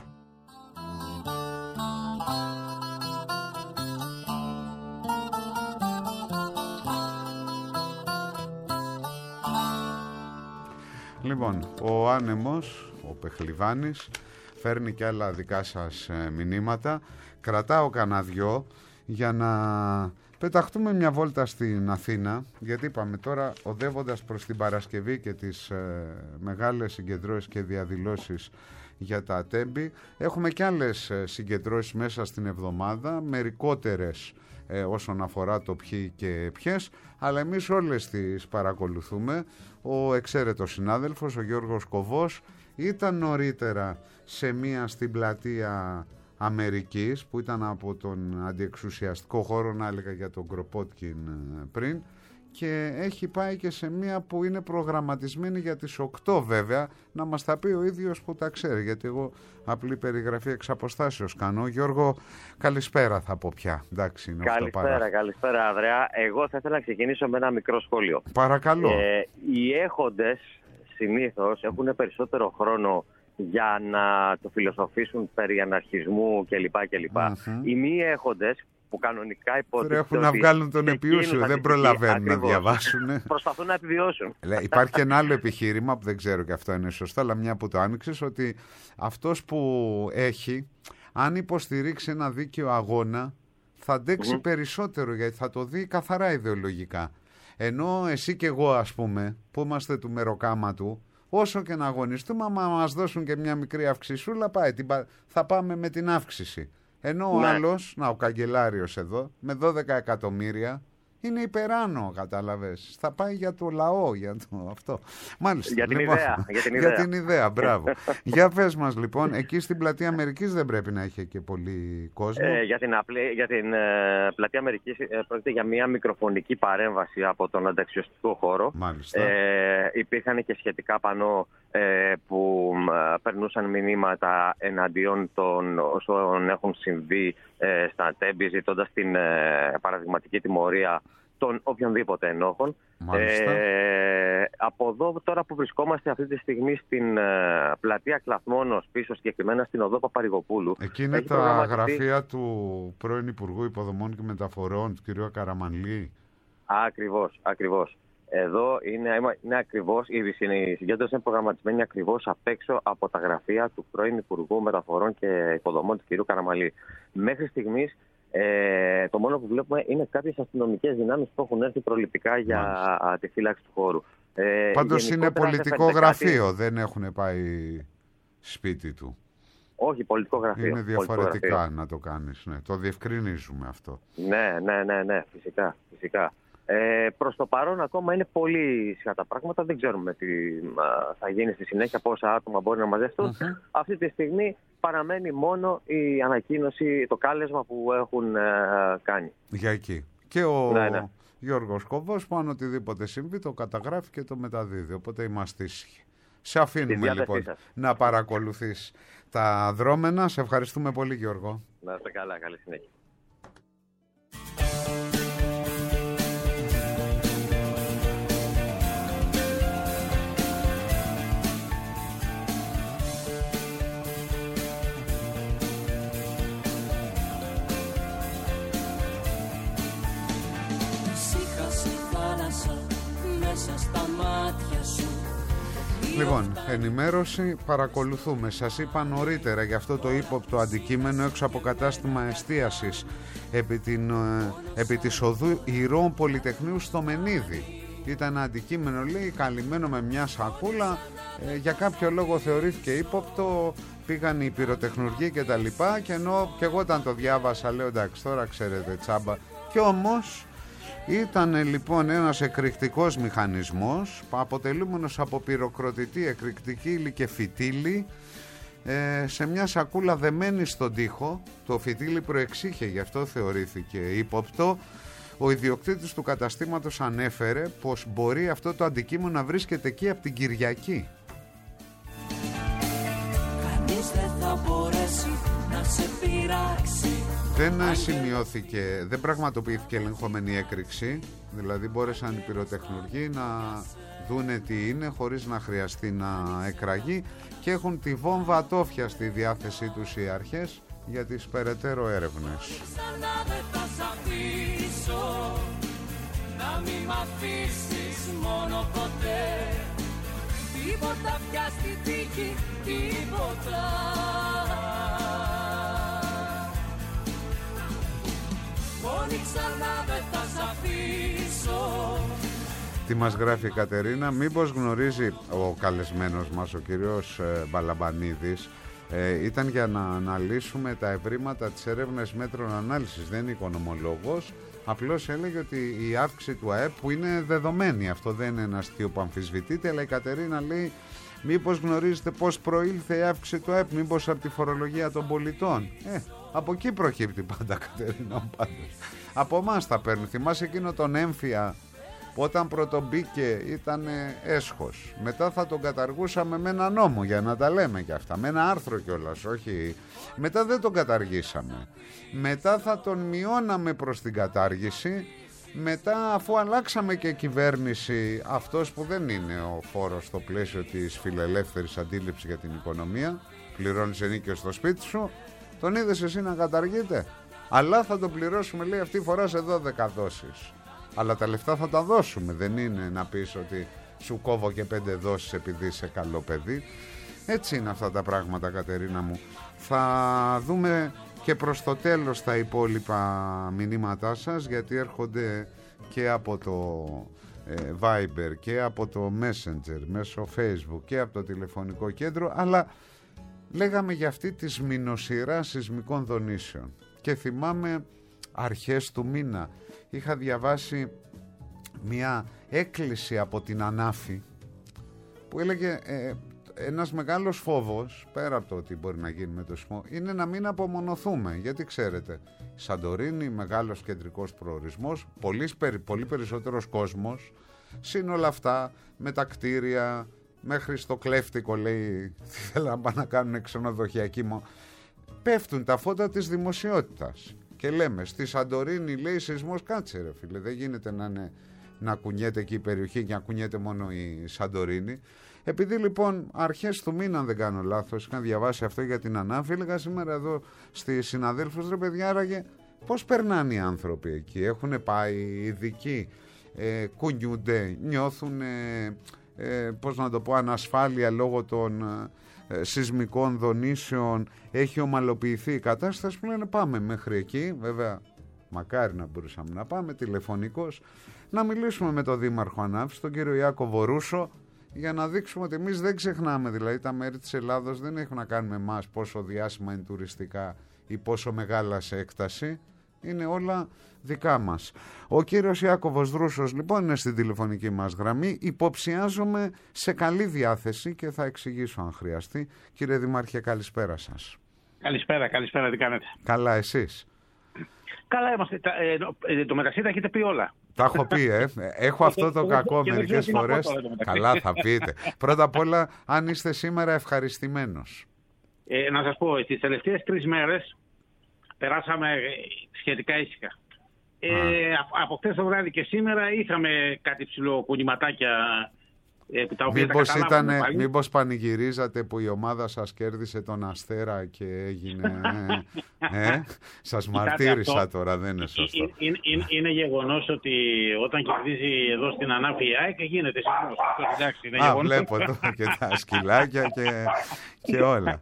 Speaker 4: Λοιπόν, ο άνεμος, ο Πεχλιβάνης, φέρνει και άλλα δικά σας ε, μηνύματα. Κρατάω κανένα δυο για να πεταχτούμε μια βόλτα στην Αθήνα, γιατί είπαμε τώρα, οδεύοντας προς την Παρασκευή και τις ε, μεγάλες συγκεντρώσεις και διαδηλώσεις για τα Τέμπη, έχουμε και άλλες ε, συγκεντρώσεις μέσα στην εβδομάδα, μερικότερες ε, όσον αφορά το ποιοι και ποιες, αλλά εμείς όλες τις παρακολουθούμε. Ο εξαίρετος συνάδελφος, ο Γιώργος Κοβός, ήταν νωρίτερα σε μία στην πλατεία Αμερικής, που ήταν από τον αντιεξουσιαστικό χώρο, να έλεγα για τον Κροπότκιν πριν, και έχει πάει και σε μία που είναι προγραμματισμένη για τις οκτώ βέβαια, να μας τα πει ο ίδιος που τα ξέρει, γιατί εγώ απλή περιγραφή εξ αποστάσεως κάνω. Γιώργο, καλησπέρα θα πω πια. Εντάξει, είναι
Speaker 12: καλησπέρα,
Speaker 4: παρά...
Speaker 12: καλησπέρα Ανδρέα. Εγώ θα ήθελα να ξεκινήσω με ένα μικρό σχόλιο.
Speaker 4: Παρακαλώ.
Speaker 12: Ε, οι έχοντες συνήθως έχουν περισσότερο χρόνο για να το φιλοσοφήσουν περί αναρχισμού κλπ. κλπ. Mm-hmm. Οι μη έχοντες που κανονικά υποτίθεται.
Speaker 4: Έχουν να βγάλουν τον επιούσιο, δεν προλαβαίνουν να διαβάσουν.
Speaker 12: Προσπαθούν να επιβιώσουν.
Speaker 4: Υπάρχει και ένα άλλο επιχείρημα που δεν ξέρω και αυτό είναι σωστό, αλλά μια που το άνοιξες, ότι αυτός που έχει, αν υποστηρίξει ένα δίκαιο αγώνα, θα αντέξει mm-hmm. περισσότερο, γιατί θα το δει καθαρά ιδεολογικά. Ενώ εσύ και εγώ, ας πούμε, που είμαστε του μεροκάματου, όσο και να αγωνιστούμε, άμα μας δώσουν και μια μικρή αυξησούλα, πάει, θα πάμε με την αύξηση. Ενώ ο ναι. άλλος, να ο καγκελάριος εδώ, με δώδεκα εκατομμύρια, είναι υπεράνω, κατάλαβες. Θα πάει για το λαό, για το αυτό. Μάλιστα.
Speaker 12: Για την
Speaker 4: λοιπόν,
Speaker 12: ιδέα. Για την ιδέα,
Speaker 4: για την ιδέα μπράβο. Για πες μας λοιπόν, εκεί στην Πλατεία Αμερικής δεν πρέπει να έχει και πολύ κόσμο.
Speaker 12: Ε, για την, απλή, για την ε, Πλατεία Αμερικής ε, πρόκειται για μια μικροφωνική παρέμβαση από τον ανταξιωστικό χώρο.
Speaker 4: Μάλιστα.
Speaker 12: Ε, υπήρχαν και σχετικά πανό ε, που ε, περνούσαν μηνύματα εναντίον των όσων έχουν συμβεί ε, στα Τέμπη, ζητώντας την ε, παραδειγματική τιμωρία των οποιονδήποτε ενόχων. Ε, από εδώ τώρα που βρισκόμαστε αυτή τη στιγμή στην ε, πλατεία Κλαθμόνος, πίσω συγκεκριμένα στην οδό Παπαρηγοπούλου.
Speaker 4: Εκεί είναι τα προγραμματιστεί... γραφεία του πρώην Υπουργού Υποδομών και Μεταφορών, του κ. Καραμανλή.
Speaker 12: Ακριβώς, ακριβώς. Εδώ είναι, είναι ακριβώς, η συγκέντρωση είναι προγραμματισμένη ακριβώς απ' έξω από τα γραφεία του πρώην Υπουργού Μεταφορών και Υποδομών, του κ. Καραμανλή. Μέχρι στιγμής Ε, το μόνο που βλέπουμε είναι κάποιες αστυνομικές δυνάμεις που έχουν έρθει προληπτικά για Μάλιστα. τη φύλαξη του χώρου. Ε,
Speaker 4: Πάντως είναι πολιτικό γραφείο, κάτι... δεν έχουν πάει σπίτι του.
Speaker 12: Όχι, πολιτικό γραφείο.
Speaker 4: Είναι διαφορετικά
Speaker 12: γραφείο.
Speaker 4: να το κάνεις, ναι. Το διευκρινίζουμε αυτό.
Speaker 12: Ναι, ναι, ναι, ναι, φυσικά, φυσικά. Ε, προς το παρόν ακόμα είναι πολύ ισχυρά τα πράγματα. Δεν ξέρουμε τι α, θα γίνει στη συνέχεια, πόσα άτομα μπορεί να μαζευτούν. Uh-huh. Αυτή τη στιγμή παραμένει μόνο η ανακοίνωση, το κάλεσμα που έχουν ε, κάνει.
Speaker 4: Για εκεί. Και ο
Speaker 12: ναι, ναι.
Speaker 4: Γιώργος Κοβός που αν οτιδήποτε συμβεί το καταγράφει και το μεταδίδει. Οπότε είμαστε ήσυχοι. Σε αφήνουμε λοιπόν σας. να παρακολουθείς τα δρόμενα. Σε ευχαριστούμε πολύ, Γιώργο.
Speaker 12: Να είστε καλά, καλή συνέχεια.
Speaker 4: Λοιπόν, ενημέρωση, παρακολουθούμε. Σας είπα νωρίτερα για αυτό το ύποπτο αντικείμενο έξω από κατάστημα εστίασης επί, την, επί της οδού Ηρώων Πολυτεχνείου στο Μενίδη. Ήταν ένα αντικείμενο, λέει, καλυμμένο με μια σακούλα. Ε, για κάποιο λόγο θεωρήθηκε ύποπτο. Πήγαν οι πυροτεχνουργοί και τα λοιπά. Και ενώ και εγώ όταν το διάβασα, λέω εντάξει, τώρα ξέρετε, τσάμπα. Και όμως ήταν λοιπόν ένας εκρηκτικός μηχανισμός αποτελούμενος από πυροκροτητή, εκρηκτική ύλη και φυτίλη ε, σε μια σακούλα δεμένη στον τοίχο. Το φυτίλι προεξήχε, γι' αυτό θεωρήθηκε ύποπτο. Ο ιδιοκτήτης του καταστήματος ανέφερε πως μπορεί αυτό το αντικείμενο να βρίσκεται εκεί από την Κυριακή.
Speaker 9: Κανείς δεν θα μπορέσει να σε πειράξει.
Speaker 4: Δεν σημειώθηκε, δεν πραγματοποιήθηκε ελεγχόμενη έκρηξη, δηλαδή μπόρεσαν οι πυροτεχνουργοί να δούνε τι είναι χωρίς να χρειαστεί να εκραγεί και έχουν τη βόμβα ατόφια στη διάθεσή τους οι αρχές για τις περαιτέρω έρευνες. Να μην μ' αφήσεις μόνο ποτέ, τίποτα πια στη τύχη, τίποτα. Μόνη ξανά δεν θα σ' αφήσω. Τι μας γράφει η Κατερίνα, μήπως γνωρίζει ο καλεσμένος μας, ο κύριος ε, Μπαλαμπανίδης, ε, ήταν για να αναλύσουμε τα ευρήματα της έρευνας μέτρων ανάλυσης, δεν είναι οικονομολόγος. Απλώς έλεγε ότι η αύξηση του ΑΕΠ που είναι δεδομένη, αυτό δεν είναι ένα αστείο που αμφισβητείται, αλλά η Κατερίνα λέει μήπως γνωρίζετε πώς προήλθε η αύξηση του ΑΕΠ, μήπως από τη φορολογία των πολιτών. Ε, από εκεί προκύπτει πάντα, Κατερίνα, πάντως. Από εμάς τα παίρνουν. Θυμάσαι εκείνο τον έμφυα που όταν πρωτομπήκε ήταν έσχος. Μετά θα τον καταργούσαμε με ένα νόμο, για να τα λέμε και αυτά, με ένα άρθρο κιόλας, όχι. Μετά δεν τον καταργήσαμε. Μετά θα τον μειώναμε προς την κατάργηση. Μετά, αφού αλλάξαμε και κυβέρνηση, αυτός που δεν είναι ο φόρος στο πλαίσιο της φιλελεύθερης αντίληψης για την οικονομία, πληρώνεις ενίκιο στο σπίτι σου, τον είδες εσύ να καταργείται. Αλλά θα το πληρώσουμε, λέει, αυτή τη φορά σε δώδεκα δόσεις. Αλλά τα λεφτά θα τα δώσουμε. Δεν είναι να πεις ότι σου κόβω και πέντε δόσεις επειδή είσαι καλό παιδί. Έτσι είναι αυτά τα πράγματα, Κατερίνα μου. Θα δούμε και προς το τέλος τα υπόλοιπα μηνύματά σας, γιατί έρχονται και από το ε, Viber και από το Messenger, μέσω Facebook και από το τηλεφωνικό κέντρο. Αλλά λέγαμε για αυτή τη σμηνοσειρά σεισμικών δονήσεων. Και θυμάμαι αρχές του μήνα είχα διαβάσει μια έκκληση από την Ανάφη που έλεγε ε, ένας μεγάλος φόβος, πέρα από το ότι μπορεί να γίνει με το σεισμό, είναι να μην απομονωθούμε. Γιατί ξέρετε, Σαντορίνη, μεγάλος κεντρικός προορισμός, πολύ, πολύ περισσότερος κόσμος, συν όλα αυτά με τα κτίρια, μέχρι στο κλέφτικο, λέει, θέλουν να πάνε να κάνουν ξενοδοχειακή μου. Πέφτουν τα φώτα της δημοσιότητας και λέμε στη Σαντορίνη, λέει, σεισμός. Κάτσε ρε φίλε, δεν γίνεται να, είναι, να κουνιέται εκεί η περιοχή και να κουνιέται μόνο η Σαντορίνη. Επειδή λοιπόν αρχές του μήνα, αν δεν κάνω λάθος, είχαν διαβάσει αυτό για την Ανάφη, έλεγα σήμερα εδώ στις συναδέλφους, ρε παιδιά, άραγε πώς περνάνε οι άνθρωποι εκεί? Έχουν πάει ειδικοί, ε, κουνιούνται, νιώθουν ε, ε, πώς να το πω, ανασφάλεια λόγω των ε, σεισμικών δονήσεων, έχει ομαλοποιηθεί η κατάσταση, που λένε πάμε μέχρι εκεί. Βέβαια μακάρι να μπορούσαμε να πάμε τηλεφωνικώς να μιλήσουμε με τον Δήμαρχο Ανάφης, τον κύριο Ιάκωβο Ρούσο, για να δείξουμε ότι εμείς δεν ξεχνάμε, δηλαδή τα μέρη της Ελλάδος δεν έχουν να κάνουν με εμάς πόσο διάσημα είναι τουριστικά ή πόσο μεγάλα σε έκταση, είναι όλα δικά μας. Ο κύριος Ιάκωβος Ρούσος λοιπόν είναι στην τηλεφωνική μας γραμμή, υποψιάζομαι σε καλή διάθεση και θα εξηγήσω αν χρειαστεί. Κύριε Δημάρχε, καλησπέρα σας.
Speaker 13: Καλησπέρα, καλησπέρα, τι κάνετε?
Speaker 4: Καλά, εσείς?
Speaker 13: Καλά είμαστε, ε, ε, το μεταξύ τα έχετε πει όλα.
Speaker 4: Τα έχω πει, ε. Έχω αυτό το κακό μερικές φορές. Καλά θα πείτε. Πρώτα απ' όλα, αν είστε σήμερα ευχαριστημένος.
Speaker 13: Ε, να σας πω, τις τελευταίες τρεις μέρες περάσαμε σχετικά ήσυχα. Ε, από χθες το βράδυ και σήμερα είχαμε κάτι ψηλό κουνηματάκια.
Speaker 4: Μήπως, ήτανε, μήπως πανηγυρίζατε που η ομάδα σας κέρδισε τον Αστέρα και έγινε ε, ε, σας μαρτύρησα αυτό, τώρα δεν είναι σωστό.
Speaker 13: Είναι, είναι, είναι, είναι γεγονός ότι όταν κερδίζει εδώ στην Ανάφη η ΑΕΚ γίνεται σεισμός.
Speaker 4: Α, βλέπω εδώ και τα σκυλάκια και, και όλα.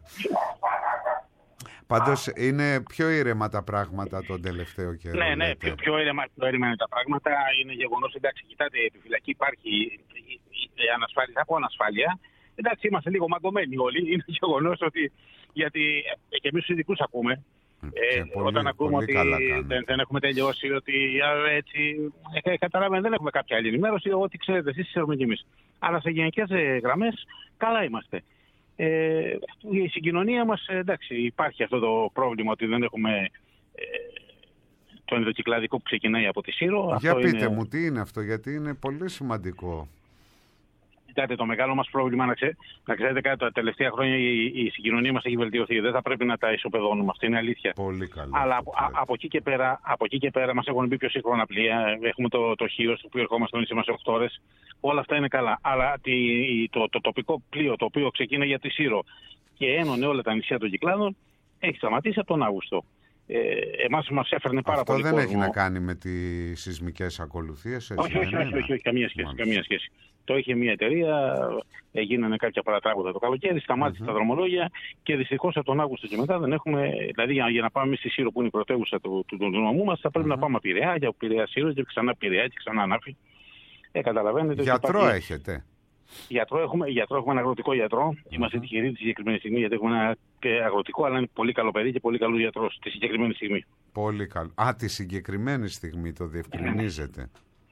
Speaker 4: Πάντως είναι πιο ήρεμα τα πράγματα τον τελευταίο καιρό.
Speaker 13: Ναι, ναι, πιο, πιο, ήρεμα, πιο ήρεμα είναι τα πράγματα. Είναι γεγονός, εντάξει, κοιτάτε, η επιφυλακή υπάρχει, η ανασφάλεια, θα πω ανασφάλεια. Εντάξει, είμαστε λίγο μαγκωμένοι όλοι. Είναι γεγονός ότι, γιατί και εμείς τους ειδικούς ακούμε, ε, πολύ, όταν ακούμε ότι δεν, δεν έχουμε τελειώσει, ότι έτσι, ε, καταλάβαινε, δεν έχουμε κάποια άλλη ενημέρωση, ό,τι ξέρετε εσείς, ξέρουμε κι εμείς. Αλλά σε γενικές γραμμές καλά είμαστε. Ε, η συγκοινωνία μας, εντάξει, υπάρχει αυτό το πρόβλημα ότι δεν έχουμε ε, το ενδοκυκλαδικό που ξεκινάει από τη Σύρο.
Speaker 4: Για
Speaker 13: αυτό
Speaker 4: πείτε
Speaker 13: είναι...
Speaker 4: μου τι είναι αυτό, γιατί είναι πολύ σημαντικό.
Speaker 13: Κοιτάτε, το μεγάλο μας πρόβλημα, να, ξέ, να ξέρετε κάτι, τα τελευταία χρόνια η, η συγκοινωνία μας έχει βελτιωθεί. Δεν θα πρέπει να τα ισοπεδώνουμε, αυτό είναι αλήθεια.
Speaker 4: Πολύ καλό.
Speaker 13: Αλλά από, α, από, εκεί και πέρα, από εκεί και πέρα μας έχουν μπει πιο σύγχρονα πλοία. Έχουμε το, το Χίος, το οποίο ερχόμαστε στο νησί μας οκτώ ώρες. Όλα αυτά είναι καλά. Αλλά τη, το, το, το τοπικό πλοίο, το οποίο ξεκίνησε για τη Σύρο και ένωνε όλα τα νησιά των Κυκλάδων, έχει σταματήσει από τον Αύγουστο. Ε, εμάς μας έφερνε πάρα
Speaker 4: αυτό
Speaker 13: πολύ
Speaker 4: δεν
Speaker 13: κόσμο.
Speaker 4: έχει να κάνει με τις σεισμικές ακολουθίες, έτσι?
Speaker 13: Όχι, όχι, όχι, όχι, όχι, καμία σχέση, καμία σχέση. Το είχε μια εταιρεία, έγιναν κάποια παρατράγουδα το καλοκαίρι, σταμάτησε mm-hmm. τα δρομολόγια και δυστυχώς από τον Αύγουστο και μετά δεν έχουμε. Δηλαδή για, για να πάμε στη Σύρο που είναι η πρωτεύουσα του, του, του νομού μας, θα πρέπει mm-hmm. να πάμε Πειραιά, για Πειραιά Σύρο και ξανά Πειραιά και ξανά Ανάφη. Ε, καταλαβαίνετε.
Speaker 4: Γιατρό υπάρχει... έχετε?
Speaker 13: Γιατρό έχουμε, γιατρό έχουμε ένα αγροτικό γιατρό. Mm-hmm. Είμαστε τυχεροί τη συγκεκριμένη στιγμή γιατί έχουμε ένα αγροτικό, αλλά είναι πολύ καλό παιδί και πολύ καλό γιατρό τη συγκεκριμένη στιγμή.
Speaker 4: Πολύ καλό. Α, τη συγκεκριμένη στιγμή το διευκρινίζετε.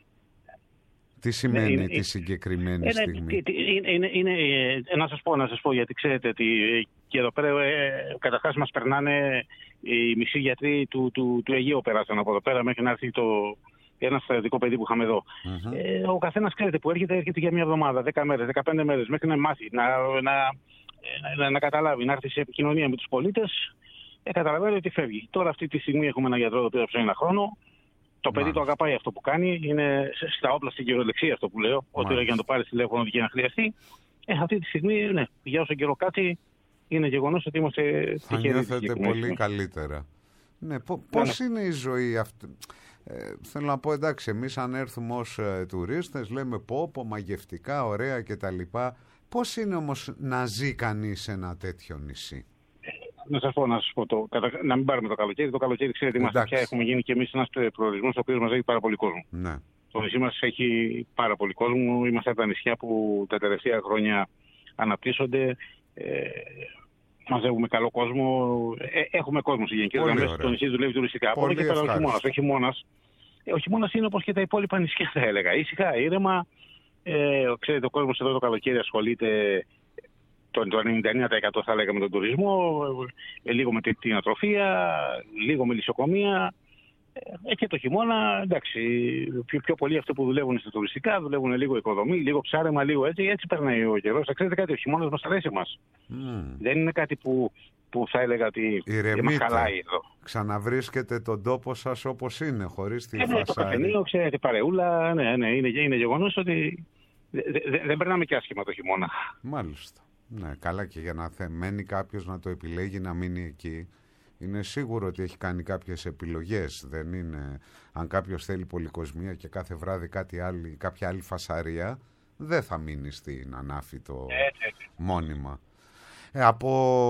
Speaker 4: Τι σημαίνει είναι, τη συγκεκριμένη είναι, στιγμή?
Speaker 13: Είναι, είναι, είναι, να σας πω, να σας πω, γιατί ξέρετε ότι και εδώ πέρα ε, καταρχάς μας περνάνε οι μισοί γιατροί του, του, του Αιγαίου περάσαν από εδώ πέρα μέχρι να έρθει το, ένα στρατιωτικό παιδί που είχαμε εδώ. Mm-hmm. Ε, ο καθένας, ξέρετε, που έρχεται, έρχεται για μια εβδομάδα, δέκα μέρες, δεκαπέντε μέρες, μέχρι να μάθει, να, να, να, να καταλάβει, να έρθει σε επικοινωνία με τους πολίτες. Ε, καταλαβαίνει ότι φεύγει. Τώρα αυτή τη στιγμή έχουμε ένα γιατρό το οποίο ψάχνει ένα χρόνο. Το παιδί το αγαπάει αυτό που κάνει, είναι στα όπλα στην κυριολεξία αυτό που λέω. Ότι για να το πάρει τηλέφωνο και να χρειαστεί. Ε, αυτή τη στιγμή, ναι, για όσο καιρό κάτσει, είναι γεγονός ότι είμαστε τυχεροί.
Speaker 4: Θα νιώθετε πολύ καλύτερα. Ναι, πώς είναι η ζωή αυτή. Ε, θέλω να πω, εντάξει, εμείς αν έρθουμε ως ε, τουρίστες λέμε πω, πω, μαγευτικά, ωραία κτλ. Πώς είναι όμως να ζει κανείς σε ένα τέτοιο νησί?
Speaker 13: Να σας πω, να σας πω το, να μην πάρουμε το καλοκαίρι. Το καλοκαίρι, ξέρετε, είμαστε πια, έχουμε γίνει και εμείς ένας προορισμός ο οποίος μας έχει πάρα πολύ κόσμο.
Speaker 4: Ναι.
Speaker 13: Το νησί μας έχει πάρα πολύ κόσμο. Είμαστε από τα νησιά που τα τελευταία χρόνια αναπτύσσονται. Ε, μαζεύουμε καλό κόσμο. Ε, έχουμε κόσμο στη γενική γραμμή. Το νησί δουλεύει τουριστικά. Από και πέρα ο χειμώνας. Ο χειμώνας ε, ο χειμώνας είναι όπως και τα υπόλοιπα νησιά, θα έλεγα. Ήσυχα, ήρεμα. Ε, ξέρετε, ο κόσμος εδώ το καλοκαίρι ασχολείται το ενενήντα εννέα τοις εκατό θα έλεγα με τον τουρισμό, ε, λίγο με την κτηνοτροφία, λίγο με λησοκομεία. Ε, και το χειμώνα, εντάξει, πιο, πιο πολύ αυτοί που δουλεύουν στα τουριστικά, δουλεύουν λίγο οικοδομή, λίγο ψάρεμα, λίγο έτσι, έτσι περνάει ο καιρός. Ξέρετε κάτι, ο χειμώνας μας αρέσει εμάς. Mm. Δεν είναι κάτι που, που θα έλεγα ότι μας χαλάει εδώ.
Speaker 4: Ξαναβρίσκετε τον τόπο σας όπως είναι, χωρίς τη
Speaker 13: ε,
Speaker 4: φασάρι.
Speaker 13: Ναι, το καφενείο, ξέρετε, παρεούλα, ναι, ναι, είναι, είναι γεγονός ότι δε, δε, δεν περνάμε και άσχημα το χειμώνα.
Speaker 4: Μάλιστα. Ναι, καλά, και για να μένει κάποιος να το επιλέγει να μείνει εκεί, είναι σίγουρο ότι έχει κάνει κάποιες επιλογές. Δεν είναι, αν κάποιος θέλει πολυκοσμία και κάθε βράδυ κάτι άλλη, κάποια άλλη φασαρία, δεν θα μείνει στην Ανάφυτο μόνιμα. Ε, από,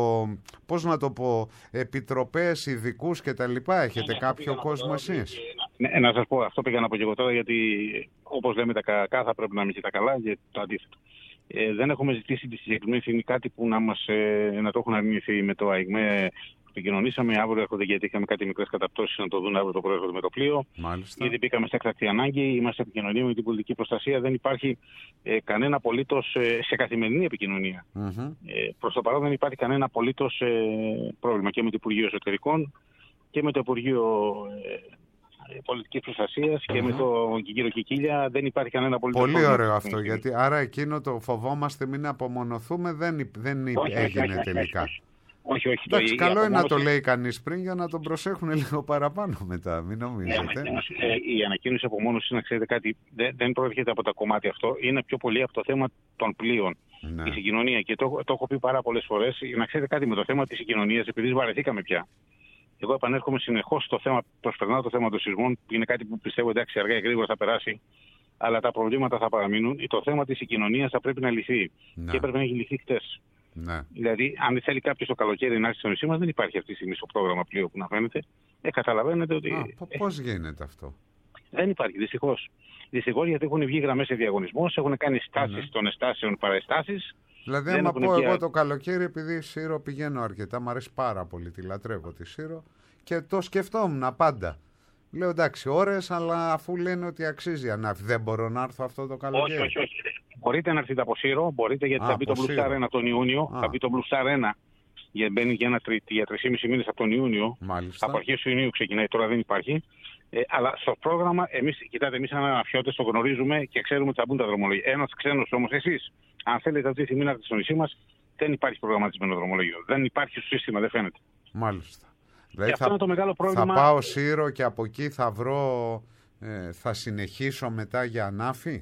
Speaker 4: πώς να το πω, επιτροπές, ειδικούς και τα λοιπά, έχετε ναι, κάποιο κόσμο εσείς?
Speaker 13: Ναι, να σας πω, αυτό πήγα να πω και εγώ τώρα, γιατί όπως λέμε τα κακά θα πρέπει να μην και τα καλά, και το αντίθετο. Ε, δεν έχουμε ζητήσει τη συγκεκριμένη στιγμή κάτι που να, μας, ε, να το έχουν αρνηθεί με το ΑΙΓΜΕ. Επικοινωνήσαμε, αύριο έρχονται, γιατί είχαμε κάτι μικρές καταπτώσεις να το δουν αύριο το πρωί, έρχονται με το πλοίο.
Speaker 4: Μάλιστα.
Speaker 13: Ήδη μπήκαμε σε έκτακτη ανάγκη, είμαστε επικοινωνία με την πολιτική προστασία. Δεν υπάρχει ε, κανένα απολύτως ε, σε καθημερινή επικοινωνία. Mm-hmm. Ε, προς το παρόν δεν υπάρχει κανένα απολύτως ε, πρόβλημα και με το Υπουργείο Εσωτερικών και με το Υπουργείο ε, Πολιτικής Προστασίας mm-hmm. και με τον κύριο Κικίλια. Δεν υπάρχει κανένα απολύτως
Speaker 4: Πολύ
Speaker 13: πρόβλημα.
Speaker 4: Πολύ ωραίο αυτό, γιατί άρα εκείνο το φοβόμαστε μην απομονωθούμε δεν, δεν όχι, έγινε όχι, όχι, τελικά. Όχι, όχι.
Speaker 13: Όχι, όχι.
Speaker 4: Εντάξει, το, καλό είναι να το λέει κανείς πριν για να τον προσέχουν λίγο παραπάνω μετά, μην νομίζετε.
Speaker 13: Η ανακοίνωση απομόνωσης, να ξέρετε κάτι, δεν, δεν προέρχεται από τα κομμάτια αυτό, είναι πιο πολύ από το θέμα των πλοίων. Ναι. Η συγκοινωνία, και το, το έχω πει πάρα πολλές φορές, να ξέρετε κάτι με το θέμα της συγκοινωνίας, επειδή βαρεθήκαμε πια. Εγώ επανέρχομαι συνεχώς στο θέμα, προσπερνάω το θέμα των σεισμών, που είναι κάτι που πιστεύω εντάξει αργά ή γρήγορα θα περάσει, αλλά τα προβλήματα θα παραμείνουν. Το θέμα της συγκοινωνίας θα πρέπει να λυθεί. Ναι. Και έπρεπε να έχει λυθεί χτες.
Speaker 4: Ναι.
Speaker 13: Δηλαδή, αν θέλει κάποιος το καλοκαίρι να έρθει στο νησί μας, δεν υπάρχει αυτή τη στιγμή στο πρόγραμμα πλοίο που να φαίνεται. Ε, καταλαβαίνετε ότι.
Speaker 4: Α, πώς γίνεται αυτό?
Speaker 13: Δεν υπάρχει, δυστυχώς. Δυστυχώς, γιατί έχουν βγει γραμμές σε διαγωνισμό, έχουν κάνει στάσεις ναι. των εστάσεων παραεστάσεις.
Speaker 4: Δηλαδή, άμα πω πια... εγώ το καλοκαίρι, επειδή Σύρο πηγαίνω αρκετά, μου αρέσει πάρα πολύ, τη λατρεύω τη Σύρο και το σκεφτόμουν πάντα. Λέω εντάξει, ώρες, αλλά αφού λένε ότι αξίζει ανάφη, δεν μπορώ να έρθω αυτό το καλοκαίρι.
Speaker 13: Όχι, όχι, όχι. Μπορείτε να έρθετε από Σύρο, μπορείτε, γιατί Α, θα μπει το Blue Star ένα τον Ιούνιο. Α. Θα μπει το Blue Star ένα, γιατί μπαίνει για, ένα, για τρεις και μισό μήνες από τον Ιούνιο.
Speaker 4: Μάλιστα.
Speaker 13: Από αρχές του Ιουνίου ξεκινάει, τώρα δεν υπάρχει. Ε, αλλά στο πρόγραμμα, εμείς, κοιτάτε, εμείς σαν αναφιώτες το γνωρίζουμε και ξέρουμε ότι θα μπουν τα δρομολόγια. Ένας ξένος όμως, εσείς, αν θέλετε αυτή τη στιγμή να έρθετε στο νησί μας, δεν υπάρχει προγραμματισμένο δρομολόγιο. Δεν υπάρχει στο σύστημα, δεν φαίνεται.
Speaker 4: Μάλιστα. Δηλαδή
Speaker 13: θα, είναι το μεγάλο πρόβλημα...
Speaker 4: θα πάω Σύρο και από εκεί θα βρω, ε, θα συνεχίσω μετά για Ανάφη.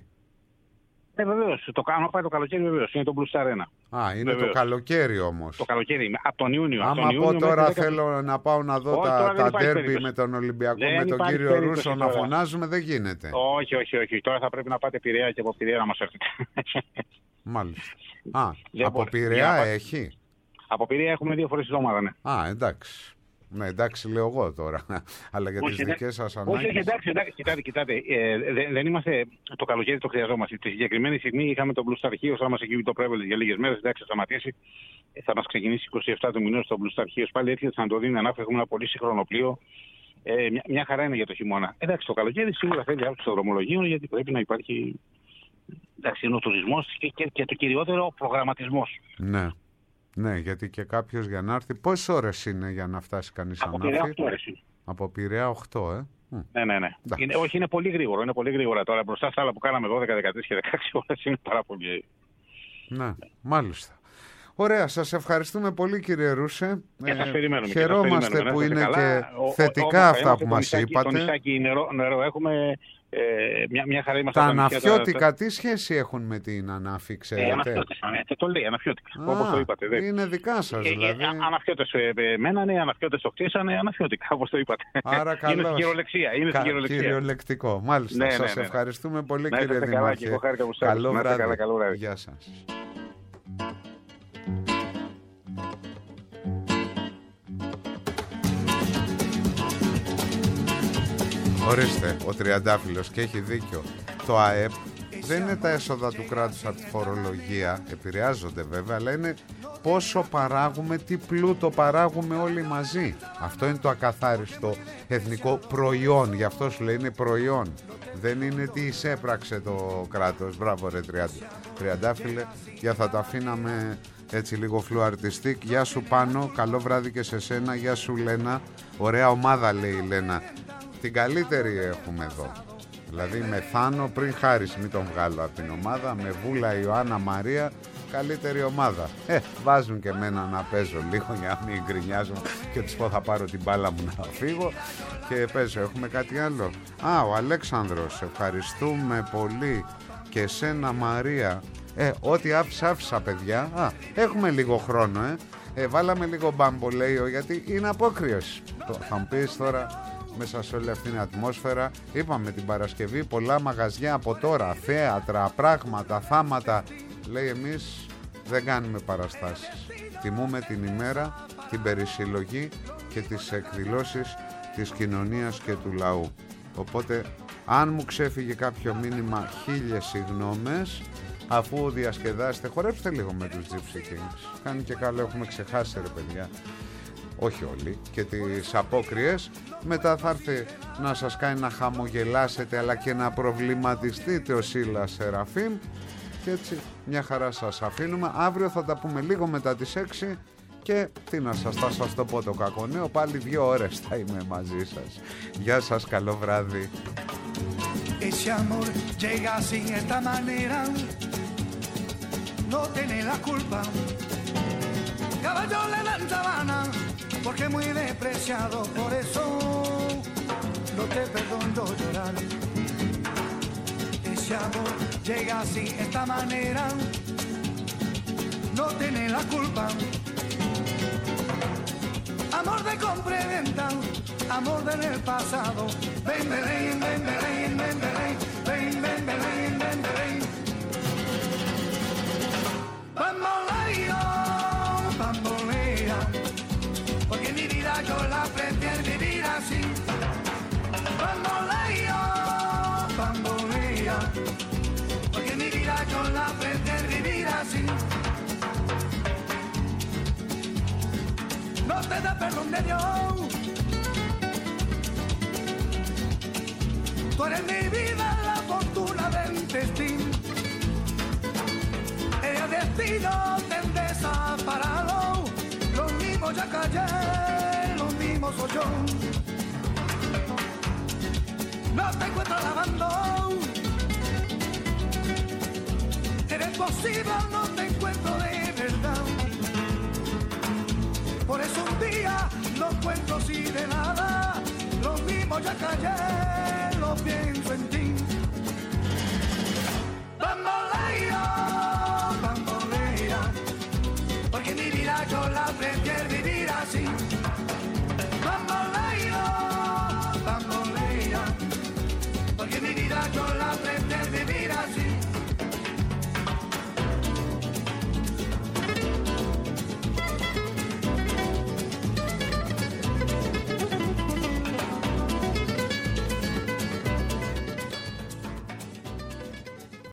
Speaker 13: Ε, βεβαίως. Το κάνω πάει το καλοκαίρι, βεβαίως. Είναι το Blue Star ένα.
Speaker 4: Α, είναι βεβαίως. Το καλοκαίρι όμως.
Speaker 13: Το καλοκαίρι, από τον Ιούνιο.
Speaker 4: Άμα
Speaker 13: τον
Speaker 4: πω
Speaker 13: Ιούνιο
Speaker 4: τώρα
Speaker 13: δέκα...
Speaker 4: θέλω να πάω να δω oh, τα, τα ντέρμπι με τον Ολυμπιακό, δεν με τον κύριο περίπτωση, Ρούσο τώρα. Να φωνάζουμε, δεν γίνεται.
Speaker 13: Όχι, όχι, όχι. Τώρα θα πρέπει να πάτε Πειραιά και από Πειραιά να μας έρθετε.
Speaker 4: Μάλιστα. Α, από Πειραιά έχει.
Speaker 13: Από Πειραιά έχουμε δύο φορές τη εβδομάδα, ναι.
Speaker 4: Α, εντάξει. Ναι, εντάξει, λέω εγώ τώρα. Αλλά για τις δικές σας ανάγκες.
Speaker 13: Όχι, εντάξει, εντάξει, κοιτάτε, κοιτάτε. Ε, δεν, δεν είμαστε. Το καλοκαίρι το χρειαζόμαστε. Τη συγκεκριμένη στιγμή είχαμε τον Blue Star Chios, θα μας εκεί το Prevalence για λίγες μέρες. Εντάξει, θα σταματήσει. Θα μας ξεκινήσει είκοσι επτά του μηνός το Blue Star Chios. Πάλι έρχεται να το δίνει ανάφη. Έχουμε ένα πολύ σύγχρονο πλοίο. Ε, μια, μια χαρά είναι για το χειμώνα. Εντάξει, το καλοκαίρι σίγουρα θέλει αύξηση των δρομολογίων, γιατί πρέπει να υπάρχει. Εντάξει, είναι ο τουρισμός και, και, και το κυριότερο, ο προγραμματισμός.
Speaker 4: Ναι. Ναι, γιατί και κάποιος για να έρθει. Πόσες ώρες είναι για να φτάσει κανείς
Speaker 13: από
Speaker 4: Ανάφη?
Speaker 13: Πειραιά οκτώ ώρες.
Speaker 4: Από Πειραιά οκτώ, ε.
Speaker 13: Ναι, ναι, ναι. Είναι, όχι, είναι πολύ γρήγορο. Είναι πολύ γρήγορα τώρα. Μπροστά στα άλλα που κάναμε δώδεκα, δεκατρείς και δεκαέξι ώρες είναι πάρα πολύ.
Speaker 4: Ναι, μάλιστα. Ωραία, σας ευχαριστούμε πολύ κύριε Ρούσε.
Speaker 13: Και σας περιμένουμε.
Speaker 4: Χαιρόμαστε
Speaker 13: και σας
Speaker 4: που είναι
Speaker 13: καλά.
Speaker 4: και
Speaker 13: Ο,
Speaker 4: θετικά
Speaker 13: ο,
Speaker 4: αυτά
Speaker 13: ο,
Speaker 4: που
Speaker 13: το
Speaker 4: μας
Speaker 13: νησάκι,
Speaker 4: είπατε.
Speaker 13: Το νησάκι νερό, νερό έχουμε, ε, μια, μια χαρά είμαστε.
Speaker 4: Τα
Speaker 13: από νησιά,
Speaker 4: αναφιώτικα
Speaker 13: τα...
Speaker 4: τι σχέση έχουν με την ανάφη, ξέρετε?
Speaker 13: Ε, αναφιώτικα, ε, το λέει, αναφιώτικα, όπως το είπατε. Δε.
Speaker 4: Είναι δικά σας δηλαδή.
Speaker 13: Ε, ε, αναφιώτες ε, μένανε, αναφιώτες το χτίσανε, αναφιώτικα, όπως το είπατε.
Speaker 4: Άρα καλώς.
Speaker 13: Είναι στην κυριολεξία. Είναι
Speaker 4: Κα,
Speaker 13: στην κυριολεξία.
Speaker 4: Κυριολεκτικό, μάλιστα.
Speaker 13: Ναι,
Speaker 4: σας
Speaker 13: ναι, ναι.
Speaker 4: ευχαριστούμε πολύ
Speaker 13: να
Speaker 4: κύριε Δήμαρχε. Καλό βράδυ.
Speaker 13: Καλό βράδυ.
Speaker 4: Γεια σας. Ορίστε, ο Τριαντάφυλλος, και έχει δίκιο. Το ΑΕΠ δεν είναι τα έσοδα του κράτους από τη φορολογία, επηρεάζονται βέβαια, αλλά είναι πόσο παράγουμε, τι πλούτο παράγουμε όλοι μαζί. Αυτό είναι το ακαθάριστο εθνικό προϊόν, γι' αυτό σου λέει είναι προϊόν. Δεν είναι τι εισέπραξε το κράτος. Μπράβο ρε Τριαντάφυλλε, για θα το αφήναμε έτσι λίγο φλουαρτιστικ. Γεια σου Πάνο, καλό βράδυ και σε σένα. Γεια σου Λένα, ωραία ομάδα λέει η Λένα. Την καλύτερη έχουμε εδώ. Δηλαδή με Θάνο πριν Χάρης, μην τον βγάλω από την ομάδα, με Βούλα Ιωάννα Μαρία, καλύτερη ομάδα. Ε, βάζουν και εμένα να παίζω λίγο για να μην γκρινιάζω και τους πω θα πάρω την μπάλα μου να φύγω και παίζω. Έχουμε κάτι άλλο? Α, ο Αλέξανδρος, ευχαριστούμε πολύ και εσένα Μαρία. Ε, ό,τι άφησα άφησα παιδιά. Α, έχουμε λίγο χρόνο ε. ε βάλαμε λίγο μπαμπολέιο γιατί είναι απόκριος. Θα μου πεις τώρα μέσα σε όλη αυτήν την ατμόσφαιρα. Είπαμε την Παρασκευή πολλά μαγαζιά από τώρα, θέατρα, πράγματα, θάματα. Λέει εμείς δεν κάνουμε παραστάσεις. Τιμούμε την ημέρα, την περισυλλογή και τις εκδηλώσεις της κοινωνίας και του λαού. Οπότε αν μου ξέφυγε κάποιο μήνυμα, χίλιες συγγνώμες. Αφού διασκεδάσετε, χορέψτε λίγο με τους Gypsy Kings. Κάνει και καλό, έχουμε ξεχάσει ρε παιδιά. Όχι όλοι, και τις απόκριες. Μετά θα έρθει να σας κάνει να χαμογελάσετε αλλά και να προβληματιστείτε ο Σίλας Σεραφείμ. Και έτσι μια χαρά σας αφήνουμε. Αύριο θα τα πούμε λίγο μετά τις έξι. Και τι να σας, θα σας το πω το κακό νέο. Πάλι δύο ώρες θα είμαι μαζί σας. Γεια σας, καλό βράδυ.
Speaker 14: Ese amor llega así, esta manera, no tiene la culpa. Caballo le dan sabana, porque muy despreciado, por eso no te perdono llorar. Ese amor llega así, esta manera, no tiene la culpa. Amor de compra y venta, amor del pasado. Ven, ven, ven, ven, ven, ven, ven, ven, ven, ven, ven, ven. Bamboleo, bambolea, porque mi vida yo la prefiero vivir así. Bamboleo, bambolea, porque mi vida yo la prefiero vivir así. No te da perdón de Dios. Tú eres mi vida, la fortuna del destino. El destino te han desamparado. Los mismos ya callé, los mismos soy yo. No te encuentro lavando. Eres posible, no te encuentro de verdad. Por eso un día no encuentro así de nada. Lo mismo ya callé, lo pienso en ti. Bamboleo, bambolea, porque mi vida yo la prefiero.